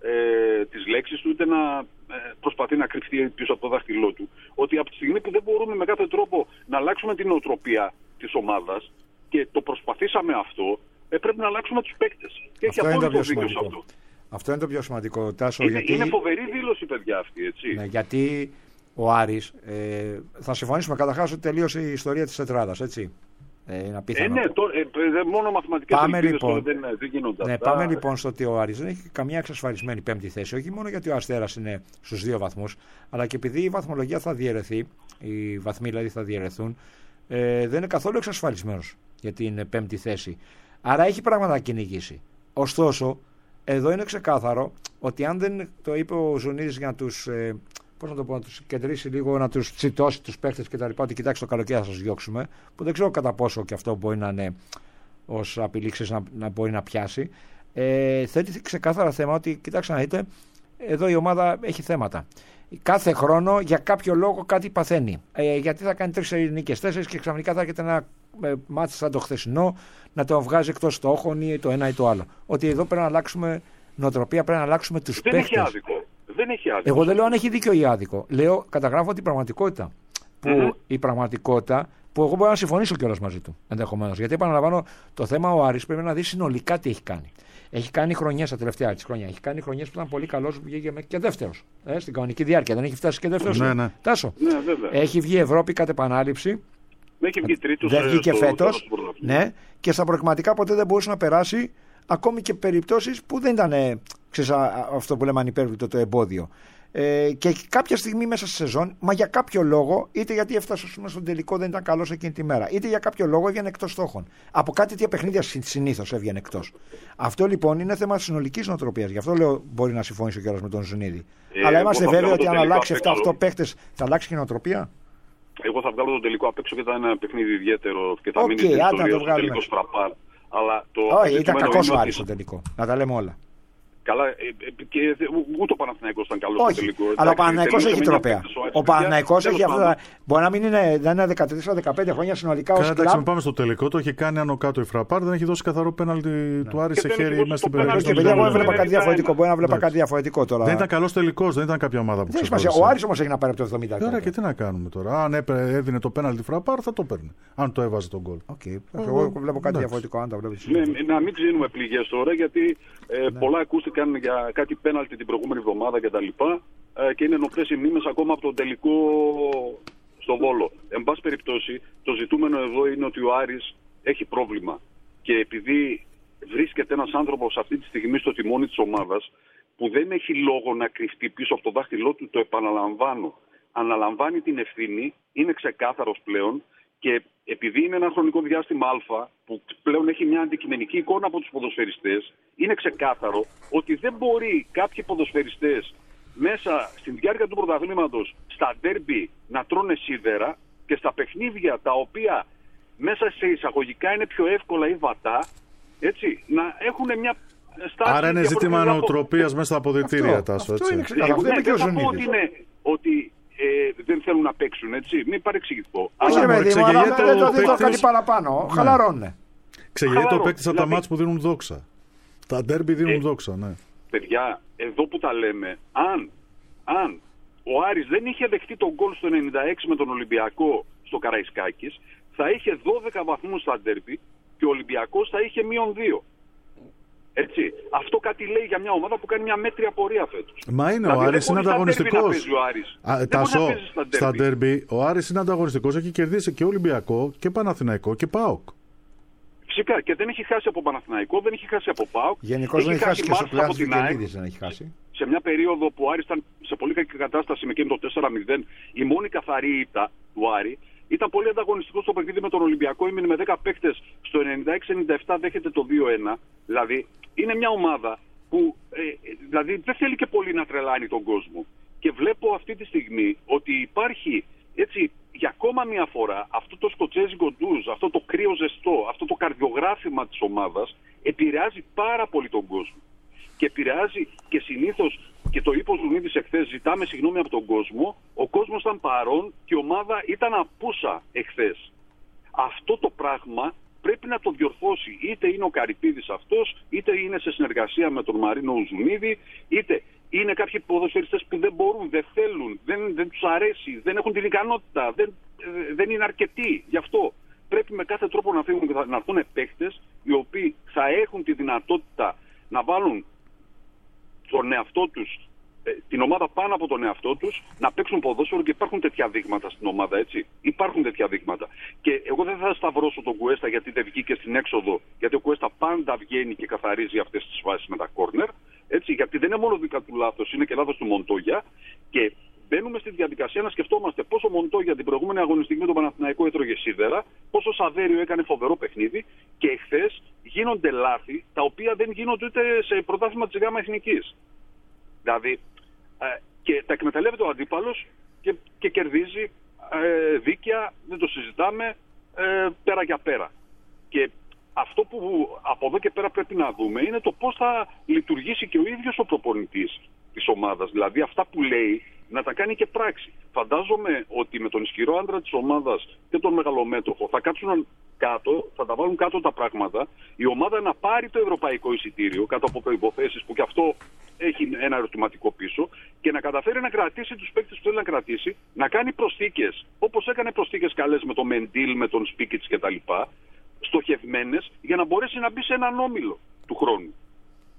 ε, τις λέξεις του, είτε να ε, προσπαθεί να κρυφτεί πίσω από το δάχτυλό του, ότι από τη στιγμή που δεν μπορούμε με κάθε τρόπο να αλλάξουμε την νοοτροπία της ομάδας και το προσπαθήσαμε αυτό, ε, πρέπει να αλλάξουμε τους παίκτες. Και έχει απόλυτο δίκιο σε αυτό. Αυτό είναι το πιο σημαντικό, Τάσο. Είναι, γιατί... είναι φοβερή δήλωση, παιδιά, αυτή, έτσι. Ναι, γιατί ο Άρης, ε, θα συμφωνήσουμε καταρχάς ότι τελείωσε η ιστορία της τετράδας, έτσι. Ε, είναι ε, ναι, το, ε, μόνο μαθηματικές ελπίδες λοιπόν, δεν, δεν γίνονται ναι, αυτά. Πάμε λοιπόν στο ότι ο Άρης δεν έχει καμία εξασφαλισμένη πέμπτη θέση, όχι μόνο γιατί ο Αστέρας είναι στους δύο βαθμούς, αλλά και επειδή η βαθμολογία θα διαιρεθεί, οι βαθμοί δηλαδή θα διαιρεθούν, ε, δεν είναι καθόλου εξασφαλισμένος για την πέμπτη θέση. Άρα έχει πράγματα να κυνηγήσει. Ωστόσο, εδώ είναι ξεκάθαρο ότι αν δεν το είπε ο Ζουνίδης για να τους... Ε, πώς να το πω, να τους κεντρήσει λίγο, να τους τσιτώσει τους παίχτες και τα λοιπά, ότι κοιτάξτε το καλοκαίρι θα σας διώξουμε, που δεν ξέρω κατά πόσο και αυτό μπορεί να είναι ως απειλή να, να μπορεί να πιάσει. Ε, θέτει ξεκάθαρα θέμα ότι, κοιτάξτε να δείτε, εδώ η ομάδα έχει θέματα. Κάθε χρόνο για κάποιο λόγο κάτι παθαίνει. Ε, γιατί θα κάνει τρεις ελληνικές τέσσερις και ξαφνικά θα έρχεται ένα ε, μάτι σαν το χθεσινό να το βγάζει εκτός στόχων ή το ένα ή το άλλο. Ότι εδώ πρέπει να αλλάξουμε νοοτροπία, πρέπει να αλλάξουμε τους παίχτες. Δεν έχει άδικο. Εγώ δεν λέω αν έχει δίκιο ή άδικο. Λέω, καταγράφω την πραγματικότητα. Που mm-hmm. η πραγματικότητα που εγώ μπορώ να συμφωνήσω κιόλας μαζί του ενδεχομένως. Γιατί επαναλαμβάνω, το θέμα ο Άρης πρέπει να δει συνολικά τι έχει κάνει. Έχει κάνει χρονιές τα τελευταία της χρόνια. Έχει κάνει χρονιές που ήταν πολύ καλός, που βγήκε και δεύτερος. Ε, στην κανονική διάρκεια. Δεν έχει φτάσει και δεύτερος. Ναι, ναι. Τάσο. Ναι, βέβαια. Έχει βγει Ευρώπη κατ' επανάληψη. Έχει βγει τρίτος. Δεν βγήκε στο, φέτος. Ναι, και στα προκριματικά ποτέ δεν μπορούσε να περάσει. Ακόμη και περιπτώσεις που δεν ήταν ξέρεις, αυτό που λέμε ανυπέρβλητο το εμπόδιο. Ε, και κάποια στιγμή μέσα στη σεζόν, μα για κάποιο λόγο, είτε γιατί έφτασε στον τελικό δεν ήταν καλός εκείνη τη μέρα, είτε για κάποιο λόγο έβγαινε εκτός στόχων. Από κάτι τέτοια παιχνίδια συνήθως έβγαινε εκτός. Αυτό λοιπόν είναι θέμα συνολικής νοοτροπίας. Γι' αυτό λέω μπορεί να συμφωνήσει ο κ. με τον Ζουνίδη. Ε, Αλλά είμαστε βέβαιοι ότι αν αλλάξει επτά οκτώ παίχτες θα αλλάξει και η νοοτροπία. Εγώ θα βγάλω το τελικό απ' έξω και θα είναι ένα παιχνίδι ιδιαίτερο και θα okay, μείνει στην ιστορία στο τελικό Φραπάρ. Όχι, ήταν κακός ο Άρης στο τελικό. Να τα λέμε όλα. Καλά, και ούτε ο Παναθηναϊκός ήταν καλός στο τελικό. Αλλά ο Παναθηναϊκός έχει τροπέα. Ο Παναθηναϊκός έχει αυτά. Μπορεί να μην είναι, είναι δεκατέσσερα δεκαπέντε χρόνια συνολικά ως κλαμπ. Κάτσε, πάμε στο τελικό. Το έχει κάνει άνω κάτω η Φραπάρ. Δεν έχει δώσει καθαρό πέναλτι του Άρη σε χέρι μέσα στην περιοχή. Και παιδιά, εγώ έβλεπα κάτι διαφορετικό. Μπορεί να βλέπα κάτι διαφορετικό τώρα. Δεν ήταν καλός τελικός, δεν ήταν κάποια ομάδα που ξεχώρισε. Ο Άρης όμως έχει να πάρει από το εβδομήντα. Τώρα και τι να κάνουμε τώρα. Αν έδινε το πέναλτι Φραπάρ θα το παίρνει. Αν το έβαζε τον γκολ. Εγώ βλέπω κάτι διαφορετικό. Να μην ξύνουμε πληγές τώρα γιατί πολλά ακούστηκαν για κάτι πέναλτι την προηγούμενη εβδομάδα κτλ. Και, και είναι νοπτές οι μνήμες ακόμα από τον τελικό στο Βόλο. Εν πάση περιπτώσει, το ζητούμενο εδώ είναι ότι ο Άρης έχει πρόβλημα. Και επειδή βρίσκεται ένας άνθρωπος αυτή τη στιγμή στο τιμόνι της ομάδας που δεν έχει λόγο να κρυφτεί πίσω από το δάχτυλό του, το επαναλαμβάνω. Αναλαμβάνει την ευθύνη, είναι ξεκάθαρος πλέον. Και επειδή είναι ένα χρονικό διάστημα Α που πλέον έχει μια αντικειμενική εικόνα από τους ποδοσφαιριστές, είναι ξεκάθαρο ότι δεν μπορεί κάποιοι ποδοσφαιριστές μέσα στην διάρκεια του πρωταθλήματος στα ντέρμπι να τρώνε σίδερα και στα παιχνίδια τα οποία μέσα σε εισαγωγικά είναι πιο εύκολα ή βατά, έτσι, να έχουν μια στάση. Άρα είναι ζήτημα νοοτροπίας μέσα στα αποδυτήρια, Τάσο. Αυτό είναι ξεκάθαρο. Δεν θα πω ότι είναι ότι Ε, δεν θέλουν να παίξουν, έτσι. Μην παρεξηγηθώ. Όχι, ρε παιδί μου, αλλά δεν το κάνει παραπάνω. Χαλαρώνουνε. Ξεγελιέται ο παίκτης από τα μάτς που δίνουν δόξα. Τα ντέρμπι δίνουν δόξα, ναι. Παιδιά, εδώ που τα λέμε, αν, αν ο Άρης δεν είχε δεχτεί τον γκολ στο ενενήντα έξι με τον Ολυμπιακό στο Καραϊσκάκης, θα είχε δώδεκα βαθμούς στα ντέρμπι και ο Ολυμπιακός θα είχε μείον δύο. Έτσι. Αυτό κάτι λέει για μια ομάδα που κάνει μια μέτρια πορεία φέτος. Μα είναι δηλαδή, ο Άρης είναι ανταγωνιστικός. Τάσο, στα ντέρμπι ο Άρης είναι ανταγωνιστικός. Έχει κερδίσει και Ολυμπιακό και Παναθηναϊκό και ΠΑΟΚ. Φυσικά και δεν έχει χάσει από Παναθηναϊκό, δεν έχει χάσει από ΠΑΟΚ. Γενικώς δεν έχει χάσει και στο πλάνο του Κελίδης δεν έχει χάσει. Σε μια περίοδο που ο Άρης ήταν σε πολύ κακή κατάσταση με εκείνο το τέσσερα μηδέν, η μόνη καθαρή ήττα του Άρη. Ήταν πολύ ανταγωνιστικό στο παιχνίδι με τον Ολυμπιακό. Έμεινε με δέκα παίκτες. Στο ενενήντα έξι ενενήντα επτά δέχεται το δύο ένα. Δηλαδή είναι μια ομάδα που ε, δηλαδή δεν θέλει και πολύ να τρελάνει τον κόσμο. Και βλέπω αυτή τη στιγμή ότι υπάρχει έτσι για ακόμα μια φορά αυτό το σκοτσέζικο ντουζ, αυτό το κρύο ζεστό, αυτό το καρδιογράφημα της ομάδας επηρεάζει πάρα πολύ τον κόσμο. Και επηρεάζει και συνήθως, και το είπε ο Ζουνίδης εχθές, ζητάμε συγγνώμη από τον κόσμο, ο κόσμος ήταν παρόν και η ομάδα ήταν απούσα εχθές. Αυτό το πράγμα πρέπει να το διορθώσει. Είτε είναι ο Καρυπίδης αυτός, είτε είναι σε συνεργασία με τον Μαρίνο Ζουνίδη, είτε είναι κάποιοι ποδοσφαιριστές που δεν μπορούν, δεν θέλουν, δεν, δεν τους αρέσει, δεν έχουν την ικανότητα, δεν, δεν είναι αρκετοί. Γι' αυτό πρέπει με κάθε τρόπο να φύγουν και να έρθουν παίκτες οι οποίοι θα έχουν τη δυνατότητα να βάλουν τον εαυτό τους, την ομάδα πάνω από τον εαυτό τους, να παίξουν ποδόσφαιρο και υπάρχουν τέτοια δείγματα στην ομάδα, έτσι. Υπάρχουν τέτοια δείγματα. Και εγώ δεν θα σταυρώσω τον Κουέστα γιατί δεν βγήκε στην έξοδο, γιατί ο Κουέστα πάντα βγαίνει και καθαρίζει αυτές τις φάσεις με τα κόρνερ, έτσι, γιατί δεν είναι μόνο δικά του λάθος, είναι και λάθος του Μοντόγια. Και μπαίνουμε στη διαδικασία να σκεφτόμαστε πόσο Μοντόγια την προηγούμενη αγωνιστική με τον Παναθηναϊκό έτρωγε σίδερα, πόσο Σαβέριο έκανε φοβερό παιχνίδι και εχθές γίνονται λάθη τα οποία δεν γίνονται ούτε σε πρωτάθλημα της ΓΑΜΑ Εθνικής. Δηλαδή, ε, και τα εκμεταλλεύεται ο αντίπαλος και, και κερδίζει ε, δίκαια, δεν το συζητάμε, ε, πέρα για πέρα. Και αυτό που από εδώ και πέρα πρέπει να δούμε είναι το πώς θα λειτουργήσει και ο ίδιος ο προπονητής της ομάδας. Δηλαδή αυτά που λέει να τα κάνει και πράξη. Φαντάζομαι ότι με τον ισχυρό άντρα της ομάδας και τον μεγαλομέτωχο θα κάτσουν κάτω, θα τα βάλουν κάτω τα πράγματα, η ομάδα να πάρει το ευρωπαϊκό εισιτήριο κάτω από προϋποθέσεις που και αυτό έχει ένα ερωτηματικό πίσω και να καταφέρει να κρατήσει τους παίκτες που θέλει να κρατήσει, να κάνει προσθήκες όπως έκανε προσθήκες καλές με τον Μεντίλ, με τον Σπίκιτς κτλ. Στοχευμένες για να μπορέσει να μπει σε έναν όμιλο του χρόνου.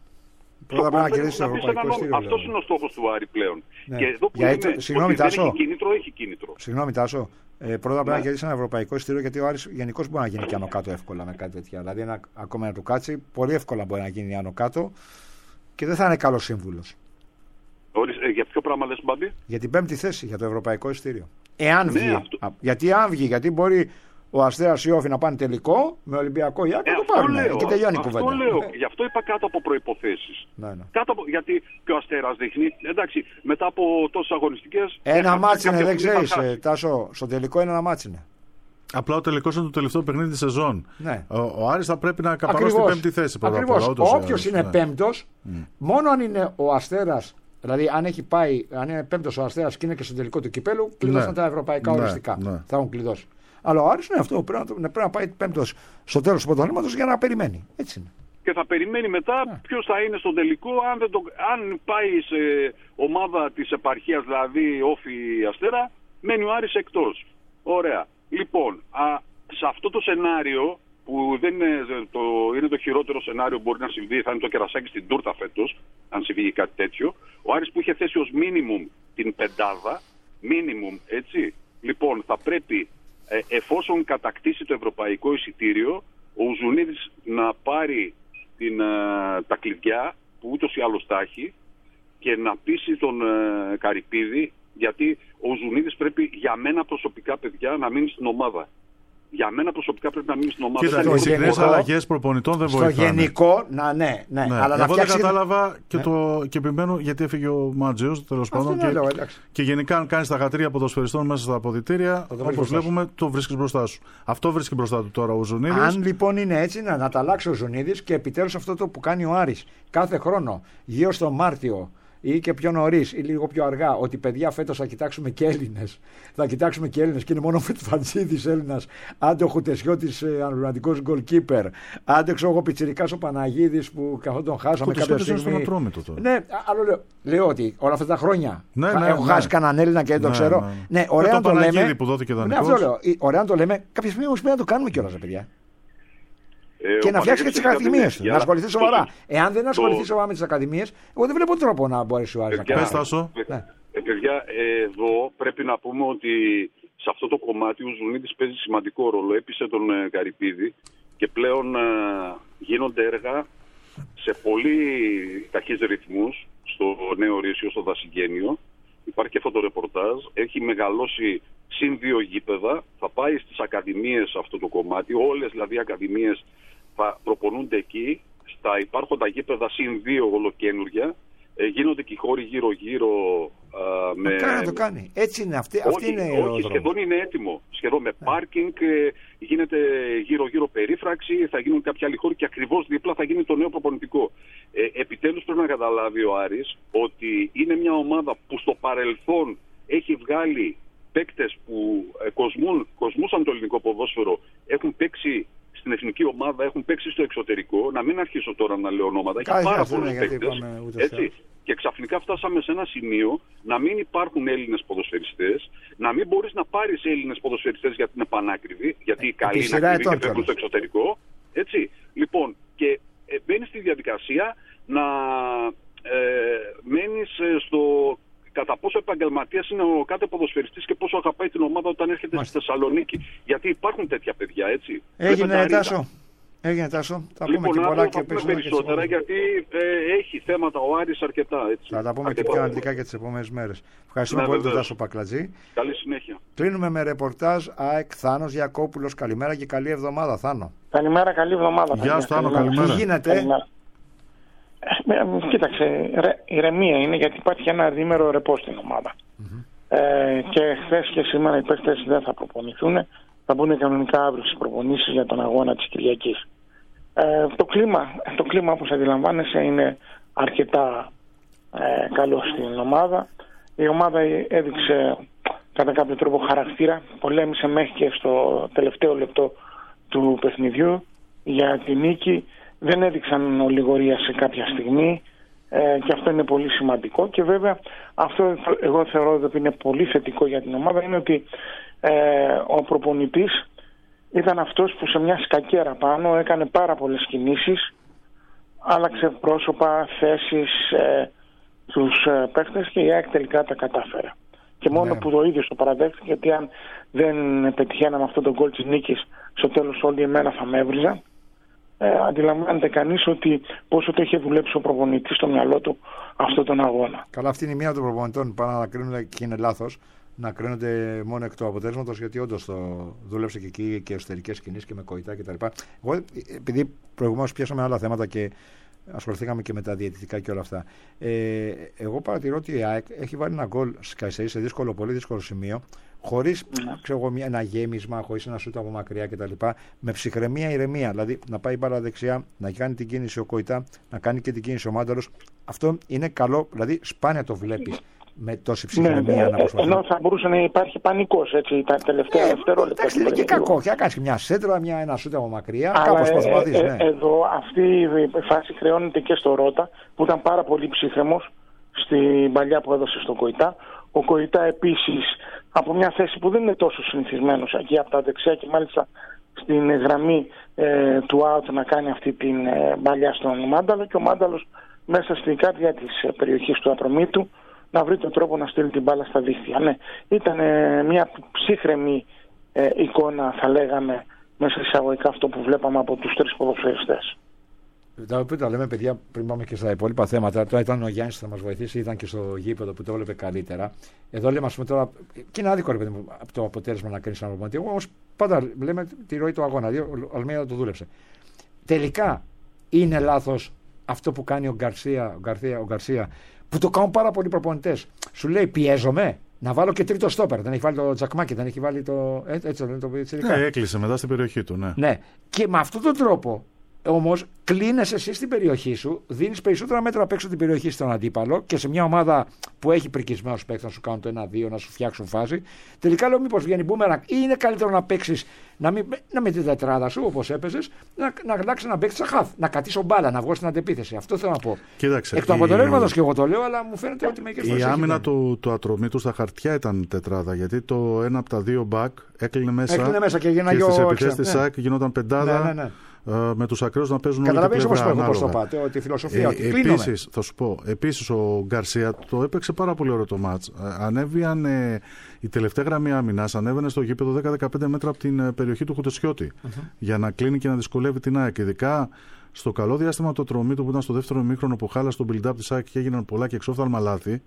Πρώτα πρέπει να κερδίσει το ευρωπαϊκό εισιτήριο. Αυτός είναι ο στόχος του Άρη πλέον. Ναι. Και εδώ που γιατί, λέμε συγγνώμη, ότι δεν Τάσο, έχει κίνητρο, έχει κίνητρο. Συγγνώμη Τάσο, ε, πρώτα πρέπει ναι. να κερδίσει ένα ευρωπαϊκό εισιτήριο, γιατί ο Άρης γενικώς μπορεί να γίνει και άνω κάτω εύκολα με κάτι τέτοια. Δηλαδή ένα, ακόμα να του κάτσει, πολύ εύκολα μπορεί να γίνει άνω κάτω και δεν θα είναι καλός σύμβουλος. Ε, για ποιο πράγμα λες, Μπάμπη? Για την πέμπτη θέση, για το ευρωπαϊκό εισιτήριο. Εάν ναι, βγει. Αυτό... Α, γιατί αν βγει, γιατί μπορεί ο Αστέρας ή Όφη να πάνε τελικό με Ολυμπιακό Ιάκο και ε, το πάρουν. Λέω, και τελειώνει η αυτό κουβέντα. λέω. Ναι. Γι' αυτό είπα κάτω από προϋποθέσεις. Ναι, ναι. Κάτω από... Γιατί και ο Αστέρας δείχνει, εντάξει, μετά από τόσες αγωνιστικές. Ένα μάτσι είναι, δεν ξέρεις, ε, Τάσο, στο τελικό είναι ένα μάτσι είναι. Απλά ο τελικός είναι το τελευταίο παιχνίδι της σεζόν. Ναι. Ο, ο Άρης θα πρέπει να καπανώσει στην πέμπτη θέση. Ακριβώς. Όποιος είναι ναι. πέμπτος, mm. μόνο αν είναι ο Αστέρας. Δηλαδή, αν έχει πάει, αν είναι πέμπτος ο Αστέρας και είναι και στο τελικό του κυπέλου, κλειδώσαν ναι. τα ευρωπαϊκά ναι. οριστικά. Ναι. Θα έχουν κλειδώσει. Αλλά ο Άρης είναι αυτό. Πρέπει να, πρέπει να πάει πέμπτος στο τέλος του πρωταθλήματος για να περιμένει. Έτσι είναι. Και θα περιμένει μετά ναι. ποιος θα είναι στο τελικό. Αν, δεν το, αν πάει σε ομάδα της επαρχίας, δηλαδή Όφη Αστέρα, μένει ο Άρης εκτός. Ωραία. Λοιπόν, α, σε αυτό το σενάριο, που δεν είναι το, είναι το χειρότερο σενάριο που μπορεί να συμβεί, θα είναι το κερασάκι στην τούρτα φέτος, αν συμβεί κάτι τέτοιο. Ο Άρης που είχε θέσει ως μίνιμουμ την πεντάδα, μίνιμουμ, έτσι. Λοιπόν, θα πρέπει, ε, εφόσον κατακτήσει το ευρωπαϊκό εισιτήριο, ο Ουζουνίδης να πάρει την, ε, τα κλειδιά, που ούτως ή άλλως τα έχει, και να πείσει τον ε, Καρυπίδη, γιατί ο Ουζουνίδης πρέπει, για μένα προσωπικά, παιδιά, να μείνει στην ομάδα. Για μένα προσωπικά πρέπει να μείνει στην ομάδα. Κοίτα, οι συχνές αλλαγές προπονητών δεν βοηθάνε. Στο γενικό, να, ναι, ναι. ναι. Αλλά εγώ να δεν κατάλαβα ναι. και, το, και επιμένω γιατί έφυγε ο Μάτζιος, τέλος πάντων. Και, λέω, και γενικά, αν κάνεις τα χατρία ποδοσφαιριστών μέσα στα αποδυτήρια, όπως βλέπουμε, το βρίσκεις μπροστά σου. Αυτό βρίσκει μπροστά του τώρα ο Ζουνίδης. Αν λοιπόν είναι έτσι, να, να τα αλλάξει ο Ζουνίδης και επιτέλους αυτό το που κάνει ο Άρης κάθε χρόνο, γύρω στο Μάρτιο ή και πιο νωρίς ή λίγο πιο αργά, ότι παιδιά φέτος θα κοιτάξουμε και Έλληνες. Θα κοιτάξουμε και Έλληνες και είναι μόνο Φετφαντζίδης Έλληνας, άντε ο Χουτεσιώτης ε, αναπληρωματικός γκολκίπερ, άντε ξέρω εγώ Πιτσιρικάς ο Παναγίδης που καθόλου τον χάσαμε κάποια στιγμή. Ναι, άλλο λέω. Λέω ότι όλα αυτά τα χρόνια ναι, ναι, έχω ναι. χάσει κανέναν Έλληνα και δεν το ναι, ξέρω. Ναι, ναι ωραία να το λέμε. Που δόθηκε ναι, αυτό λέω. Ωραία να το λέμε. Κάποια στιγμή όμως πρέπει να το κάνουμε κιόλας, παιδιά. Ε, και να φτιάξει και τις ακαδημίες του. Να ασχοληθεί σοβαρά. Το... Εάν δεν ασχοληθεί σοβαρά με τις ακαδημίες, εγώ δεν βλέπω τρόπο να μπορέσει ο Άρης να κάνει. Ε, παιδιά, εδώ πρέπει να πούμε ότι σε αυτό το κομμάτι ο Ζουνίδης παίζει σημαντικό ρόλο. Έπεισε τον ε, Καρυπίδη και πλέον ε, γίνονται έργα σε πολύ ταχύς ρυθμούς στο Νέο Ρήσιο, στο Δασιγένιο. Υπάρχει και αυτό το ρεπορτάζ. Έχει μεγαλώσει συν δύο γήπεδα. Θα πάει στις ακαδημίες αυτό το κομμάτι. Όλες δηλαδή οι ακαδημίες θα προπονούνται εκεί. Στα υπάρχοντα γήπεδα συν δύο ολοκένουργια. Ε, γίνονται και οι χώροι γύρω-γύρω. Α, με... Κάνει, το κάνει. Έτσι είναι. Αυτή, όχι, αυτή είναι όχι, ο δρόμος. σχεδόν είναι έτοιμο. Σχεδόν με πάρκινγκ. Ε, γίνεται γύρω-γύρω περίφραξη. Θα γίνουν κάποιοι άλλοι χώροι και ακριβώς δίπλα θα γίνει το νέο προπονητικό. Ε, επιτέλους πρέπει να καταλάβει ο Άρης ότι είναι μια ομάδα που στο παρελθόν έχει βγάλει παίκτες που ε, κοσμούν, κοσμούσαν το ελληνικό ποδόσφαιρο, έχουν παίξει στην εθνική ομάδα, έχουν παίξει στο εξωτερικό. Να μην αρχίσω τώρα να λέω ονόματα. Έχει πάρα πολλούς παίκτες. Έτσι. Και ξαφνικά φτάσαμε σε ένα σημείο να μην υπάρχουν Έλληνες ποδοσφαιριστές, να μην μπορείς να πάρεις Έλληνες ποδοσφαιριστές γιατί είναι πανάκριβοι, γιατί οι καλοί είναι ακριβοί και παίρνουν στο εξωτερικό. Έτσι. Λοιπόν, και ε, μπαίνεις στη διαδικασία να ε, μένεις στο κατά πόσο επαγγελματίας είναι ο κάθε ποδοσφαιριστής και πόσο αγαπάει την ομάδα όταν έρχεται Μάλιστα. στη Θεσσαλονίκη. Γιατί υπάρχουν τέτοια παιδιά, έτσι. Έγινε Τάσο. Έγινε Τάσο. Θα λοιπόν, πούμε και πολλά και περισσότερα, περισσότερα και γιατί ε, έχει θέματα ο Άρης αρκετά. Έτσι. Θα τα πούμε αρκετά. και πιο αναλυτικά για τις επόμενες μέρες. Ευχαριστούμε ναι, πολύ τον Τάσο Πακλατζή. Καλή συνέχεια. Κλείνουμε με ρεπορτάζ ΑΕΚ Θάνος Γιακόπουλος. Καλημέρα και καλή εβδομάδα, Θάνο. Καλημέρα, καλή εβδομάδα. Γεια σου, Θάνο, καλημέρα. Τι γίνεται. Καλημέρα. Ε, κοίταξε, ρε, ηρεμία είναι γιατί υπάρχει ένα διήμερο ρεπό στην ομάδα. Mm-hmm. Ε, και χθες και σήμερα οι παίκτες δεν θα προπονηθούν. Θα μπουν κανονικά αύριο στις προπονήσεις για τον αγώνα της Κυριακής. Ε, το, κλίμα, το κλίμα όπως αντιλαμβάνεσαι είναι αρκετά ε, καλό στην ομάδα. Η ομάδα έδειξε κατά κάποιο τρόπο χαρακτήρα. Πολέμησε μέχρι και στο τελευταίο λεπτό του παιχνιδιού για τη νίκη. Δεν έδειξαν ολιγορία σε κάποια στιγμή ε, και αυτό είναι πολύ σημαντικό και βέβαια αυτό εγώ θεωρώ ότι είναι πολύ θετικό για την ομάδα είναι ότι ε, ο προπονητής ήταν αυτός που σε μια σκακέρα πάνω έκανε πάρα πολλές κινήσεις άλλαξε πρόσωπα, θέσεις ε, στους ε, παίχτες και η ΑΕΚ τελικά τα κατάφερε. Και μόνο ναι. που το ίδιο το παραδέχτηκε, γιατί αν δεν πετυχαίναμε αυτό το γκολ της νίκης, στο τέλος όλοι εμένα θα με έβριζαν. Ε, αντιλαμβάνεται κανείς ότι πόσο το είχε δουλέψει ο προπονητής στο μυαλό του αυτόν τον αγώνα. Καλά, αυτή είναι η μία των προπονητών. Πάνε να κρίνονται και είναι λάθος να κρίνονται μόνο εκ του αποτέλεσματος, γιατί όντως το δούλεψε και εκεί και εσωτερικές κινήσεις και με Κοϊτά κτλ. Εγώ, επειδή προηγουμένως πιάσαμε άλλα θέματα και ασχοληθήκαμε και με τα διαιτητικά και όλα αυτά, ε, εγώ παρατηρώ ότι η ΑΕΚ έχει βάλει ένα γκολ Καϊσερί σε δύσκολο, πολύ δύσκολο σημείο, χωρίς mm. ένα γέμισμα, χωρίς ένα σούτ από μακριά κτλ. Με ψυχραιμία, ηρεμία. Δηλαδή να πάει μπάλα δεξιά, να κάνει την κίνηση ο Κοϊτά, να κάνει και την κίνηση ο Μάνταλος. Αυτό είναι καλό, δηλαδή σπάνια το βλέπεις με τόση ψυχραιμία ναι, να προσπαθεί. Ενώ θα μπορούσε να υπάρχει πανικός έτσι τα τελευταία ε, δευτερόλεπτα. Εντάξει, είναι και κακό. Και να κάνει μια σέντρα, μια, ένα σούτ από μακριά. Κάπως προσπαθείς. Ε, ναι. ε, εδώ αυτή η φάση χρεώνεται και στο Ρώτα, που ήταν πάρα πολύ ψύχρεμος στην παλιά που έδωσε στον Κοϊτά. Ο Κοϊτά επίσης από μια θέση που δεν είναι τόσο συνηθισμένος εκεί από τα δεξιά και μάλιστα στην γραμμή ε, του out να κάνει αυτή την ε, μπαλιά στον Μάνταλο, και ο Μάνταλος μέσα στην κάρδια της ε, περιοχής του Ατρωμίτου να βρει τον τρόπο να στείλει την μπάλα στα δίχτυα. Ναι, ήταν ε, μια ψύχρεμη ε, εικόνα, θα λέγαμε, μέσα εισαγωγικά αυτό που βλέπαμε από τους τρεις ποδοσφαιριστές. Τα οποία τα λέμε, παιδιά, πριν πάμε και στα υπόλοιπα θέματα. Τώρα ήταν ο Γιάννης θα μας βοηθήσει, ήταν και στο γήπεδο που το έβλεπε καλύτερα. Εδώ λέμε, ας πούμε τώρα, και είναι άδικο ρε παιδί μου το αποτέλεσμα να κρίνει έναν προπονητή. Εγώ όμως πάντα λέμε τη ροή του αγώνα. Ο Αλμέιδα το δούλεψε. Τελικά είναι λάθος αυτό που κάνει ο Γκαρσία, ο Γκαρσία, ο Γκαρσία, που το κάνουν πάρα πολλοί προπονητές. Σου λέει, πιέζομαι να βάλω και τρίτο στόπερ. Δεν έχει βάλει το Τζακμάκι, δεν έχει βάλει το. Έτσι λένε το πιτσιρικά. Ναι, έκλεισε μετά στην περιοχή του, ναι. Ναι. Και με αυτόν τον τρόπο. Όμως κλείνεσαι εσύ στην περιοχή σου, δίνεις περισσότερα μέτρα απ' έξω την περιοχή στον αντίπαλο και σε μια ομάδα που έχει πρικισμένους παίκτες να σου κάνουν το ένα δύο, να σου φτιάξουν φάση. Τελικά λέω, μήπως βγαίνει μπούμεραγκ, ή είναι καλύτερο να παίξεις, να μην, να με την τετράδα σου όπως έπαιζες, να, να αλλάξει να παίξεις σαν χαφ, να κατήσω μπάλα, να βγω στην αντεπίθεση. Αυτό θέλω να πω. Κοίταξε, εκ του αποτελέσματος και εγώ το λέω, αλλά μου φαίνεται ότι μερικές φορές. Η άμυνα του, του Ατρωμίτου στα χαρτιά ήταν τετράδα, γιατί το ένα από τα δύο μπακ έκλεινε μέσα. Έκλεινε μέσα και, και στις επιθέσεις της ΣΑΚ γινόταν πεντάδα. Ναι, ναι, ναι. Με τους ακραίους να παίζουν όλη την πλευρά. Καταλαβαίνεις όμως πώς το πάτε, τη φιλοσοφία. Ε, επίσης, θα σου πω, επίσης ο Γκαρσία το έπαιξε πάρα πολύ ωραίο το μάτς. Ανέβηκαν ε, η τελευταία γραμμή άμυνας, ανέβαινε στο γήπεδο δέκα με δεκαπέντε μέτρα από την περιοχή του Χουτεσιώτη uh-huh. για να κλείνει και να δυσκολεύει την ΑΕΚ. Ειδικά στο καλό διάστημα το Ατρωμίτου που ήταν στο δεύτερο ημίχρονο που χάλασε τον build-up της ΑΕΚ και έγιναν πολλά και εξόφθαλμα λάθη.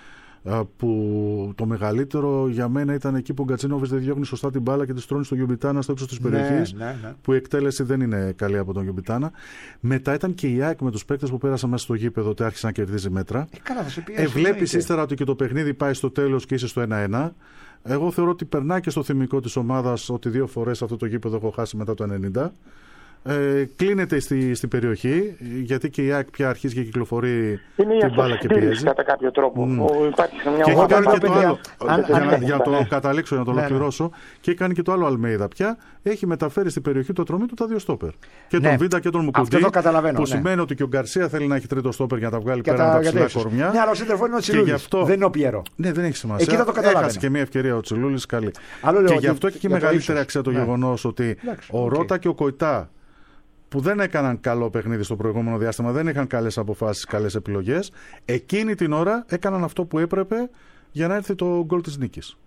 Που το μεγαλύτερο για μένα ήταν εκεί που ο Γκατσίνοβιτς δεν διώχνει σωστά την μπάλα και τη στρώνει στο Γιουμπιτάνα στο ύψος της περιοχής. Ναι, ναι, ναι. Που η εκτέλεση δεν είναι καλή από τον Γιουμπιτάνα. Μετά ήταν και η ΑΕΚ με τους παίκτες που πέρασαν μέσα στο γήπεδο ότι άρχισε να κερδίζει μέτρα. Ε, ε, βλέπεις ύστερα ότι και το παιχνίδι πάει στο τέλος και είσαι στο ένα ένα. Εγώ θεωρώ ότι περνάει και στο θυμικό της ομάδας ότι δύο φορές αυτό το γήπεδο έχω χάσει μετά το ενενήντα. Ε, κλείνεται στη, στην περιοχή, γιατί και η ΑΕΚ πια αρχίζει και κυκλοφορεί είναι την μπάλα και πιέζει. Κατά κάποιο τρόπο. Mm. Ο, υπάρχει σε μια και ομάδα έχει κάνει και το άλλο. Αν, για, αν, να, για να το ναι. καταλήξω, για να το ναι, ολοκληρώσω, ναι. Και έχει κάνει και το άλλο Αλμέιδα πια. Έχει μεταφέρει στην περιοχή του Ατρωμίτου τα δύο στόπερ. Και ναι. τον Βίντα και τον Μουκουντή. Που ναι. σημαίνει ότι και ο Γκαρσία θέλει να έχει τρίτο στόπερ για να τα βγάλει και πέρα από τα ψηλά κορμιά. Ναι, αλλά ο σύντροφο είναι ο Τσιλούλης. Δεν είναι ο Πιέρο. Ναι, δεν έχει σημασία. Έχασε και μια ευκαιρία ο Τσιλούλης καλή. Και γι' αυτό έχει και μεγαλύτερη αξία το γεγονό ότι ο Ρώτα και ο Κοϊτά, που δεν έκαναν καλό παιχνίδι στο προηγούμενο διάστημα, δεν είχαν καλές αποφάσεις, καλές επιλογές, εκείνη την ώρα έκαναν αυτό που έπρεπε για να έρθει το γκολ της νίκης.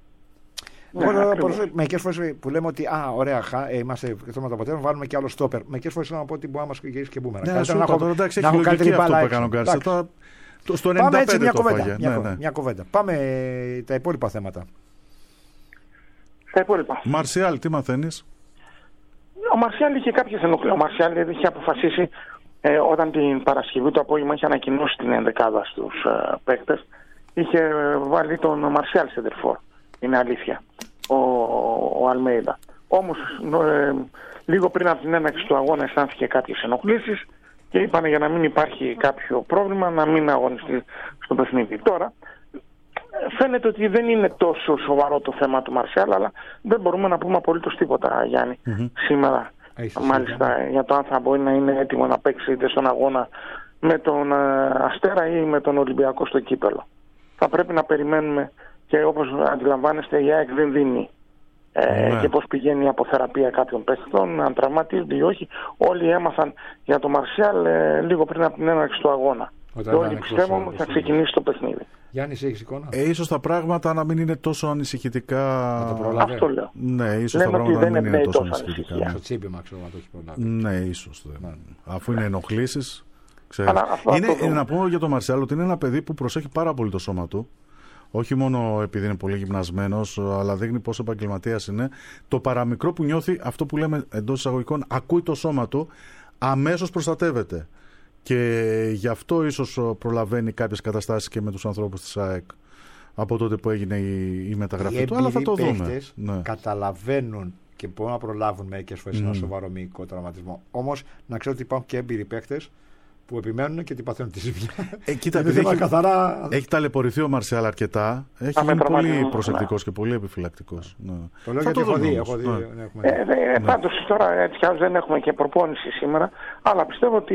Μερικές φορές που λέμε ότι α, ωραία, είμαστε αυτό με το αποτέλεσμα, βάλουμε και άλλο στόπερ. Μερικές φορές θέλω να πω ότι μπορεί να μας γυρίσει και μπούμερα. Ναι, σώπα, τώρα εντάξει, έχει λογική αυτό που έκανε ο Γκαρσία. Στο ενενήντα πέντε το φάγε. Μια κουβέντα. Πάμε τα υπόλοιπα θέματα. Τα υπόλοιπα. Μαρσιάλ, τι μαθαίνεις? Ο Μαρσιάλ είχε κάποιες ενοχλήσεις. Ο Μαρσιάλ είχε αποφασίσει ε, όταν την Παρασκευή το απόγευμα είχε ανακοινώσει την ενδεκάδα στους ε, παίκτες. Είχε βάλει τον Μαρσιάλ σεντερφόρ. Είναι αλήθεια. Ο, ο Αλμέιδα. Όμως ε, λίγο πριν από την έναρξη του αγώνα αισθάνθηκε κάποιες ενοχλήσεις και είπαν για να μην υπάρχει κάποιο πρόβλημα να μην αγωνιστεί στο παιχνίδι. Τώρα φαίνεται ότι δεν είναι τόσο σοβαρό το θέμα του Μαρσιάλ, αλλά δεν μπορούμε να πούμε απολύτως τίποτα, Γιάννη, mm-hmm. σήμερα. Έχεις μάλιστα σίγουρα. Για το αν θα μπορεί να είναι έτοιμο να παίξει είτε στον αγώνα με τον Αστέρα ή με τον Ολυμπιακό στο κύπελο. Θα πρέπει να περιμένουμε και όπως αντιλαμβάνεστε η ΑΕΚ δεν δίνει ε, ναι. και πώς πηγαίνει η αποθεραπεία κάποιων παίχτων, αν τραυματίζονται ή όχι. Όλοι έμαθαν για το Μαρσιάλ ε, λίγο πριν από την έναρξη του αγώνα. Όταν και όλοι πιστεύουν ότι θα ξεκινήσει το παιχνίδι. Γιάννη, έχεις εικόνα? Ε, ίσως τα πράγματα να μην είναι τόσο ανησυχητικά. Αυτό λέω. Ναι, ίσως λέμε τα πράγματα να μην είναι τόσο ανησυχητικά. ανησυχητικά. Στο τσίπημα, ξέρω να το έχει προλάβει. Ναι, ίσως. Ναι. Αφού είναι ενοχλήσεις. Αλλά, αυτό, είναι, αυτό, να πω για τον Μαρσιάλ ότι είναι ένα παιδί που προσέχει πάρα πολύ το σώμα του. Όχι μόνο επειδή είναι πολύ γυμνασμένος, αλλά δείχνει πόσο επαγγελματίας είναι. Το παραμικρό που νιώθει, αυτό που λέμε εντός εισαγωγικών, ακούει το σώμα του, αμέσως προστατεύεται. Και γι' αυτό ίσως προλαβαίνει κάποιες καταστάσεις και με τους ανθρώπους της ΑΕΚ από τότε που έγινε η, η μεταγραφή οι του. Αλλά θα το δούμε. Ναι. Καταλαβαίνουν και μπορούν να προλάβουν μερικές φορές mm. ένα σοβαρό μυϊκό τραυματισμό. Όμως να ξέρω ότι υπάρχουν και έμπειροι παίχτες που επιμένουν και την παθαίνουν τη ζημιά. Ε, κοίτα, επειδή έχει, καθαρά... έχει ταλαιπωρηθεί ο Μαρσιάλ αρκετά, έχει γίνει πολύ προσεκτικός και πολύ επιφυλακτικός. Ναι. Το λέω γιατί έχω δει. Έχω δει ναι. Ναι, ε, ε, πάντως τώρα έτσι κι δεν έχουμε και προπόνηση σήμερα, αλλά πιστεύω ότι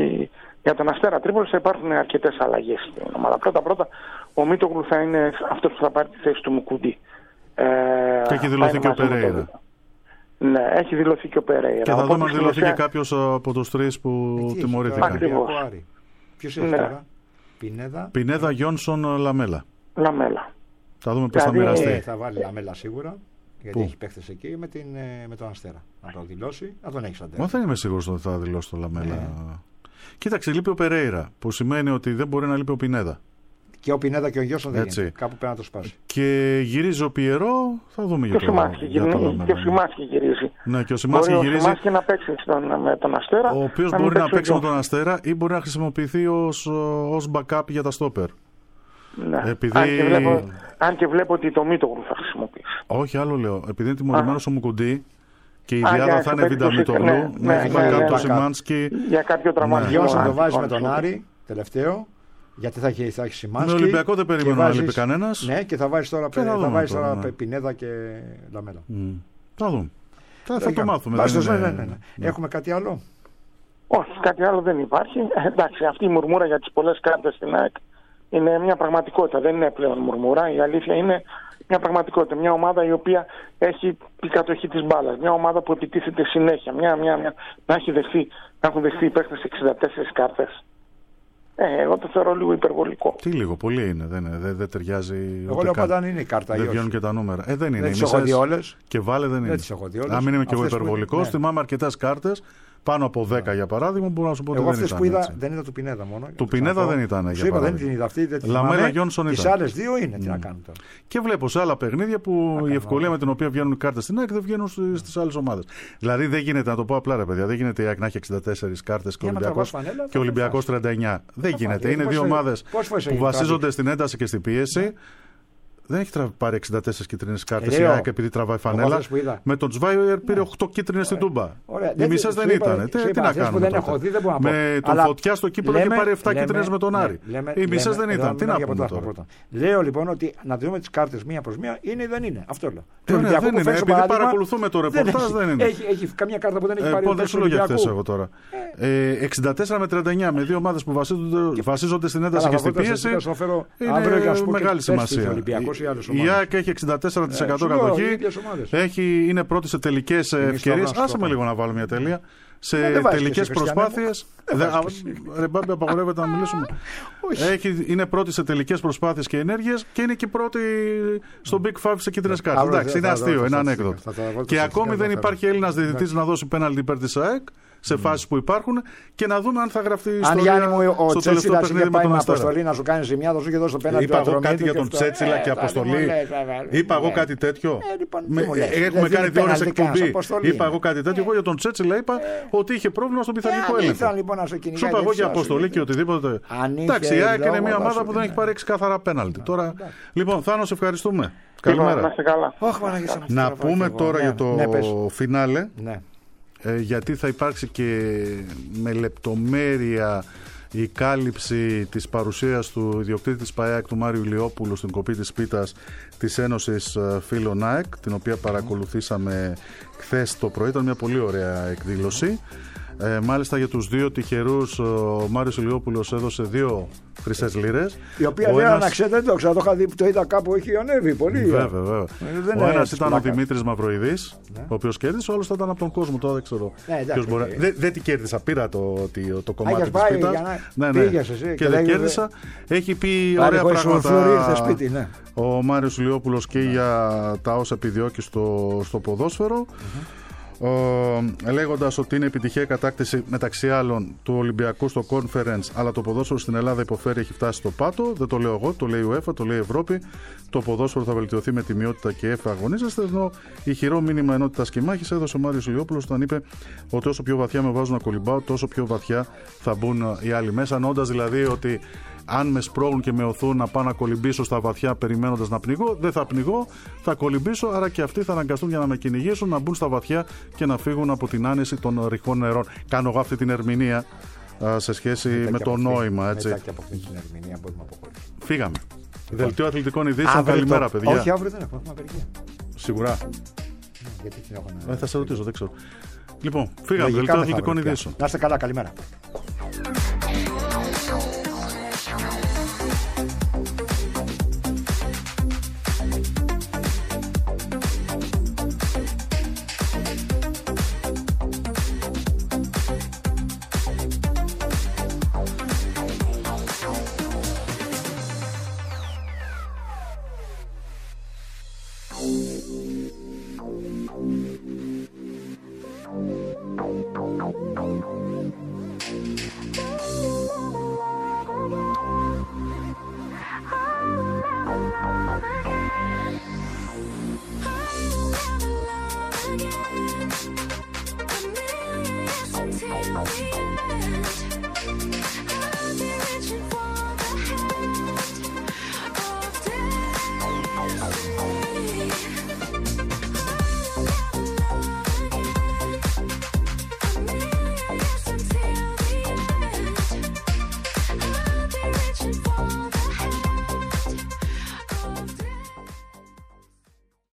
για τον Αστέρα Τρίπολης θα υπάρχουν αρκετές αλλαγές στην ομάδα. Πρώτα-πρώτα, ο Μίτογλου θα είναι αυτός που θα πάρει τη θέση του Μουκουντή. Ε, και έχει δηλωθεί και ο Περέιρα. Ναι, έχει δηλωθεί και ο Περέιρα. Και θα δούμε αν δηλωθεί και κάποιος από τους τρεις που ε, τιμωρήθηκαν. Ακριβώς. Ποιος έχει ναι. τώρα? Πινέδα. Πινέδα, Γιόνσον, Λαμέλα. Λαμέλα. Θα δούμε πώς δηλαδή, θα μοιραστεί. Ε, θα βάλει Λαμέλα σίγουρα. Γιατί Πού? έχει παίχτες εκεί με, την, με τον Αστέρα. Να το δηλώσει, να τον έχει αντέρα. Μα δεν είμαι σίγουρος ότι θα δηλώσει το Λαμέλα. Ναι. Κοίταξε, λείπει ο Περέιρα, που σημαίνει ότι δεν μπορεί να λείπει ο Πινέδα. Και ο Πινέδα και ο Γιώσον δεν είναι. Κάπου πρέπει να το σπάσει. Και γυρίζει ο Πιερό, θα δούμε για το Σιμάνσκι. Και ο Σιμάνσκι γυρίζει. Ναι, και ο Σιμάνσκι γυρίζει. Ο Σιμάνσκι να παίξει στον, με τον Αστέρα. Ο οποίος μπορεί να παίξει με τον Αστέρα ή μπορεί να χρησιμοποιηθεί ως, ως backup για τα στόπερ. Ναι. Επειδή... Αν, και βλέπω, αν και βλέπω ότι το Μίτογλου θα χρησιμοποιήσει. Όχι, άλλο λέω. Επειδή είναι τιμωρημένος ο Μουκουντή. Και η διάδα θα είναι Βίντα Μίτογλου. Να έχει backup το Σιμάνσκι. Για κάποιο τραυματισμό. Γιώσον το βάζει με τον Άρη τελευταίο. Γιατί θα έχει, θα έχει Σιμάνσκι. Με Ολυμπιακό δεν περιμένω να λείπει κανένας. Ναι, και θα βάζει τώρα, θα θα βάζεις τώρα ναι. Πινέδα και Λαμέλα. Mm. Θα δούμε. Θα, θα το μάθουμε. Δεν είναι... ναι, ναι, ναι. Ναι. Έχουμε κάτι άλλο? Όχι, κάτι άλλο δεν υπάρχει. Εντάξει, αυτή η μουρμούρα για τις πολλές κάρτες στην ΑΕΚ είναι μια πραγματικότητα. Δεν είναι πλέον μουρμούρα. Η αλήθεια είναι μια πραγματικότητα. Μια ομάδα η οποία έχει την κατοχή της μπάλας. Μια ομάδα που επιτίθεται συνέχεια. Μια, μια, μια... Να, έχει δεχθεί, να έχουν δεχθεί οι παίκτες εξήντα τέσσερις κάρτες. Ε, εγώ το θεωρώ λίγο υπερβολικό. Τι λίγο, πολύ είναι. Δεν, δεν, δεν ταιριάζει. Εγώ λέω πάντα αν είναι η κάρτα. Δεν βγαίνουν και τα νούμερα. Ε, δεν είναι. Δεν τις έχω δει όλες. Και βάλε δεν είναι. Δεν τις έχω δει όλες. Αν μην είμαι και εγώ υπερβολικός, ναι. Θυμάμαι αρκετές κάρτες. Πάνω από δέκα για παράδειγμα, μπορώ να σου πω ότι εγώ δεν ήταν. Εγώ αυτές που είδα δεν είδα του Πινέδα μόνο. Του Πινέδα δεν ήταν. Σου είπα, δεν την είδα αυτή. Λαμέλα Γιόνσον ήταν. Τις άλλες δύο είναι. Τι να κάνουν τώρα. Και βλέπω σε άλλα παιχνίδια που η ευκολία με την οποία βγαίνουν οι κάρτες στην ΑΕΚ δεν βγαίνουν στις άλλες ομάδες. Δηλαδή δεν γίνεται, να το πω απλά ρε παιδιά, δεν γίνεται η ΑΕΚ να έχει εξήντα τέσσερις κάρτες και ο Ολυμπιακός τριάντα εννιά. Δεν γίνεται. Είναι δύο ομάδες που βασίζονται στην ένταση και στην πίεση. Δεν έχει πάρει εξήντα τέσσερις κίτρινες κάρτες η ΑΕΚ επειδή τραβάει φανέλα. Με τον Τσβάιερ πήρε οκτώ κίτρινες στην Τούμπα. Οι μισές δεν ήταν. Τι να κάνουμε. Με τον Φωτιά στο Κύπρο είχε πάρει επτά κίτρινες με τον Άρη. Οι μισές δεν ήταν. Τι να πούμε τώρα. Λέω λοιπόν ότι να δούμε τις κάρτες μία προς μία είναι ή δεν είναι. Αυτό λέω. Δεν είναι. Επειδή παρακολουθούμε το ρεπορτάζ δεν είναι. Έχει καμιά κάρτα που δεν έχει πάρει. Δεν σου λέω για χθες εγώ τώρα. εξήντα τέσσερα με τριάντα εννιά με δύο ομάδες που βασίζονται στην ένταση και στην πίεση είναι μεγάλη σημασία. Η ΑΕΚ έχει εξήντα τέσσερα τοις εκατό κατοχή. Έχει, είναι πρώτη σε τελικές ευκαιρίες. Άσε με λίγο να βάλω μια τελεία. Σε τελικές προσπάθειες. Ρε Μπάμπη, απαγορεύεται να μιλήσουμε. Έχει, είναι πρώτη σε τελικές προσπάθειες και ενέργειες και είναι και πρώτη στο Big Five σε κίτρινες κάρτες. Εντάξει, είναι αστείο, είναι ανέκδοτο. Και ακόμη δεν υπάρχει Έλληνας διαιτητής να δώσει πέναλτι υπέρ της ΑΕΚ σε φάσεις που υπάρχουν και να δούμε αν θα γραφτεί η ιστορία στο τελευταίο παιχνίδι με τον Αστέρα. Να σου κάνει ζημιά, θα σου και δώσει το πέναλτι. Είπα εγώ κάτι για τον Τσέτσιλα και Αποστολή. Είπα εγώ κάτι τέτοιο. Έχουμε κάνει δύο ώρες εκπομπή. Είπα εγώ κάτι τέτοιο. Εγώ για τον Τσέτσιλα είπα ότι είχε πρόβλημα στον πειθαρχικό έλεγχο. Σου είπα εγώ για Αποστολή και οτιδήποτε. Εντάξει, η ΑΕΚ είναι μια ομάδα που δεν έχει πάρει έξι καθαρά πέναλτι. Λοιπόν, Θάνο, σε ευχαριστούμε. Καλημέρα. Να πούμε τώρα για το φινάλε. Ε, γιατί θα υπάρξει και με λεπτομέρεια η κάλυψη της παρουσίας του ιδιοκτήτη της ΠΑΕΑΚ του Μάριου Ηλιόπουλου στην κοπή της πίτας της Ένωσης Φίλων ΑΕΚ, την οποία παρακολουθήσαμε χθες το πρωί. Ήταν μια πολύ ωραία εκδήλωση. Ε, μάλιστα για τους δύο τυχερούς ο Μάριος Ηλιόπουλος έδωσε δύο χρυσές λίρες. Η οποία δεν ένας... να ξέρετε, το ξέρω, το είχα δει, το είδα κάπου, έχει ανέβει πολύ. Βέβαια, βέβαια. Δεν ο ένας ήταν πλάκα. Ο Δημήτρης Μαυροειδής, ναι. Ο οποίος κέρδισε, ο άλλος θα ήταν από τον κόσμο, τώρα δεν ξέρω. Ναι, εντάξει, μπορεί... okay. Δεν δε τι κέρδισα, πήρα το, το, το κομμάτι της πίτας. Να... Ναι, ναι. Πήγες, εσύ, και, και δεν κέρδισα. Έχει πει ωραία πράγματα σπίτι, ναι. Ο Μάριος Ηλιόπουλος και για τα όσα επιδιώκει στο, στο ποδόσφαιρο. Uh, λέγοντας ότι είναι επιτυχία η κατάκτηση μεταξύ άλλων του Ολυμπιακού στο Conference, αλλά το ποδόσφαιρο στην Ελλάδα υποφέρει, έχει φτάσει στο πάτο. Δεν το λέω εγώ, το λέει η UEFA, το λέει η Ευρώπη. Το ποδόσφαιρο θα βελτιωθεί με τιμιότητα και έφα αγωνίζεστε. Ενώ ηχηρό μήνυμα ενότητας και μάχης έδωσε ο Μάριος Ηλιόπουλος όταν είπε ότι όσο πιο βαθιά με βάζουν να κολυμπάω, τόσο πιο βαθιά θα μπουν οι άλλοι μέσα. Εννοώντας δηλαδή ότι αν με σπρώγουν και με οθούν να πάω να κολυμπήσω στα βαθιά περιμένοντας να πνιγώ, δεν θα πνιγώ, θα κολυμπήσω, άρα και αυτοί θα αναγκαστούν για να με κυνηγήσουν να μπουν στα βαθιά και να φύγουν από την άνεση των ρηχών νερών. Κάνω εγώ αυτή την ερμηνεία α, σε σχέση μετά με το αυτή, νόημα. Έτσι. Μετά και από αυτή την ερμηνεία μπορούμε να αποχωρήσουμε. Φύγαμε. Λοιπόν. Δελτίο αθλητικών ειδήσεων, καλημέρα παιδιά. Όχι, αύριο δεν έχουμε απεργία. Σίγουρα. Ναι, γιατί την έχω να... ε, θα σε ρωτήσω, δεν ξέρω. Λοιπόν, φύγαμε. Δελτίο αθλητικών ειδήσεων. Να είστε καλά, καλημέρα. Until we met.